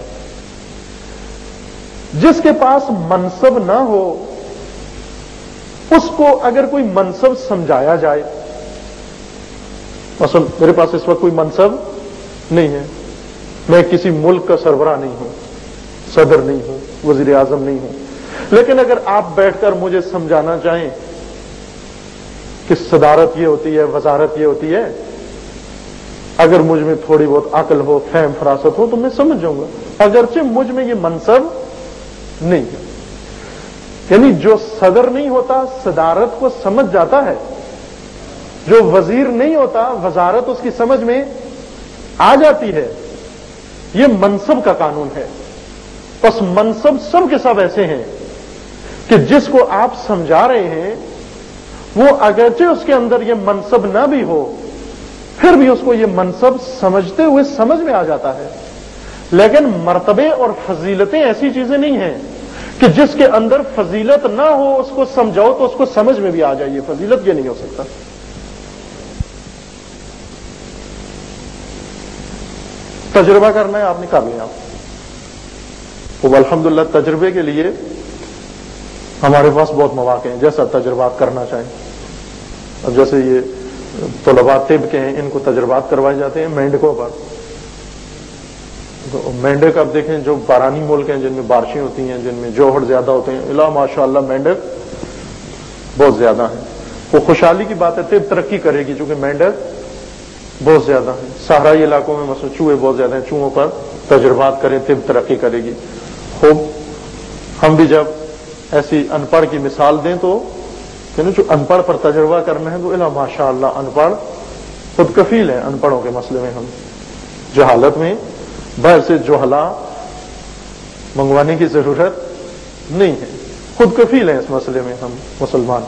جس کے پاس منصب نہ ہو اس کو اگر کوئی منصب سمجھایا جائے, مثلا میرے پاس اس وقت کوئی منصب نہیں ہے, میں کسی ملک کا سربراہ نہیں ہوں, صدر نہیں ہوں, وزیر اعظم نہیں ہوں, لیکن اگر آپ بیٹھ کر مجھے سمجھانا چاہیں کہ صدارت یہ ہوتی ہے، وزارت یہ ہوتی ہے، اگر مجھ میں تھوڑی بہت عقل ہو، فہم فراست ہو تو میں سمجھ جاؤں گا، اگرچہ مجھ میں یہ منصب نہیں ہے۔ یعنی جو صدر نہیں ہوتا صدارت کو سمجھ جاتا ہے، جو وزیر نہیں ہوتا وزارت اس کی سمجھ میں آ جاتی ہے، یہ منصب کا قانون ہے۔ بس منصب سب کے سب ایسے ہیں کہ جس کو آپ سمجھا رہے ہیں وہ اگرچہ اس کے اندر یہ منصب نہ بھی ہو، پھر بھی اس کو یہ منصب سمجھتے ہوئے سمجھ میں آ جاتا ہے۔ لیکن مرتبے اور فضیلتیں ایسی چیزیں نہیں ہیں کہ جس کے اندر فضیلت نہ ہو اس کو سمجھاؤ تو اس کو سمجھ میں بھی آ جائے، یہ فضیلت یہ نہیں ہو سکتا۔ تجربہ کرنا ہے، آپ نے کر لیا، وہ الحمدللہ تجربے کے لیے ہمارے پاس بہت مواقع ہیں، جیسا تجربات کرنا چاہیں۔ اب جیسے یہ طلباء طب کے ہیں، ان کو تجربات کروائے جاتے ہیں مینڈکوں پر۔ مینڈک اب دیکھیں جو بارانی ملک ہیں جن میں بارشیں ہوتی ہیں، جن میں جوہر زیادہ ہوتے ہیں، الا ماشاء اللہ مینڈک بہت زیادہ ہیں۔ وہ خوشحالی کی بات ہے، طب ترقی کرے گی چونکہ مینڈک بہت زیادہ ہیں۔ صحرائی علاقوں میں مثلا چوہے بہت زیادہ ہیں، چوہوں پر تجربات کریں، طب ترقی کرے گی۔ خوب، ہم بھی جب ایسی ان پڑھ کی مثال دیں تو جو ان پڑھ پر تجربہ کرنا ہے تو الا ماشاء اللہ ان پڑھ خود کفیل ہیں۔ ان پڑھوں کے مسئلے میں ہم جہالت میں باہر سے جوہلا منگوانے کی ضرورت نہیں ہے، خود کفیل ہیں اس مسئلے میں ہم مسلمان۔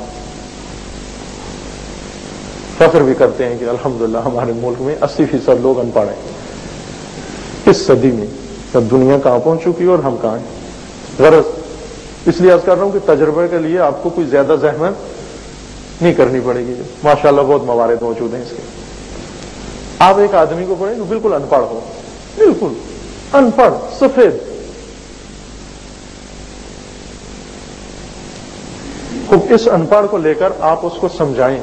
فخر بھی کرتے ہیں کہ الحمدللہ ہمارے ملک میں اسی فیصد لوگ ان پڑھ ہیں اس صدی میں۔ تب دنیا کہاں پہنچ چکی اور ہم کہاں ہیں؟ غرض اس لیے عرض کر رہا ہوں کہ تجربے کے لیے آپ کو کوئی زیادہ زحمت نہیں کرنی پڑے گی، ماشاءاللہ بہت موارد موجود ہیں اس کے۔ آپ ایک آدمی کو پڑھیں جو بالکل ان پڑھ ہو، بالکل ان پڑھ سفید، خوب اس ان پڑھ کو لے کر آپ اس کو سمجھائیں۔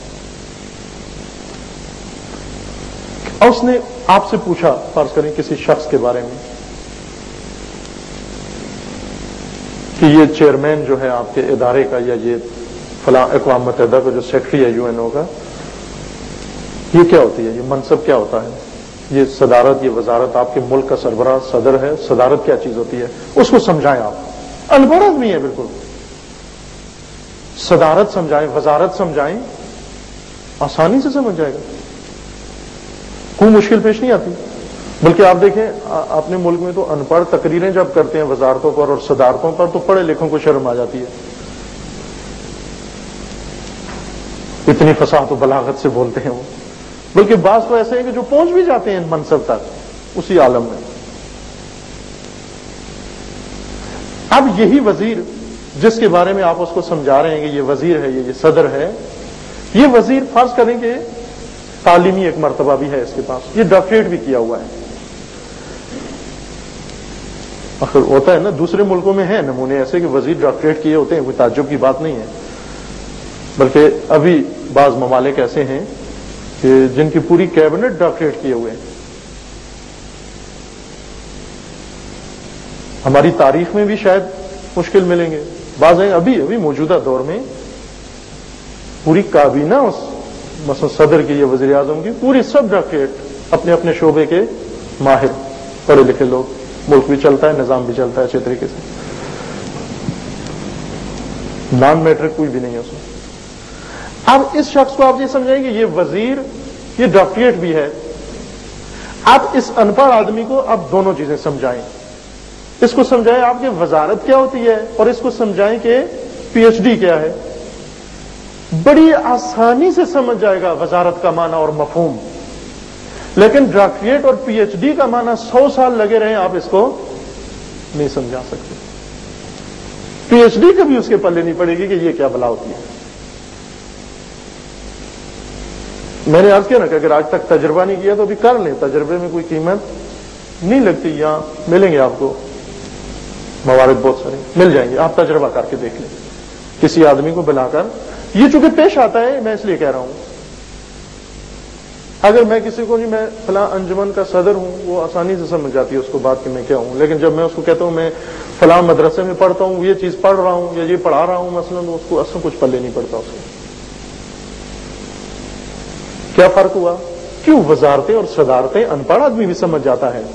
اور اس نے آپ سے پوچھا، فرض کریں کسی شخص کے بارے میں کہ یہ چیئرمین جو ہے آپ کے ادارے کا، یا یہ فلاں اقوام متحدہ کا جو سیکرٹری ہے یو این او کا، یہ کیا ہوتی ہے، یہ منصب کیا ہوتا ہے، یہ صدارت، یہ وزارت، آپ کے ملک کا سربراہ صدر ہے، صدارت کیا چیز ہوتی ہے، اس کو سمجھائیں۔ آپ ان پڑھ آدمی ہے بالکل، صدارت سمجھائیں، وزارت سمجھائیں، آسانی سے سمجھ جائے گا، کوئی مشکل پیش نہیں آتی۔ بلکہ آپ دیکھیں اپنے ملک میں تو ان پڑھ تقریریں جب کرتے ہیں وزارتوں پر اور صدارتوں پر تو پڑھے لکھوں کو شرم آ جاتی ہے، اتنی فصاحت و بلاغت سے بولتے ہیں وہ۔ بلکہ بعض تو ایسے ہیں کہ جو پہنچ بھی جاتے ہیں منصب تک اسی عالم میں۔ اب یہی وزیر جس کے بارے میں آپ اس کو سمجھا رہے ہیں کہ یہ وزیر ہے، یہ صدر ہے، یہ وزیر فرض کریں کہ تعلیمی ایک مرتبہ بھی ہے اس کے پاس، یہ ڈاکٹریٹ بھی کیا ہوا ہے۔ آخر ہوتا ہے نا، دوسرے ملکوں میں ہیں نمونے ایسے کہ وزیر ڈاکٹریٹ کیے ہوتے ہیں، کوئی تعجب کی بات نہیں ہے۔ بلکہ ابھی بعض ممالک ایسے ہیں کہ جن کی پوری کیبنٹ ڈاکٹریٹ کیے ہوئے ہیں۔ ہماری تاریخ میں بھی شاید مشکل ملیں گے، بعض ہیں ابھی ابھی موجودہ دور میں پوری کابینہ اس مثلا صدر کی یا وزیر اعظم کی پوری سب ڈاکٹریٹ، اپنے اپنے شعبے کے ماہر پڑھے لکھے لوگ، ملک بھی چلتا ہے، نظام بھی چلتا ہے اچھے طریقے سے، نان میٹرک کوئی بھی نہیں ہے اس میں۔ اب اس شخص کو آپ یہ سمجھائیں کہ یہ وزیر، یہ ڈاکٹریٹ بھی ہے۔ اب اس ان پڑھ آدمی کو اب دونوں چیزیں سمجھائیں، اس کو سمجھائیں آپ کی وزارت کیا ہوتی ہے اور اس کو سمجھائیں کہ پی ایچ ڈی کیا ہے، بڑی آسانی سے سمجھ جائے گا وزارت کا معنی اور مفہوم۔ لیکن ڈاکٹریٹ اور پی ایچ ڈی کا معنی سو سال لگے رہے آپ اس کو نہیں سمجھا سکتے، پی ایچ ڈی کبھی اس کے پلے نہیں پڑے گی کہ یہ کیا بلا ہوتی ہے۔ میں نے عرض کیا نا کہ اگر آج تک تجربہ نہیں کیا تو ابھی کر لیں، تجربے میں کوئی قیمت نہیں لگتی، یہاں ملیں گے آپ کو موارد بہت سارے مل جائیں گے، آپ تجربہ کر کے دیکھ لیں کسی آدمی کو بلا کر۔ یہ چونکہ پیش آتا ہے میں اس لیے کہہ رہا ہوں، اگر میں کسی کو نہیں، میں فلاں انجمن کا صدر ہوں، وہ آسانی سے سمجھ جاتی ہے اس کو بات کہ میں کیا ہوں. لیکن جب میں اس کو کہتا ہوں میں فلاں مدرسے میں پڑھتا ہوں، یہ چیز پڑھ رہا ہوں یا یہ پڑھا رہا ہوں مثلا، تو اس کو اصلا کچھ پلے نہیں پڑتا. اس کو کیا فرق ہوا؟ کیوں وزارتیں اور صدارتیں ان پڑھ آدمی بھی سمجھ جاتا ہے،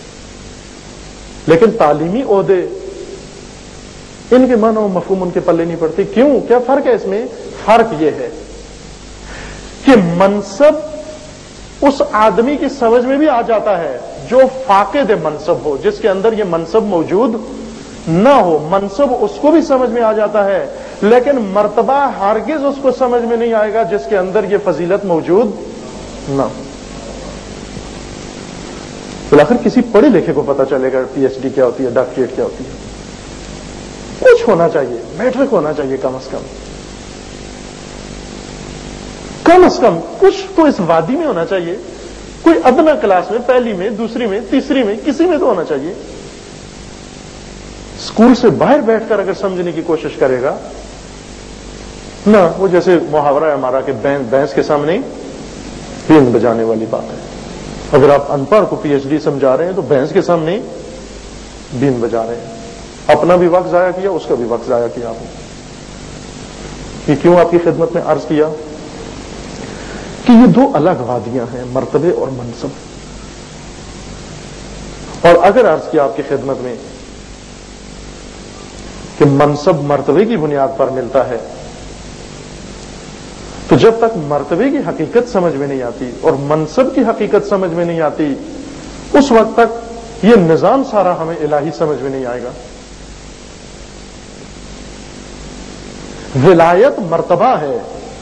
لیکن تعلیمی عہدے ان کے معنی و مفہوم ان کے پلے نہیں پڑتے. کیوں؟ کیا فرق ہے اس میں؟ فرق یہ ہے کہ منصب اس آدمی کی سمجھ میں بھی آ جاتا ہے جو فاقد منصب ہو، جس کے اندر یہ منصب موجود نہ ہو. منصب اس کو بھی سمجھ میں آ جاتا ہے، لیکن مرتبہ ہرگز اس کو سمجھ میں نہیں آئے گا جس کے اندر یہ فضیلت موجود نہ ہو. بالآخر کسی پڑھے لکھے کو پتا چلے گا پی ایچ ڈی کیا ہوتی ہے، ڈاکٹریٹ کیا ہوتی ہے. کچھ ہونا چاہیے، میٹرک ہونا چاہیے کم از کم، کم از کم کچھ تو اس وادی میں ہونا چاہیے. کوئی ادنا کلاس میں، پہلی میں، دوسری میں، تیسری میں، کسی میں تو ہونا چاہیے. اسکول سے باہر بیٹھ کر اگر سمجھنے کی کوشش کرے گا نہ، وہ جیسے محاورہ ہے ہمارا کہ بھینس کے سامنے بین بجانے والی بات ہے. اگر آپ ان پڑھ کو پی ایچ ڈی سمجھا رہے ہیں تو بھینس کے سامنے بین بجا رہے ہیں. اپنا بھی وقت ضائع کیا، اس کا بھی وقت ضائع کیا آپ نے. یہ کیوں آپ کی خدمت میں عرض کیا کہ یہ دو الگ وادیاں ہیں، مرتبے اور منصب. اور اگر عرض کیا آپ کی خدمت میں کہ منصب مرتبے کی بنیاد پر ملتا ہے، تو جب تک مرتبے کی حقیقت سمجھ میں نہیں آتی اور منصب کی حقیقت سمجھ میں نہیں آتی، اس وقت تک یہ نظام سارا ہمیں الہی سمجھ میں نہیں آئے گا. ولایت مرتبہ ہے،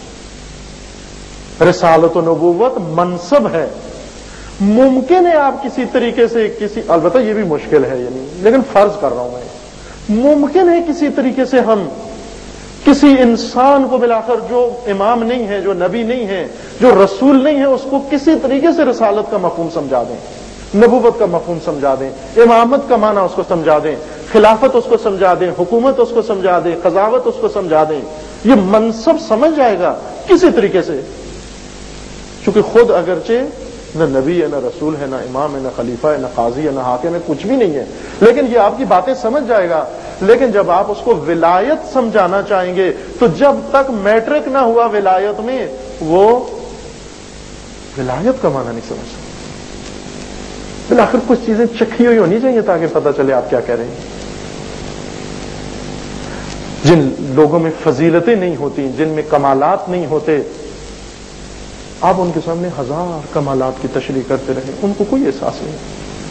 رسالت و نبوت منصب ہے. ممکن ہے آپ کسی طریقے سے کسی، البتہ یہ بھی مشکل ہے یعنی، لیکن فرض کر رہا ہوں میں، ممکن ہے کسی طریقے سے ہم کسی انسان کو ملا کر جو امام نہیں ہے، جو نبی نہیں ہے، جو رسول نہیں ہے، اس کو کسی طریقے سے رسالت کا مفہوم سمجھا دیں، نبوت کا مفہوم سمجھا دیں، امامت کا معنی اس کو سمجھا دیں، خلافت اس کو سمجھا دیں، حکومت اس کو سمجھا دیں، قضاوت اس کو سمجھا دیں. یہ منصب سمجھ جائے گا کسی طریقے سے، چونکہ خود اگرچہ نہ نبی ہے، نہ رسول ہے، نہ امام ہے، نہ خلیفہ ہے، نہ قاضی ہے، نہ حاکم ہے، کچھ بھی نہیں ہے، لیکن یہ آپ کی باتیں سمجھ جائے گا. لیکن جب آپ اس کو ولایت سمجھانا چاہیں گے تو جب تک میٹرک نہ ہوا ولایت میں، وہ ولایت کا معنی نہیں سمجھ سکتا. بالآخر کچھ چیزیں چکھی ہوئی ہونی چاہیے تاکہ پتہ چلے آپ کیا کہہ رہے ہیں. جن لوگوں میں فضیلتیں نہیں ہوتی، جن میں کمالات نہیں ہوتے، آپ ان کے سامنے ہزار کمالات کی تشریح کرتے رہے، ان کو کوئی احساس نہیں.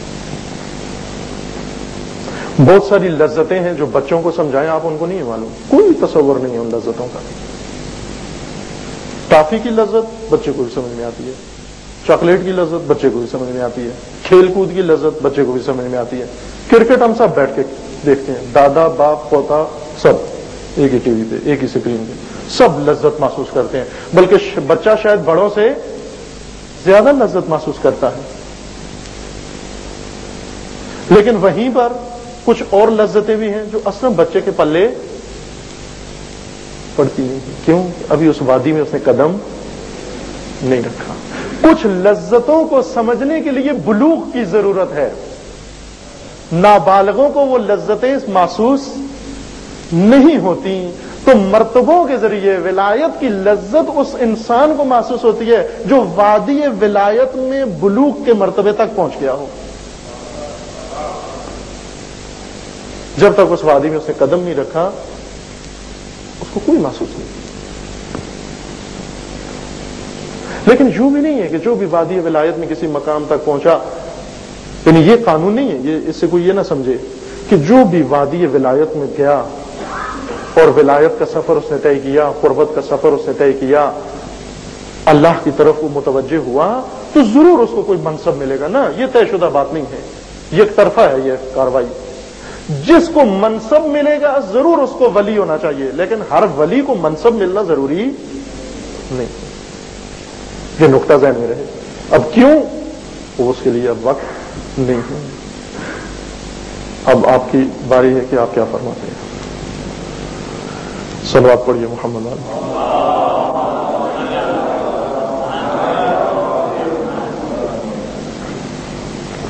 بہت ساری لذتیں ہیں جو بچوں کو سمجھائیں آپ ان کو نہیں معلوم، کوئی تصور نہیں ہے ان لذتوں کا. ٹافی کی لذت بچے کو بھی سمجھ میں آتی ہے، چاکلیٹ کی لذت بچے کو بھی سمجھ میں آتی ہے، کھیل کود کی لذت بچے کو بھی سمجھ میں آتی ہے. کرکٹ ہم سب بیٹھ کے دیکھتے ہیں، دادا باپ پوتا سب ایک ہی ٹی وی پہ، ایک ہی اسکرین پہ، سب لذت محسوس کرتے ہیں. بلکہ بچہ شاید بڑوں سے زیادہ لذت محسوس کرتا ہے. لیکن وہیں پر کچھ اور لذتیں بھی ہیں جو اصلا بچے کے پلے پڑتی نہیں. کیوں؟ ابھی اس وادی میں اس نے قدم نہیں رکھا. کچھ لذتوں کو سمجھنے کے لیے بلوغ کی ضرورت ہے. نابالغوں کو وہ لذتیں محسوس نہیں ہوتی، تو مرتبوں کے ذریعے ولایت کی لذت اس انسان کو محسوس ہوتی ہے جو وادی ولایت میں بلوغ کے مرتبے تک پہنچ گیا ہو. جب تک اس وادی میں اس نے قدم نہیں رکھا اس کو کوئی محسوس نہیں. لیکن یوں بھی نہیں ہے کہ جو بھی وادی ولایت میں کسی مقام تک پہنچا، یعنی یہ قانون نہیں ہے، یہ اس سے کوئی یہ نہ سمجھے کہ جو بھی وادی ولایت میں گیا اور ولایت کا سفر اس نے طے کیا، قربت کا سفر اس نے طے کیا، اللہ کی طرف وہ متوجہ ہوا، تو ضرور اس کو کوئی منصب ملے گا. نا، یہ طے شدہ بات نہیں ہے، یک طرفہ ہے یہ کاروائی. جس کو منصب ملے گا ضرور اس کو ولی ہونا چاہیے، لیکن ہر ولی کو منصب ملنا ضروری نہیں. یہ نقطہ ذہن میں رہے. اب کیوں؟ وہ اس کے لیے اب وقت نہیں ہے. اب آپ کی باری ہے کہ آپ کیا فرماتے ہیں. صلوات پڑھیے محمد علیہ.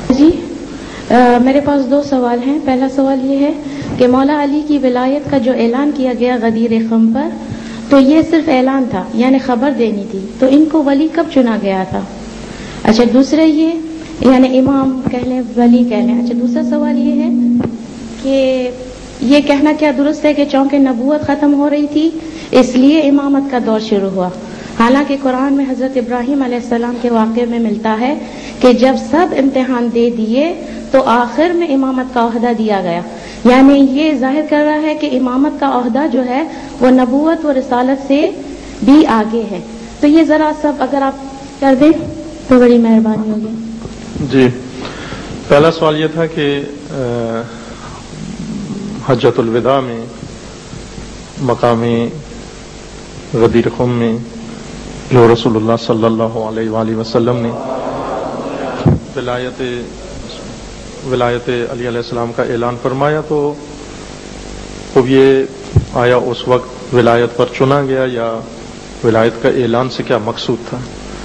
جی آ, میرے پاس دو سوال ہیں. پہلا سوال یہ ہے کہ مولا علی کی ولایت کا جو اعلان کیا گیا غدیر خم پر، تو یہ صرف اعلان تھا، یعنی خبر دینی تھی، تو ان کو ولی کب چنا گیا تھا؟ اچھا دوسرا یہ یعنی امام کہہ لیں ولی کہہ لیں. اچھا دوسرا سوال یہ ہے کہ یہ کہنا کیا درست ہے کہ چونکہ نبوت ختم ہو رہی تھی اس لیے امامت کا دور شروع ہوا، حالانکہ قرآن میں حضرت ابراہیم علیہ السلام کے واقعے میں ملتا ہے کہ جب سب امتحان دے دیے تو آخر میں امامت کا عہدہ دیا گیا، یعنی یہ ظاہر کر رہا ہے کہ امامت کا عہدہ جو ہے وہ نبوت و رسالت سے بھی آگے ہے. تو یہ ذرا سب اگر آپ کر دیں تو بڑی مہربانی ہوگی. جی پہلا سوال یہ تھا کہ حجۃ الوداع میں مقام غدیر خم میں جو رسول اللہ صلی اللہ علیہ وآلہ وسلم نے ولایت ولایت علی علیہ السلام کا اعلان فرمایا، تو اب یہ آیا اس وقت ولایت پر چنا گیا یا ولایت کا اعلان سے کیا مقصود تھا؟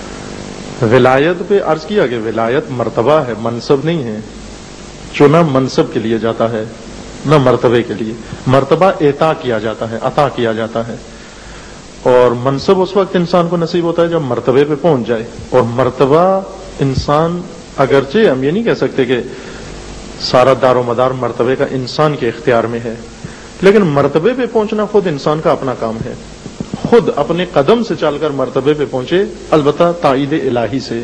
ولایت پہ عرض کیا کہ ولایت مرتبہ ہے، منصب نہیں ہے. چنا منصب کے لیے جاتا ہے نہ مرتبے کے لیے. مرتبہ عطا کیا جاتا ہے، عطا کیا جاتا ہے، اور منصب اس وقت انسان کو نصیب ہوتا ہے جب مرتبے پہ پہنچ جائے. اور مرتبہ انسان، اگرچہ ہم یہ نہیں کہہ سکتے کہ سارا دار و مدار مرتبے کا انسان کے اختیار میں ہے، لیکن مرتبے پہ پہنچنا خود انسان کا اپنا کام ہے. خود اپنے قدم سے چل کر مرتبے پہ پہنچے، البتہ تائید الہی سے،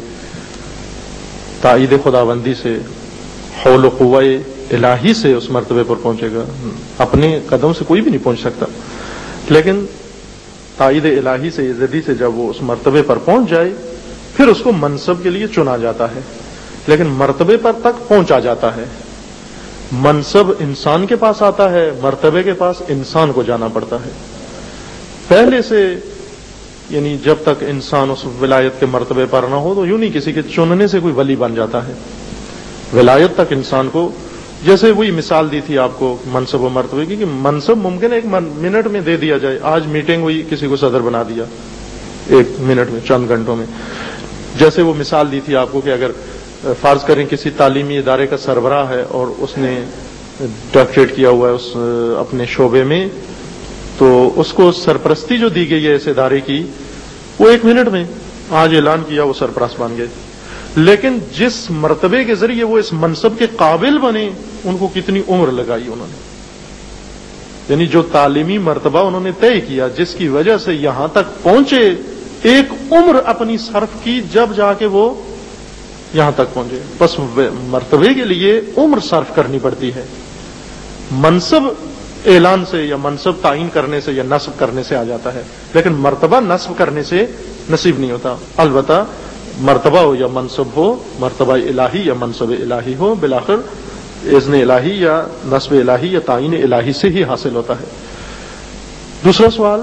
تائید خداوندی سے، حول و قوہ الہی سے اس مرتبے پر پہنچے گا. اپنے قدم سے کوئی بھی نہیں پہنچ سکتا، لیکن تائید الہی سے، عزتی سے جب وہ اس مرتبے پر پہنچ جائے پھر اس کو منصب کے لیے چنا جاتا ہے، لیکن مرتبے پر تک پہنچا جاتا ہے. منصب انسان کے پاس آتا ہے، مرتبے کے پاس انسان کو جانا پڑتا ہے. پہلے سے یعنی جب تک انسان اس ولایت کے مرتبے پر نہ ہو تو یوں نہیں کسی کے چننے سے کوئی ولی بن جاتا ہے. ولایت تک انسان کو، جیسے وہی مثال دی تھی آپ کو منصب و مرتبے کی، کہ منصب ممکن ہے ایک منٹ میں دے دیا جائے. آج میٹنگ ہوئی، کسی کو صدر بنا دیا ایک منٹ میں، چند گھنٹوں میں. جیسے وہ مثال دی تھی آپ کو کہ اگر فرض کریں کسی تعلیمی ادارے کا سربراہ ہے اور اس نے ڈاکٹریٹ کیا ہوا ہے اس اپنے شعبے میں، تو اس کو سرپرستی جو دی گئی ہے اس ادارے کی، وہ ایک منٹ میں آج اعلان کیا وہ سرپرست بن گئے. لیکن جس مرتبے کے ذریعے وہ اس منصب کے قابل بنے، ان کو کتنی عمر لگائی انہوں نے. یعنی جو تعلیمی مرتبہ انہوں نے طے کیا، جس کی وجہ سے یہاں تک پہنچے، ایک عمر اپنی صرف کی جب جا کے وہ یہاں تک پہنچے. بس مرتبے کے لیے عمر صرف کرنی پڑتی ہے. منصب اعلان سے یا منصب تعین کرنے سے یا نصب کرنے سے آ جاتا ہے، لیکن مرتبہ نصب کرنے سے نصیب نہیں ہوتا. البتہ مرتبہ ہو یا منصب ہو، مرتبہ الہی یا منصب الہی ہو، بالآخر اذن الہی یا نصب الہی یا تعین الہی سے ہی حاصل ہوتا ہے. دوسرا سوال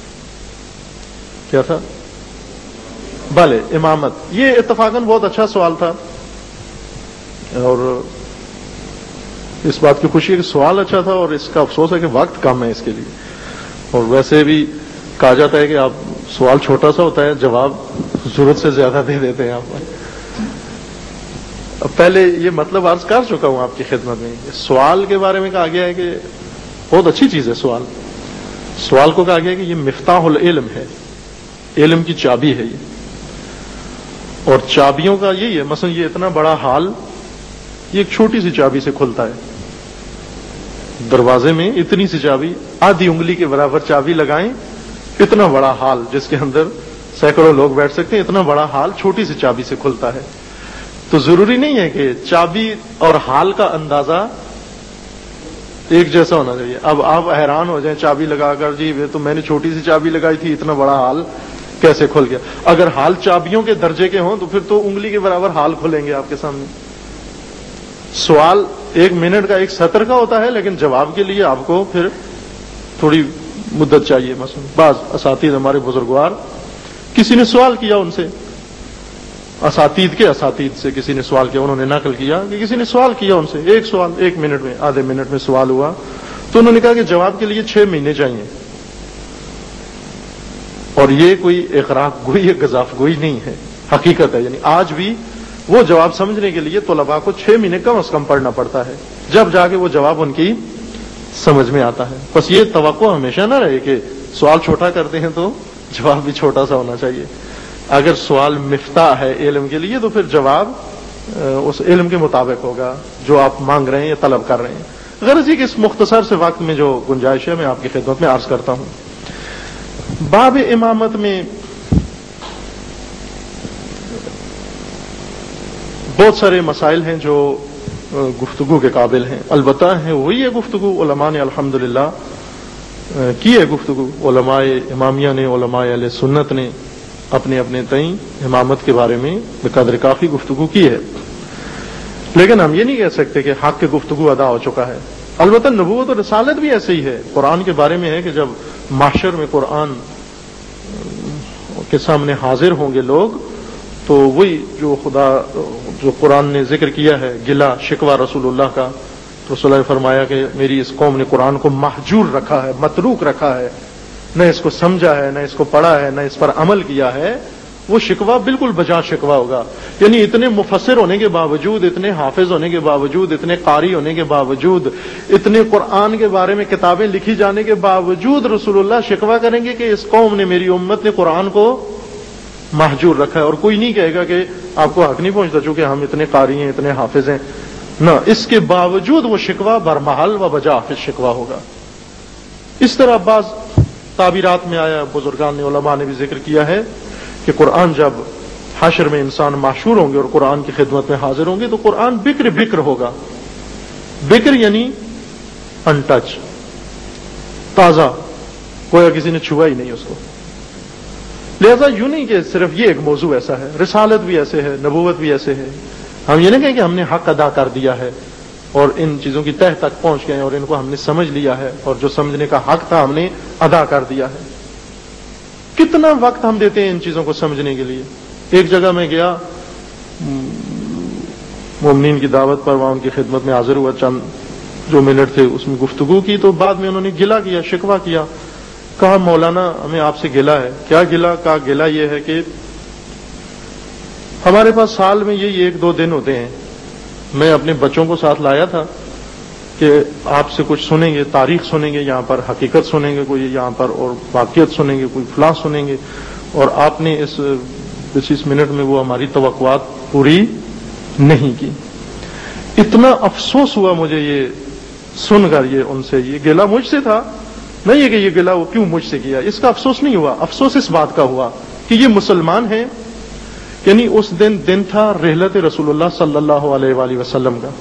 کیا تھا؟ بھلے امامت. یہ اتفاقاً بہت اچھا سوال تھا، اور اس بات کی خوشی ہے کہ سوال اچھا تھا، اور اس کا افسوس ہے کہ وقت کم ہے اس کے لیے. اور ویسے بھی کہا جاتا ہے کہ آپ سوال چھوٹا سا ہوتا ہے، جواب ضرورت سے زیادہ دے دیتے ہیں آپ. اب پہلے یہ مطلب عرض کر چکا ہوں آپ کی خدمت میں. سوال کے بارے میں کہا گیا ہے کہ بہت اچھی چیز ہے سوال. سوال کو کہا گیا ہے کہ یہ مفتاح العلم ہے، علم کی چابی ہے یہ. اور چابیوں کا یہی ہے، مثلا یہ اتنا بڑا ہال، یہ ایک چھوٹی سی چابی سے کھلتا ہے. دروازے میں اتنی سی چابی، آدھی انگلی کے برابر چابی لگائیں، اتنا بڑا ہال جس کے اندر سینکڑوں لوگ بیٹھ سکتے ہیں، اتنا بڑا ہال چھوٹی سی چابی سے کھلتا ہے. تو ضروری نہیں ہے کہ چابی اور ہال کا اندازہ ایک جیسا ہونا چاہیے. اب آپ حیران ہو جائیں چابی لگا کر، جی تو میں نے چھوٹی سی چابی لگائی تھی، اتنا بڑا ہال کیسے کھل گیا؟ اگر ہال چابیوں کے درجے کے ہوں تو پھر تو انگلی کے برابر ہال کھلیں گے آپ کے سامنے. سوال ایک منٹ کا، ایک سطر کا ہوتا ہے، لیکن جواب کے لیے آپ کو پھر تھوڑی مدت چاہیے. مثلا بعض اساتید ہمارے بزرگوار، کسی نے سوال کیا ان سے، اساتید کے اساتید سے کسی نے سوال کیا، انہوں نے نقل کیا کہ کسی نے سوال کیا ان سے، ایک سوال ایک منٹ میں، آدھے منٹ میں سوال ہوا، تو انہوں نے کہا کہ جواب کے لیے چھ مہینے چاہیے. اور یہ کوئی اقراق گوئی یا گزاف گوئی نہیں ہے، حقیقت ہے. یعنی آج بھی وہ جواب سمجھنے کے لیے طلباء کو چھ مہینے کم از کم پڑھنا پڑتا ہے، جب جا کے وہ جواب ان کی سمجھ میں آتا ہے. بس یہ توقع ہمیشہ نہ رہے کہ سوال چھوٹا کرتے ہیں تو جواب بھی چھوٹا سا ہونا چاہیے. اگر سوال مفتاح ہے علم کے لیے تو پھر جواب اس علم کے مطابق ہوگا جو آپ مانگ رہے ہیں یا طلب کر رہے ہیں. غرض یہ کہ اس مختصر سے وقت میں جو گنجائش ہے میں آپ کی خدمت میں عرض کرتا ہوں. باب امامت میں بہت سارے مسائل ہیں جو گفتگو کے قابل ہیں. البتہ ہیں وہی ہے گفتگو علماء نے الحمدللہ کی ہے. گفتگو علماء امامیہ نے، علماء اہل سنت نے اپنے اپنے تئیں امامت کے بارے میں بقدر کافی گفتگو کی ہے. لیکن ہم یہ نہیں کہہ سکتے کہ حق کی گفتگو ادا ہو چکا ہے. البتہ نبوت اور رسالت بھی ایسے ہی ہے. قرآن کے بارے میں ہے کہ جب محشر میں قرآن کے سامنے حاضر ہوں گے لوگ تو وہی جو خدا جو قرآن نے ذکر کیا ہے گلا شکوہ رسول اللہ کا، رسول اللہ نے فرمایا کہ میری اس قوم نے قرآن کو محجور رکھا ہے، متروک رکھا ہے، نہ اس کو سمجھا ہے، نہ اس کو پڑھا ہے، نہ اس پر عمل کیا ہے. وہ شکوہ بالکل بجا شکوہ ہوگا. یعنی اتنے مفسر ہونے کے باوجود، اتنے حافظ ہونے کے باوجود، اتنے قاری ہونے کے باوجود، اتنے قرآن کے بارے میں کتابیں لکھی جانے کے باوجود رسول اللہ شکوہ کریں گے کہ اس قوم نے، میری امت نے قرآن کو محجور رکھا ہے. اور کوئی نہیں کہے گا کہ آپ کو حق نہیں پہنچتا چونکہ ہم اتنے قاری ہیں، اتنے حافظ ہیں. نہ، اس کے باوجود وہ شکوہ برمحل و بجا شکوہ ہوگا. اس طرح بعض تعبیرات میں آیا، بزرگان نے، علماء نے بھی ذکر کیا ہے کہ قرآن جب حشر میں انسان محشور ہوں گے اور قرآن کی خدمت میں حاضر ہوں گے تو قرآن بکر بکر ہوگا. بکر یعنی ان ٹچ، تازہ، کوئی کسی نے چھوا ہی نہیں اس کو. لہذا یوں نہیں کہ صرف یہ ایک موضوع ایسا ہے، رسالت بھی ایسے ہے، نبوت بھی ایسے ہے. ہم یہ نہیں کہیں کہ ہم نے حق ادا کر دیا ہے اور ان چیزوں کی تہ تک پہنچ گئے اور ان کو ہم نے سمجھ لیا ہے اور جو سمجھنے کا حق تھا ہم نے ادا کر دیا ہے. کتنا وقت ہم دیتے ہیں ان چیزوں کو سمجھنے کے لیے. ایک جگہ میں گیا مومنین کی دعوت پر، وہاں ان کی خدمت میں حاضر ہوا، چند جو منٹ تھے اس میں گفتگو کی تو بعد میں انہوں نے گلہ کیا، شکوہ کیا. کہا مولانا ہمیں آپ سے گلہ ہے. کیا گلہ؟ کہا گلہ یہ ہے کہ ہمارے پاس سال میں یہی ایک دو دن ہوتے ہیں، میں اپنے بچوں کو ساتھ لایا تھا کہ آپ سے کچھ سنیں گے، تاریخ سنیں گے، یہاں پر حقیقت سنیں گے کوئی، یہاں پر اور واقعیت سنیں گے کوئی، فلاں سنیں گے، اور آپ نے اس پچیس منٹ میں وہ ہماری توقعات پوری نہیں کی. اتنا افسوس ہوا مجھے یہ سن کر، یہ ان سے یہ گلہ مجھ سے تھا، نہیں ہے کہ یہ گلہ وہ کیوں مجھ سے کیا، اس کا افسوس نہیں ہوا. افسوس اس بات کا ہوا کہ یہ مسلمان ہیں. یعنی اس دن دن تھا رحلت رسول اللہ صلی اللہ علیہ وآلہ وسلم کا،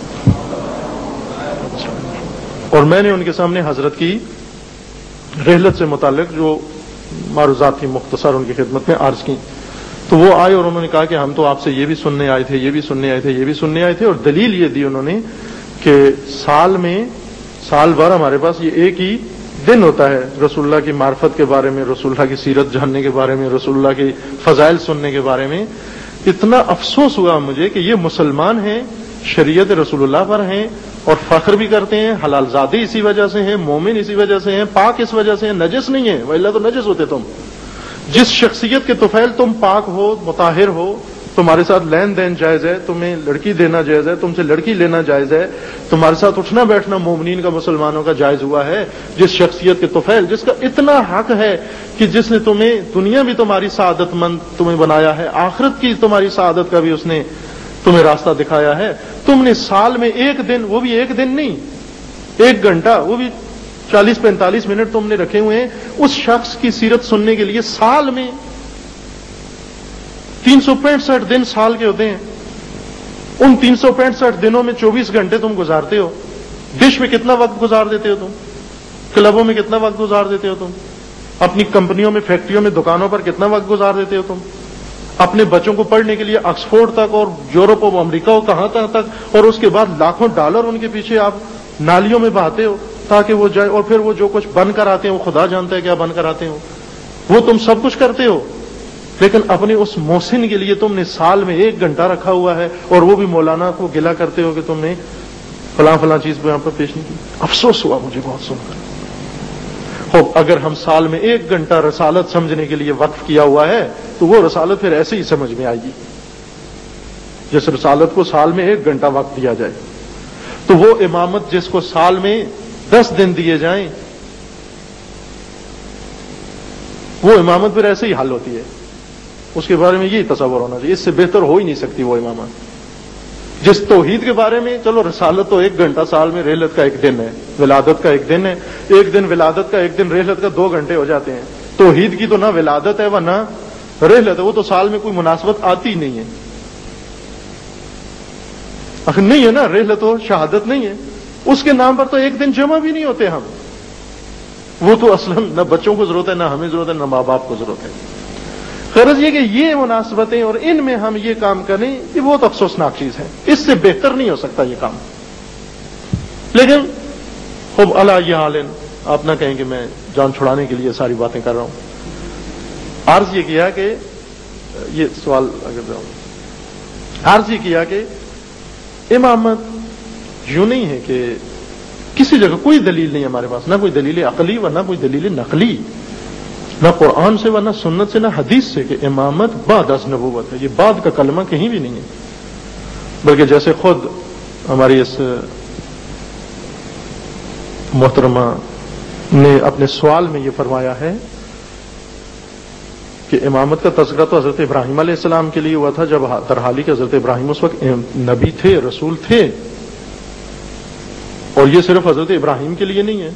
اور میں نے ان کے سامنے حضرت کی رحلت سے متعلق جو معروضات تھی مختصر ان کی خدمت میں عرض کی. تو وہ آئے اور انہوں نے کہا کہ ہم تو آپ سے یہ بھی سننے آئے تھے، یہ بھی سننے آئے تھے، یہ بھی سننے آئے تھے، اور دلیل یہ دی انہوں نے کہ سال میں سال بھر ہمارے پاس یہ ایک ہی دن ہوتا ہے رسول اللہ کی معرفت کے بارے میں، رسول اللہ کی سیرت جاننے کے بارے میں، رسول اللہ کی فضائل سننے کے بارے میں. اتنا افسوس ہوا مجھے کہ یہ مسلمان ہیں، شریعت رسول اللہ پر ہیں اور فخر بھی کرتے ہیں، حلال زادی اسی وجہ سے ہیں، مومن اسی وجہ سے ہیں، پاک اس وجہ سے ہیں، نجس نہیں ہیں، وإلا تو نجس ہوتے تم. جس شخصیت کے طفیل تم پاک ہو، مطہر ہو، تمہارے ساتھ لین دین جائز ہے، تمہیں لڑکی دینا جائز ہے، تم سے لڑکی لینا جائز ہے، تمہارے ساتھ اٹھنا بیٹھنا مومنین کا، مسلمانوں کا جائز ہوا ہے. جس شخصیت کے طفیل، جس کا اتنا حق ہے کہ جس نے تمہیں دنیا بھی تمہاری سعادت مند تمہیں بنایا ہے، آخرت کی تمہاری سعادت کا بھی اس نے تمہیں راستہ دکھایا ہے، تم نے سال میں ایک دن، وہ بھی ایک دن نہیں، ایک گھنٹہ، وہ بھی چالیس پینتالیس منٹ تم نے رکھے ہوئے ہیں اس شخص کی سیرت سننے کے لیے. سال میں تین سو پینسٹھ دن سال کے ہوتے ہیں، ان تین سو پینسٹھ دنوں میں چوبیس گھنٹے تم گزارتے ہو. ڈش میں کتنا وقت گزار دیتے ہو تم، کلبوں میں کتنا وقت گزار دیتے ہو تم، اپنی کمپنیوں میں، فیکٹریوں میں، دکانوں پر کتنا وقت گزار دیتے ہو تم، اپنے بچوں کو پڑھنے کے لیے آکسفورڈ تک اور یورپ اور امریکہ ہو کہاں تک، اور اس کے بعد لاکھوں ڈالر ان کے پیچھے آپ نالیوں میں بہاتے ہو تاکہ وہ جائے، اور پھر وہ جو کچھ بن کر آتے ہیں وہ خدا جانتا ہے کیا بن کر آتے ہو، وہ تم سب کچھ کرتے ہو. لیکن اپنے اس محسن کے لیے تم نے سال میں ایک گھنٹہ رکھا ہوا ہے، اور وہ بھی مولانا کو گلہ کرتے ہو کہ تم نے فلاں فلاں چیز یہاں پر پیش نہیں کی. افسوس ہوا مجھے بہت سن کر. خوب اگر ہم سال میں ایک گھنٹہ رسالت سمجھنے کے لیے وقف کیا ہوا ہے تو وہ رسالت پھر ایسے ہی سمجھ میں آئے گی. جیسے رسالت کو سال میں ایک گھنٹہ وقت دیا جائے تو وہ امامت جس کو سال میں دس دن دیے جائیں وہ امامت پھر ایسے ہی حل ہوتی ہے. اس کے بارے میں یہی تصور ہونا چاہیے. اس سے بہتر ہو ہی نہیں سکتی وہ امامت. جس توحید کے بارے میں چلو رسالت تو ایک گھنٹہ سال میں، رحلت کا ایک دن ہے، ولادت کا ایک دن ہے، ایک دن ولادت کا ایک دن رحلت کا دو گھنٹے ہو جاتے ہیں. توحید کی تو نہ ولادت ہے و نہ رحلت ہے، وہ تو سال میں کوئی مناسبت آتی نہیں ہے. آخر نہیں ہے نا، رحلت و شہادت نہیں ہے، اس کے نام پر تو ایک دن جمع بھی نہیں ہوتے ہم. وہ تو اصلا نہ بچوں کو ضرورت ہے، نہ ہمیں ضرورت ہے، نہ ماں باپ کو ضرورت ہے. غرض یہ کہ یہ مناسبتیں اور ان میں ہم یہ کام کریں، یہ بہت افسوسناک چیز ہے. اس سے بہتر نہیں ہو سکتا یہ کام. لیکن خوب اللہ یہ حال، آپ نہ کہیں کہ میں جان چھڑانے کے لیے ساری باتیں کر رہا ہوں. عرض یہ کیا کہ یہ سوال اگر عرض یہ کیا کہ امامت یوں نہیں ہے کہ کسی جگہ کوئی دلیل نہیں ہمارے پاس، نہ کوئی دلیل عقلی و نہ کوئی دلیل نقلی، نہ قرآن سے و نہ سنت سے نہ حدیث سے کہ امامت بعد از نبوت ہے. یہ بعد کا کلمہ کہیں بھی نہیں ہے. بلکہ جیسے خود ہماری اس محترمہ نے اپنے سوال میں یہ فرمایا ہے کہ امامت کا تذکرہ تو حضرت ابراہیم علیہ السلام کے لیے ہوا تھا، جب ترحالی کے حضرت ابراہیم اس وقت نبی تھے، رسول تھے. اور یہ صرف حضرت ابراہیم کے لیے نہیں ہے،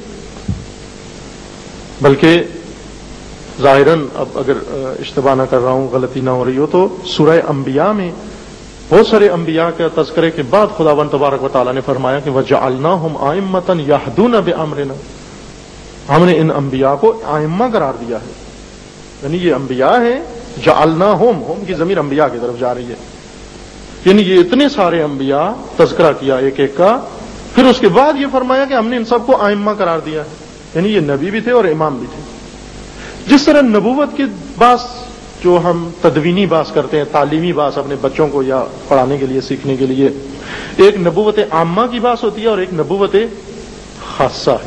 بلکہ ظاہراً اب اگر اشتباہ نہ کر رہا ہوں، غلطی نہ ہو رہی ہو، تو سورہ انبیاء میں بہت سارے انبیاء کے تذکرے کے بعد خداوند تبارک و تعالیٰ نے فرمایا کہ وَجَعَلْنَاهُمْ أَئِمَّةً يَهْدُونَ بِأَمْرِنَا، ہم نے ان انبیاء کو ائمہ قرار دیا ہے. یعنی یہ انبیاء ہیں، جعلناہم، ہم کی ضمیر انبیاء کی طرف جا رہی ہے. یعنی یہ اتنے سارے انبیاء، تذکرہ کیا ایک ایک کا، پھر اس کے بعد یہ فرمایا کہ ہم نے ان سب کو ائمہ قرار دیا ہے. یعنی یہ نبی بھی تھے اور امام بھی تھے. جس طرح نبوت کے باس جو ہم تدوینی باس کرتے ہیں، تعلیمی باس اپنے بچوں کو یا پڑھانے کے لیے، سیکھنے کے لیے، ایک نبوت عامہ کی باس ہوتی ہے اور ایک نبوت خاصہ ہے.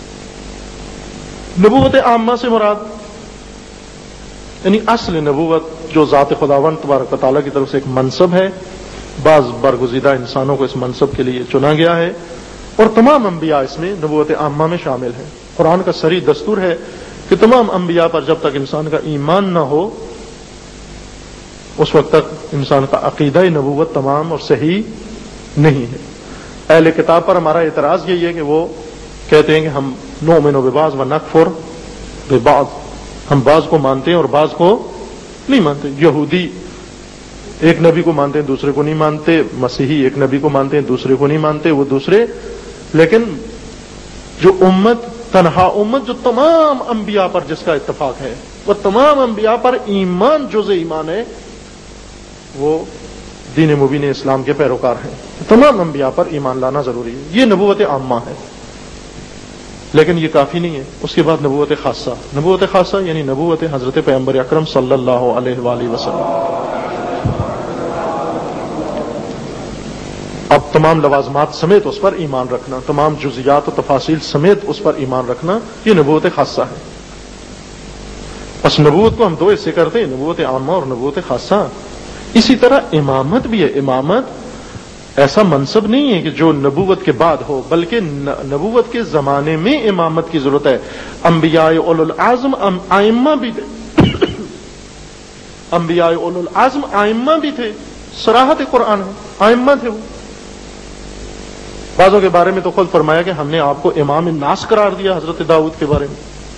نبوت عامہ سے مراد یعنی اصل نبوت جو ذات خداوند تبارک و تعالیٰ کی طرف سے ایک منصب ہے، بعض برگزیدہ انسانوں کو اس منصب کے لیے چنا گیا ہے، اور تمام انبیاء اس میں نبوت عامہ میں شامل ہیں. قرآن کا صریح دستور ہے کہ تمام انبیاء پر جب تک انسان کا ایمان نہ ہو اس وقت تک انسان کا عقیدہ نبوت تمام اور صحیح نہیں ہے. اہل کتاب پر ہمارا اعتراض یہی ہے کہ وہ کہتے ہیں کہ ہم نؤمن ببعض و نکفر ببعض، ہم بعض کو مانتے ہیں اور بعض کو نہیں مانتے. یہودی ایک نبی کو مانتے ہیں، دوسرے کو نہیں مانتے. مسیحی ایک نبی کو مانتے ہیں، دوسرے کو نہیں مانتے، وہ دوسرے. لیکن جو امت، تنہا امت جو تمام انبیاء پر جس کا اتفاق ہے، وہ تمام انبیاء پر ایمان جز ایمان ہے، وہ دین مبین اسلام کے پیروکار ہیں. تمام انبیاء پر ایمان لانا ضروری ہے. یہ نبوت عامہ ہے. لیکن یہ کافی نہیں ہے. اس کے بعد نبوت خاصہ. نبوت خاصہ یعنی نبوت حضرت پیغمبر اکرم صلی اللہ علیہ وآلہ وسلم. اب تمام لوازمات سمیت اس پر ایمان رکھنا، تمام جزیات و تفاصیل سمیت اس پر ایمان رکھنا، یہ نبوت خاصہ ہے. بس نبوت کو ہم دو حصے کرتے ہیں، نبوت عامہ اور نبوت خاصہ. اسی طرح امامت بھی ہے. امامت ایسا منصب نہیں ہے کہ جو نبوت کے بعد ہو، بلکہ نبوت کے زمانے میں امامت کی ضرورت ہے. انبیاء اولو العزم ائمہ بھی تھے انبیاء اولو العزم ائمہ بھی تھے. صراحت قرآن ہے، ائمہ تھے. وہ بعضوں کے بارے میں تو خود فرمایا کہ ہم نے آپ کو امام الناس قرار دیا. حضرت داؤد کے بارے میں،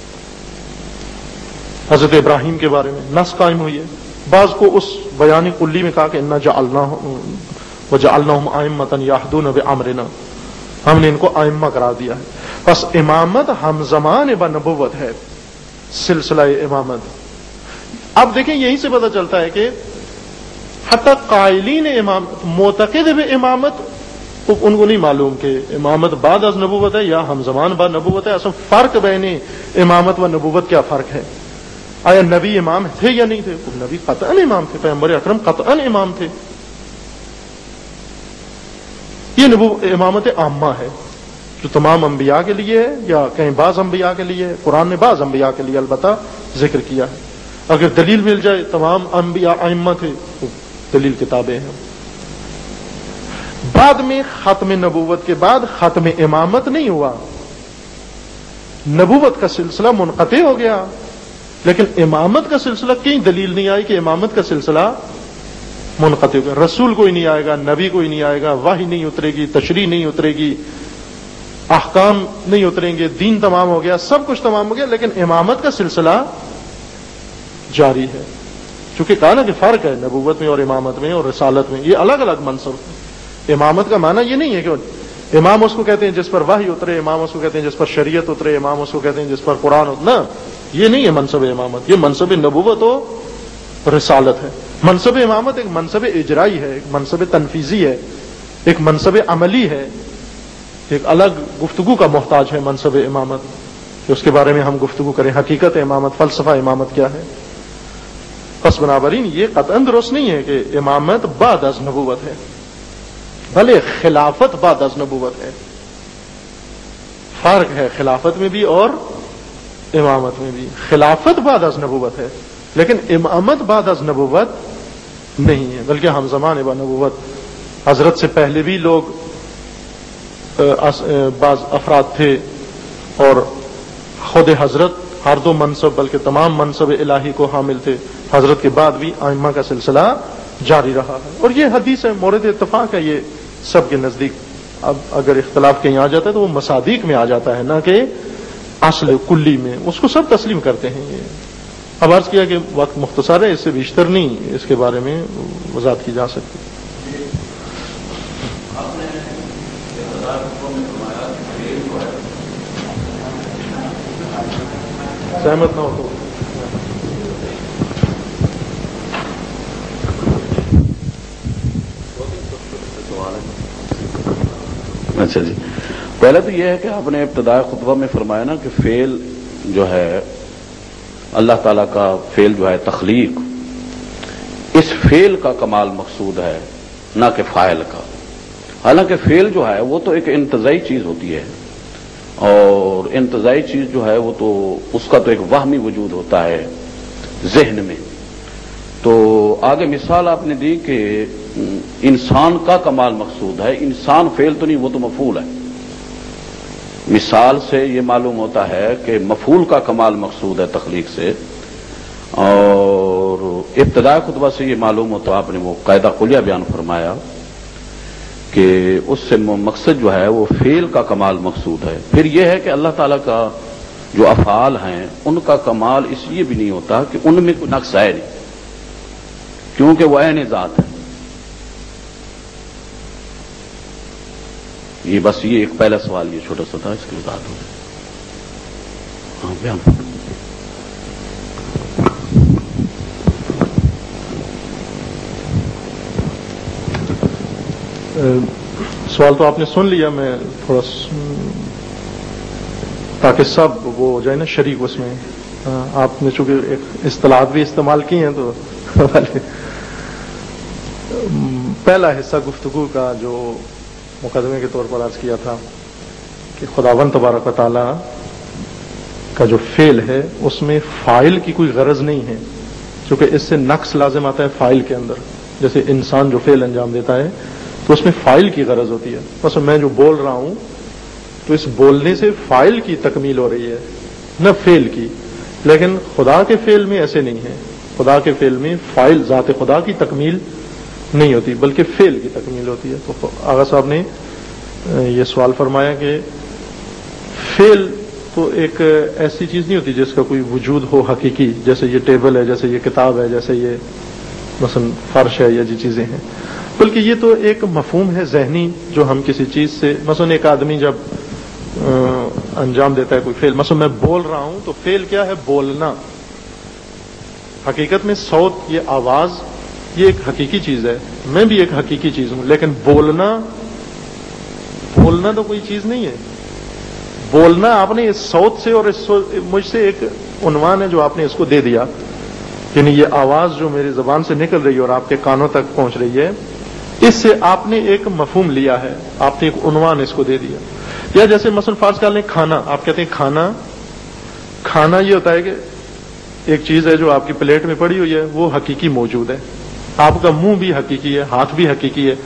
حضرت ابراہیم کے بارے میں نص قائم ہوئی ہے. بعض کو اس بیان کلی میں کہا کہ انا جعلناہم وجعلناہم ائمۃ یہدون بامرنا، ہم نے ان کو ائمہ قرار دیا ہے. بس امامت ہم زمان با نبوت ہے، سلسلہ امامت. اب دیکھیں یہیں سے پتہ چلتا ہے کہ حتی قائلین امامت، معتقد بھی امامت، تو ان کو نہیں معلوم کہ امامت بعد از نبوت ہے یا ہم زمان بعد نبوت ہے. اصل فرق بین امامت و نبوت کیا فرق ہے؟ آیا نبی امام تھے یا نہیں تھے؟ نبی قطعاً امام تھے، پیغمبر اکرم قطعاً امام تھے. یہ نبو امامت عامہ ہے جو تمام انبیاء کے لیے ہے یا کہیں بعض انبیاء کے لیے ہے. قرآن نے بعض انبیاء کے لیے البتہ ذکر کیا ہے. اگر دلیل مل جائے تمام انبیاء ائمہ تھے تو دلیل کتابیں ہیں. بعد میں ختم نبوت کے بعد ختم امامت نہیں ہوا، نبوت کا سلسلہ منقطع ہو گیا، لیکن امامت کا سلسلہ کہیں دلیل نہیں آئی کہ امامت کا سلسلہ منقطع ہو گیا۔ رسول کوئی نہیں آئے گا، نبی کوئی نہیں آئے گا، وحی نہیں اترے گی، تشریح نہیں اترے گی، احکام نہیں اتریں گے، دین تمام ہو گیا، سب کچھ تمام ہو گیا، لیکن امامت کا سلسلہ جاری ہے۔ چونکہ کہا نا کہ فرق ہے نبوت میں اور امامت میں اور رسالت میں، یہ الگ الگ منصب ہے۔ امامت کا معنی یہ نہیں ہے کہ امام اس کو کہتے ہیں جس پر وحی اترے، امام اس کو کہتے ہیں جس پر شریعت اترے، امام اس کو کہتے ہیں جس پر قرآن اترے، نہ، یہ نہیں ہے منصب امامت، یہ منصب نبوت و رسالت ہے۔ منصب امامت ایک منصب اجرائی ہے، ایک منصب تنفیذی ہے، ایک منصب عملی ہے، ایک الگ گفتگو کا محتاج ہے منصب امامت، کہ اس کے بارے میں ہم گفتگو کریں، حقیقت امامت، فلسفہ امامت کیا ہے۔ پس بنابراین یہ قطعاً درست نہیں ہے کہ امامت بعد از نبوت ہے، بھلے خلافت بعد از نبوت ہے، فرق ہے خلافت میں بھی اور امامت میں بھی۔ خلافت بعد از نبوت ہے، لیکن امامت بعد از نبوت نہیں ہے، بلکہ ہم زمان با نبوت حضرت سے پہلے بھی لوگ بعض افراد تھے، اور خود حضرت ہر دو منصب بلکہ تمام منصب الہی کو حامل تھے، حضرت کے بعد بھی ائمہ کا سلسلہ جاری رہا ہے، اور یہ حدیث ہے، مورد اتفاق ہے یہ سب کے نزدیک۔ اب اگر اختلاف کہیں آ جاتا ہے تو وہ مصادیق میں آ جاتا ہے، نہ کہ اصل کلی میں، اس کو سب تسلیم کرتے ہیں۔ یہ اب عرض کیا کہ وقت مختصر ہے، اس سے بیشتر نہیں اس کے بارے میں وضاحت کی جا سکتی۔ سہمت نہ ہو تو اچھا جی، پہلے تو یہ ہے کہ آپ نے ابتدائی خطبہ میں فرمایا نا کہ فعل جو ہے اللہ تعالیٰ کا فعل جو ہے تخلیق، اس فعل کا کمال مقصود ہے نہ کہ فاعل کا۔ حالانکہ فعل جو ہے وہ تو ایک انتزاعی چیز ہوتی ہے، اور انتزاعی چیز جو ہے وہ تو اس کا تو ایک وہمی وجود ہوتا ہے ذہن میں۔ تو آگے مثال آپ نے دی کہ انسان کا کمال مقصود ہے، انسان فعل تو نہیں، وہ تو مفعول ہے۔ مثال سے یہ معلوم ہوتا ہے کہ مفعول کا کمال مقصود ہے تخلیق سے، اور ابتدائی خطبہ سے یہ معلوم ہوتا ہے، آپ نے وہ قاعدہ کلیہ بیان فرمایا کہ اس سے مقصد جو ہے وہ فعل کا کمال مقصود ہے۔ پھر یہ ہے کہ اللہ تعالیٰ کا جو افعال ہیں ان کا کمال اس لیے بھی نہیں ہوتا کہ ان میں کوئی نقص ہے نہیں، کیونکہ وہ عین ذات ہے۔ یہ بس یہ ایک پہلا سوال یہ چھوٹا سا تھا، اس کی وضاحت ہو جائے۔ ہاں بیان سوال تو آپ نے سن لیا، میں تھوڑا تاکہ سب وہ ہو جائے نا شریک اس میں۔ آپ نے چونکہ ایک اصطلاحات بھی استعمال کی ہیں تو پہلا حصہ گفتگو کا جو مقدمے کے طور پر عرض کیا تھا کہ خداوند تبارک و تعالی کا جو فعل ہے اس میں فاعل کی کوئی غرض نہیں ہے، کیونکہ اس سے نقص لازم آتا ہے فاعل کے اندر۔ جیسے انسان جو فعل انجام دیتا ہے تو اس میں فاعل کی غرض ہوتی ہے، مثلا میں جو بول رہا ہوں تو اس بولنے سے فاعل کی تکمیل ہو رہی ہے نہ فعل کی، لیکن خدا کے فعل میں ایسے نہیں ہے۔ خدا کے فعل میں فاعل ذات خدا کی تکمیل نہیں ہوتی بلکہ فعل کی تکمیل ہوتی ہے۔ تو آغا صاحب نے یہ سوال فرمایا کہ فعل تو ایک ایسی چیز نہیں ہوتی جس کا کوئی وجود ہو حقیقی، جیسے یہ ٹیبل ہے، جیسے یہ کتاب ہے، جیسے یہ مثلا فرش ہے، یا جی چیزیں ہیں، بلکہ یہ تو ایک مفہوم ہے ذہنی جو ہم کسی چیز سے، مثلا ایک آدمی جب انجام دیتا ہے کوئی فعل، مثلا میں بول رہا ہوں تو فعل کیا ہے؟ بولنا۔ حقیقت میں صوت، یہ آواز، یہ ایک حقیقی چیز ہے، میں بھی ایک حقیقی چیز ہوں، لیکن بولنا بولنا تو کوئی چیز نہیں ہے۔ بولنا آپ نے اس صوت سے اور اس مجھ سے ایک عنوان ہے جو آپ نے اس کو دے دیا، یعنی یہ آواز جو میری زبان سے نکل رہی ہے اور آپ کے کانوں تک پہنچ رہی ہے، اس سے آپ نے ایک مفہوم لیا ہے، آپ نے ایک عنوان اس کو دے دیا۔ یا جیسے مثلا فرض کر لیں کھانا، آپ کہتے ہیں کھانا کھانا یہ ہوتا ہے کہ ایک چیز ہے جو آپ کی پلیٹ میں پڑی ہوئی ہے، وہ حقیقی موجود ہے، آپ کا منہ بھی حقیقی ہے، ہاتھ بھی حقیقی ہے،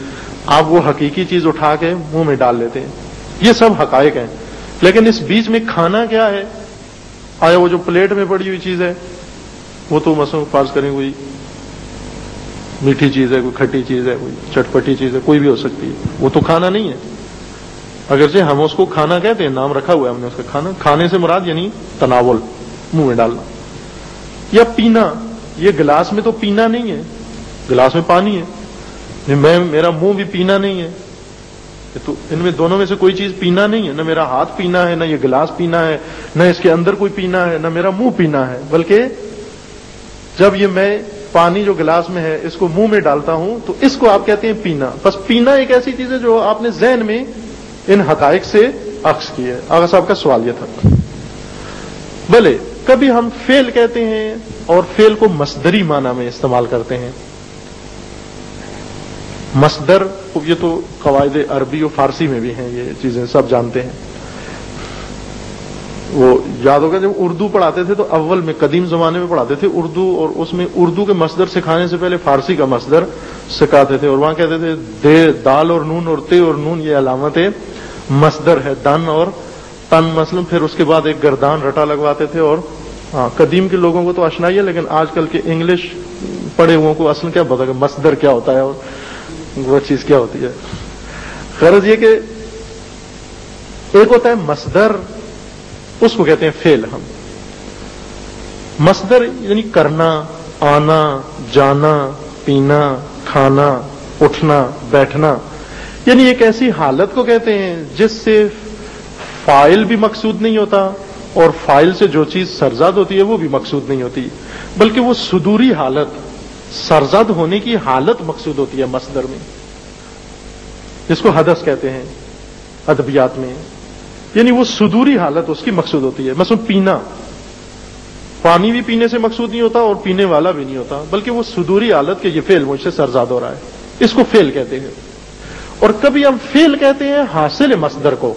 آپ وہ حقیقی چیز اٹھا کے منہ میں ڈال لیتے ہیں. یہ سب حقائق ہیں. لیکن اس بیچ میں کھانا کیا ہے؟ آیا وہ جو پلیٹ میں پڑی ہوئی چیز ہے وہ تو مثلا فرض کریں کوئی میٹھی چیز ہے, کوئی کھٹی چیز ہے, کوئی چٹپٹی چیز ہے, کوئی بھی ہو سکتی ہے, وہ تو کھانا نہیں ہے. اگرچہ ہم اس کو کھانا کہتے ہیں, نام رکھا ہوا ہے ہم نے اس کا کھانا. کھانے سے مراد یعنی تناول, منہ میں ڈالنا. یا پینا, یہ گلاس میں تو پینا نہیں ہے, گلاس میں پانی ہے. میں میرا منہ بھی پینا نہیں ہے, تو ان میں دونوں میں سے کوئی چیز پینا نہیں ہے. نہ میرا ہاتھ پینا ہے, نہ یہ گلاس پینا ہے, نہ اس کے اندر کوئی پینا ہے, نہ میرا منہ پینا ہے. بلکہ جب یہ میں پانی جو گلاس میں ہے اس کو منہ میں ڈالتا ہوں تو اس کو آپ کہتے ہیں پینا. بس پینا ایک ایسی چیز ہے جو آپ نے ذہن میں ان حقائق سے عکس کی ہے. آغا صاحب کا سوال یہ تھا. بھلے کبھی ہم فعل کہتے ہیں اور فعل کو مصدری معنی میں استعمال کرتے ہیں. مصدر یہ تو قواعد عربی اور فارسی میں بھی ہیں, یہ چیزیں سب جانتے ہیں. وہ یاد ہوگا جب اردو پڑھاتے تھے تو اول میں قدیم زمانے میں پڑھاتے تھے اردو, اور اس میں اردو کے مصدر سکھانے سے پہلے فارسی کا مصدر سکھاتے تھے. اور وہاں کہتے تھے دے, دال اور نون اور تے اور نون یہ علامت مصدر ہے, دن اور تن مثلا. پھر اس کے بعد ایک گردان رٹا لگواتے تھے. اور ہاں قدیم کے لوگوں کو تو آشنائی ہے, لیکن آج کل کے انگلش پڑھے ہوئوں کو اصل کیا پتا کہ مصدر کیا ہوتا ہے اور وہ چیز کیا ہوتی ہے. غرض یہ کہ ایک ہوتا ہے مصدر, اس کو کہتے ہیں فعل. ہم مصدر یعنی کرنا, آنا, جانا, پینا, کھانا, اٹھنا, بیٹھنا, یعنی ایک ایسی حالت کو کہتے ہیں جس سے فاعل بھی مقصود نہیں ہوتا اور فاعل سے جو چیز سرزد ہوتی ہے وہ بھی مقصود نہیں ہوتی, بلکہ وہ صدوری حالت, سرزد ہونے کی حالت مقصود ہوتی ہے مصدر میں, جس کو حدث کہتے ہیں ادبیات میں. یعنی وہ صدوری حالت اس کی مقصود ہوتی ہے. مثلا پینا, پانی بھی پینے سے مقصود نہیں ہوتا اور پینے والا بھی نہیں ہوتا, بلکہ وہ صدوری حالت کہ یہ فعل مجھ سے سرزاد ہو رہا ہے, اس کو فعل کہتے ہیں. اور کبھی ہم فعل کہتے ہیں حاصل مصدر کو.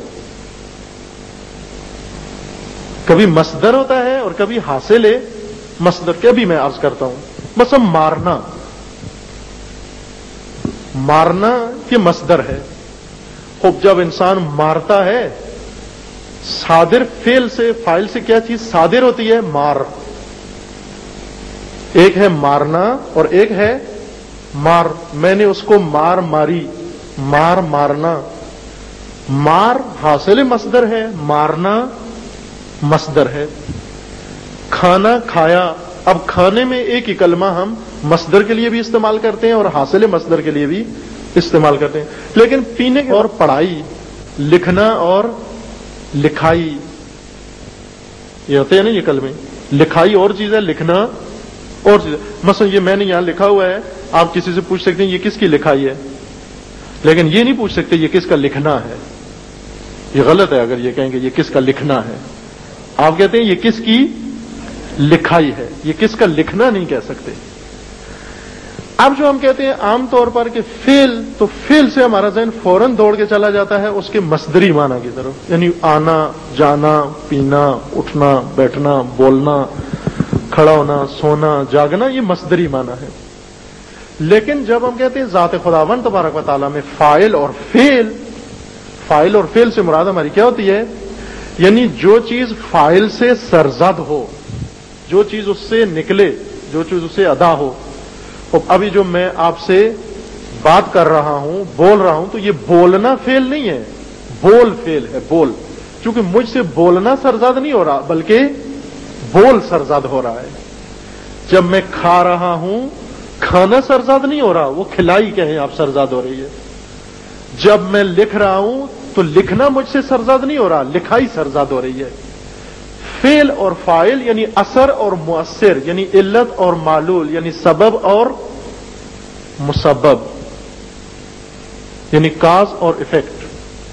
کبھی مصدر ہوتا ہے اور کبھی حاصل مصدر. کبھی میں عرض کرتا ہوں مثلا مارنا, مارنا یہ مصدر ہے. خوب جب انسان مارتا ہے, صادر فعل سے, فاعل سے کیا چیز صادر ہوتی ہے؟ مار. ایک ہے مارنا اور ایک ہے مار. میں نے اس کو مار ماری, مار مارنا. مار حاصل مصدر ہے, مارنا مصدر ہے. کھانا کھایا, اب کھانے میں ایک ہی کلمہ ہم مصدر کے لیے بھی استعمال کرتے ہیں اور حاصل مصدر کے لیے بھی استعمال کرتے ہیں. لیکن پینے اور پڑھائی, لکھنا اور لکھائی, یہ ہوتے ہیں نا یہ کلمے. لکھائی اور چیز ہے, لکھنا اور چیز ہے. مثلا یہ میں نے یہاں لکھا ہوا ہے, آپ کسی سے پوچھ سکتے ہیں یہ کس کی لکھائی ہے, لیکن یہ نہیں پوچھ سکتے یہ کس کا لکھنا ہے. یہ غلط ہے اگر یہ کہیں گے یہ کس کا لکھنا ہے. آپ کہتے ہیں یہ کس کی لکھائی ہے, یہ کس کا لکھنا نہیں کہہ سکتے. اب جو ہم کہتے ہیں عام طور پر کہ فعل, تو فعل سے ہمارا ذہن فوراً دوڑ کے چلا جاتا ہے اس کے مصدری معنی کی طرف, یعنی آنا, جانا, پینا, اٹھنا, بیٹھنا, بولنا, کھڑا ہونا, سونا, جاگنا, یہ مصدری معنی ہے. لیکن جب ہم کہتے ہیں ذات خداوند تبارک و تعالیٰ میں فاعل اور فعل, فاعل اور فعل سے مراد ہماری کیا ہوتی ہے؟ یعنی جو چیز فاعل سے سرزد ہو, جو چیز اس سے نکلے, جو چیز اس سے ادا ہو. ابھی جو میں آپ سے بات کر رہا ہوں, بول رہا ہوں, تو یہ بولنا فعل نہیں ہے, بول فعل ہے, بول. چونکہ مجھ سے بولنا سرزد نہیں ہو رہا بلکہ بول سرزد ہو رہا ہے. جب میں کھا رہا ہوں, کھانا سرزد نہیں ہو رہا, وہ کھلائی کہیں آپ سرزد ہو رہی ہے. جب میں لکھ رہا ہوں تو لکھنا مجھ سے سرزد نہیں ہو رہا, لکھائی سرزد ہو رہی ہے. فعل اور فاعل یعنی اثر اور مؤثر, یعنی علت اور معلول, یعنی سبب اور مسبب, یعنی کاز اور افیکٹ.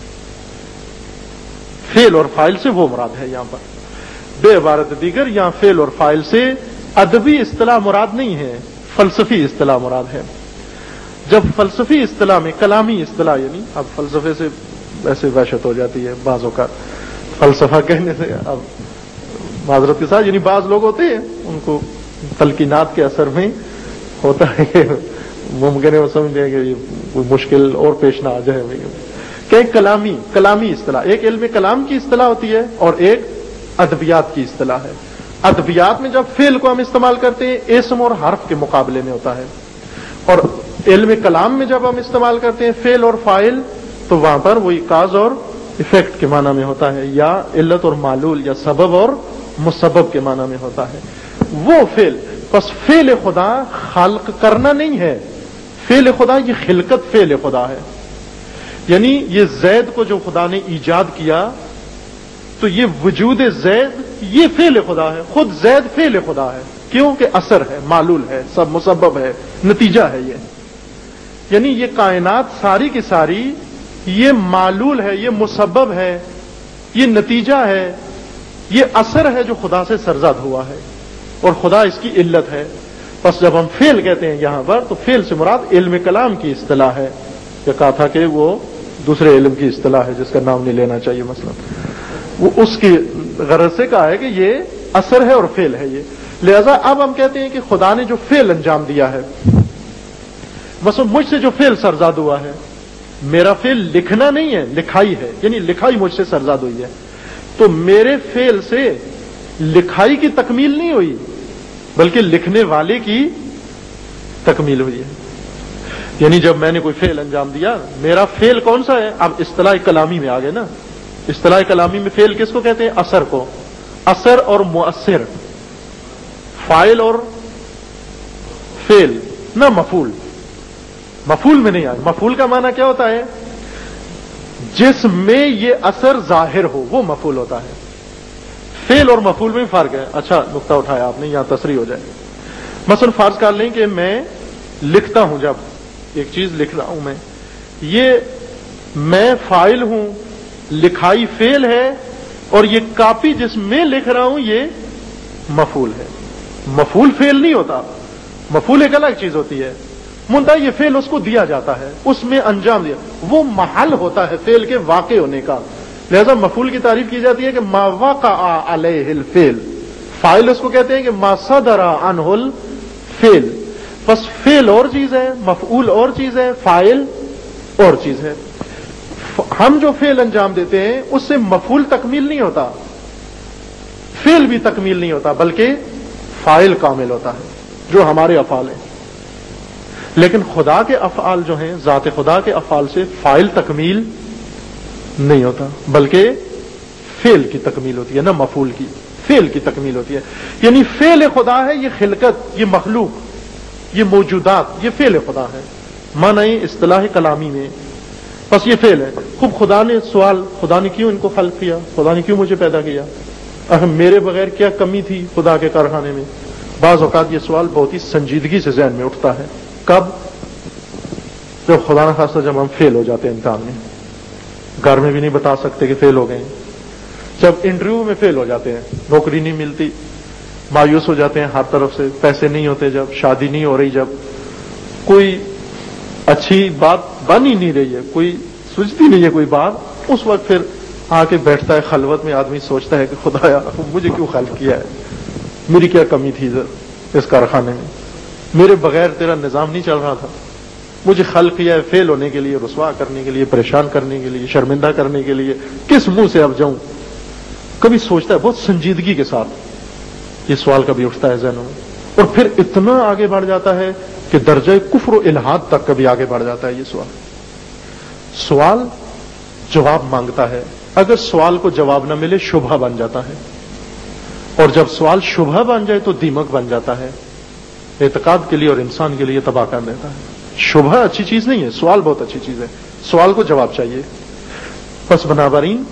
فعل اور فاعل سے وہ مراد ہے یہاں پر. بے عبارت دیگر یہاں فعل اور فاعل سے ادبی اصطلاح مراد نہیں ہے, فلسفی اصطلاح مراد ہے. جب فلسفی اصطلاح میں, کلامی اصطلاح, یعنی اب فلسفے سے ویسے وحشت ہو جاتی ہے بعضوں کا, فلسفہ کہنے سے اب معذرت کے ساتھ, یعنی بعض لوگ ہوتے ہیں ان کو تلقینات کے اثر میں ہوتا ہے کہ ممکن ہے وہ سمجھتے ہیں کہ یہ کوئی مشکل اور پیش نہ آ جائے. کہ کلامی کلامی اصطلاح، ایک علم کلام کی اصطلاح ہوتی ہے اور ایک ادبیات کی اصطلاح ہے. ادبیات میں جب فعل کو ہم استعمال کرتے ہیں اسم اور حرف کے مقابلے میں ہوتا ہے، اور علم کلام میں جب ہم استعمال کرتے ہیں فعل اور فاعل تو وہاں پر وہی کاز اور افیکٹ کے معنی میں ہوتا ہے، یا علت اور معلول، یا سبب اور مسبب کے معنی میں ہوتا ہے. وہ فعل، بس فعل خدا خلق کرنا نہیں ہے، فعل خدا یہ خلقت فعل خدا ہے. یعنی یہ زید کو جو خدا نے ایجاد کیا تو یہ وجود زید یہ فعل خدا ہے، خود زید فعل خدا ہے. کیوں کہ اثر ہے، معلول ہے، سب مسبب ہے، نتیجہ ہے. یہ یعنی یہ کائنات ساری کی ساری یہ معلول ہے، یہ مسبب ہے، یہ نتیجہ ہے، یہ اثر ہے جو خدا سے سرزاد ہوا ہے، اور خدا اس کی علت ہے. بس جب ہم فعل کہتے ہیں یہاں پر تو فعل سے مراد علم کلام کی اصطلاح ہے. یہ کہا تھا کہ وہ دوسرے علم کی اصطلاح ہے جس کا نام نہیں لینا چاہیے، مثلا وہ اس کی غرض سے کہا ہے کہ یہ اثر ہے اور فعل ہے. یہ لہذا اب ہم کہتے ہیں کہ خدا نے جو فعل انجام دیا ہے، بس مجھ سے جو فعل سرزاد ہوا ہے، میرا فعل لکھنا نہیں ہے، لکھائی ہے، یعنی لکھائی مجھ سے سرزاد ہوئی ہے. تو میرے فعل سے لکھائی کی تکمیل نہیں ہوئی بلکہ لکھنے والے کی تکمیل ہوئی ہے. یعنی جب میں نے کوئی فعل انجام دیا، میرا فعل کون سا ہے؟ اب اصطلاح کلامی میں آ گئے نا. اصطلاح کلامی میں فعل کس کو کہتے ہیں؟ اثر کو. اثر اور مؤثر، فاعل اور فعل، نہ مفعول. مفعول میں نہیں آئے. مفعول کا معنی کیا ہوتا ہے؟ جس میں یہ اثر ظاہر ہو وہ مفعول ہوتا ہے. فعل اور مفعول میں فرق ہے. اچھا نقطہ اٹھایا آپ نے، یہاں تصریح ہو جائے. مثلا فرض کر لیں کہ میں لکھتا ہوں، جب ایک چیز لکھ رہا ہوں میں، یہ میں فاعل ہوں، لکھائی فعل ہے، اور یہ کاپی جس میں لکھ رہا ہوں یہ مفعول ہے. مفعول فعل نہیں ہوتا، مفعول ایک الگ چیز ہوتی ہے. منتہا یہ فعل اس کو دیا جاتا ہے، اس میں انجام دیا، وہ محل ہوتا ہے فعل کے واقع ہونے کا. لہذا مفعول کی تعریف کی جاتی ہے کہ ما وقع علیہ الفعل. فاعل اس کو کہتے ہیں کہ ما صدر عنہ الفعل. بس فعل اور چیز ہے، مفعول اور چیز ہے، فاعل اور چیز ہے. ہم جو فعل انجام دیتے ہیں اس سے مفعول تکمیل نہیں ہوتا، فعل بھی تکمیل نہیں ہوتا، بلکہ فاعل کامل ہوتا ہے جو ہمارے افعال ہیں. لیکن خدا کے افعال جو ہیں، ذات خدا کے افعال سے فاعل تکمیل نہیں ہوتا بلکہ فعل کی تکمیل ہوتی ہے، نہ مفعول کی، فعل کی تکمیل ہوتی ہے. یعنی فعل خدا ہے یہ خلقت، یہ مخلوق، یہ موجودات، یہ فعل خدا ہے. معنی اصطلاح کلامی میں بس یہ فعل ہے. خوب خدا نے سوال، خدا نے کیوں ان کو خلق کیا، خدا نے کیوں مجھے پیدا کیا، اہم میرے بغیر کیا کمی تھی خدا کے کارخانے میں. بعض اوقات یہ سوال بہت ہی سنجیدگی سے ذہن میں اٹھتا ہے. کب؟ جب خدا نہ خاصہ جب ہم فیل ہو جاتے ہیں امتحان میں، گھر میں بھی نہیں بتا سکتے کہ فیل ہو گئے ہیں. جب انٹرویو میں فیل ہو جاتے ہیں، نوکری نہیں ملتی، مایوس ہو جاتے ہیں ہر طرف سے، پیسے نہیں ہوتے، جب شادی نہیں ہو رہی، جب کوئی اچھی بات بن ہی نہیں رہی ہے، کوئی سوچتی نہیں ہے کوئی بات، اس وقت پھر آ کے بیٹھتا ہے خلوت میں، آدمی سوچتا ہے کہ خدایا مجھے کیوں خلق کیا ہے، میری کیا کمی تھی اس کارخانے میں، میرے بغیر تیرا نظام نہیں چل رہا تھا، مجھے خلق کیا ہے فیل ہونے کے لیے، رسوا کرنے کے لیے، پریشان کرنے کے لیے، شرمندہ کرنے کے لیے، کس منہ سے اب جاؤں. کبھی سوچتا ہے بہت سنجیدگی کے ساتھ، یہ سوال کبھی اٹھتا ہے ذہنوں میں، اور پھر اتنا آگے بڑھ جاتا ہے کہ درجہ کفر و الحاد تک کبھی آگے بڑھ جاتا ہے. یہ سوال سوال جواب مانگتا ہے، اگر سوال کو جواب نہ ملے شبہ بن جاتا ہے، اور جب سوال شبہ بن جائے تو دیمک بن جاتا ہے، اعتقاد کے لیے اور انسان کے لیے تباہ کر دیتا ہے. شبہ اچھی چیز نہیں ہے، سوال بہت اچھی چیز ہے، سوال کو جواب چاہیے. پس بنابراین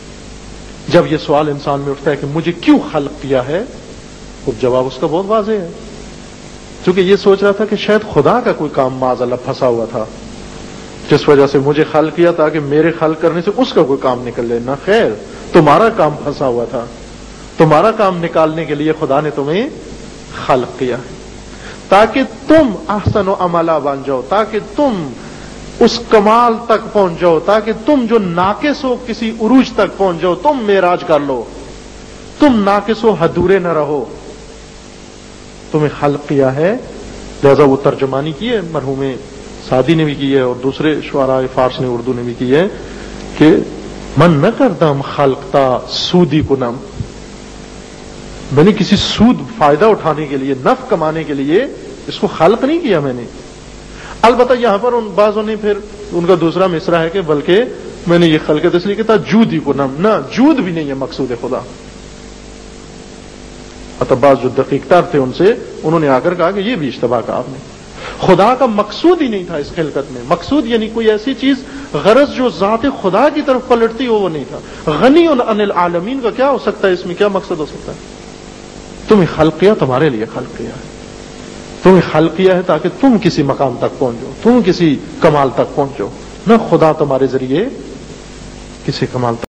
جب یہ سوال انسان میں اٹھتا ہے کہ مجھے کیوں خلق کیا ہے، تو جواب اس کا بہت واضح ہے. چونکہ یہ سوچ رہا تھا کہ شاید خدا کا کوئی کام معاذ اللہ پھنسا ہوا تھا جس وجہ سے مجھے خلق کیا تاکہ میرے خلق کرنے سے اس کا کوئی کام نکل لے. نہ خیر، تمہارا کام پھنسا ہوا تھا، تمہارا کام نکالنے کے لیے خدا نے تمہیں خلق کیا تاکہ تم احسن و عملہ بن جاؤ، تاکہ تم اس کمال تک پہنچ جاؤ، تاکہ تم جو ناقص ہو کسی عروج تک پہنچ جاؤ، تم معراج کر لو، تم ناقص و حدورے نہ رہو. تمہیں خلق کیا ہے لہذا وہ ترجمانی کی ہے مرحوم سعدی نے بھی کی ہے اور دوسرے شعراء فارس نے اردو نے بھی کی ہے کہ من نہ کردم خلقتا سودی کنم، میں نے کسی سود فائدہ اٹھانے کے لیے، نفع کمانے کے لیے اس کو خلق نہیں کیا میں نے۔ البتہ یہاں پر ان بعضوں نے پھر ان کا دوسرا مصرع ہے کہ بلکہ میں نے یہ خلقت اس لیے کہتا جود ہی کنم، نہ جود بھی نہیں ہے مقصود خدا۔ بعض جو دقیق تر تھے ان سے انہوں نے آ کر کہا کہ یہ بھی اشتباہ کہا آپ نے، خدا کا مقصود ہی نہیں تھا اس خلقت میں، مقصود یعنی کوئی ایسی چیز غرض جو ذات خدا کی طرف پلٹتی ہو وہ نہیں تھا۔ غنی عن العالمین کا کیا ہو سکتا ہے، اس میں کیا مقصد ہو سکتا ہے؟ تمہیں خلق کیا، تمہارے لیے خلق کیا ہے، تمہیں خلق کیا ہے تاکہ تم کسی مقام تک پہنچو، تم کسی کمال تک پہنچو، نہ خدا تمہارے ذریعے کسی کمال تک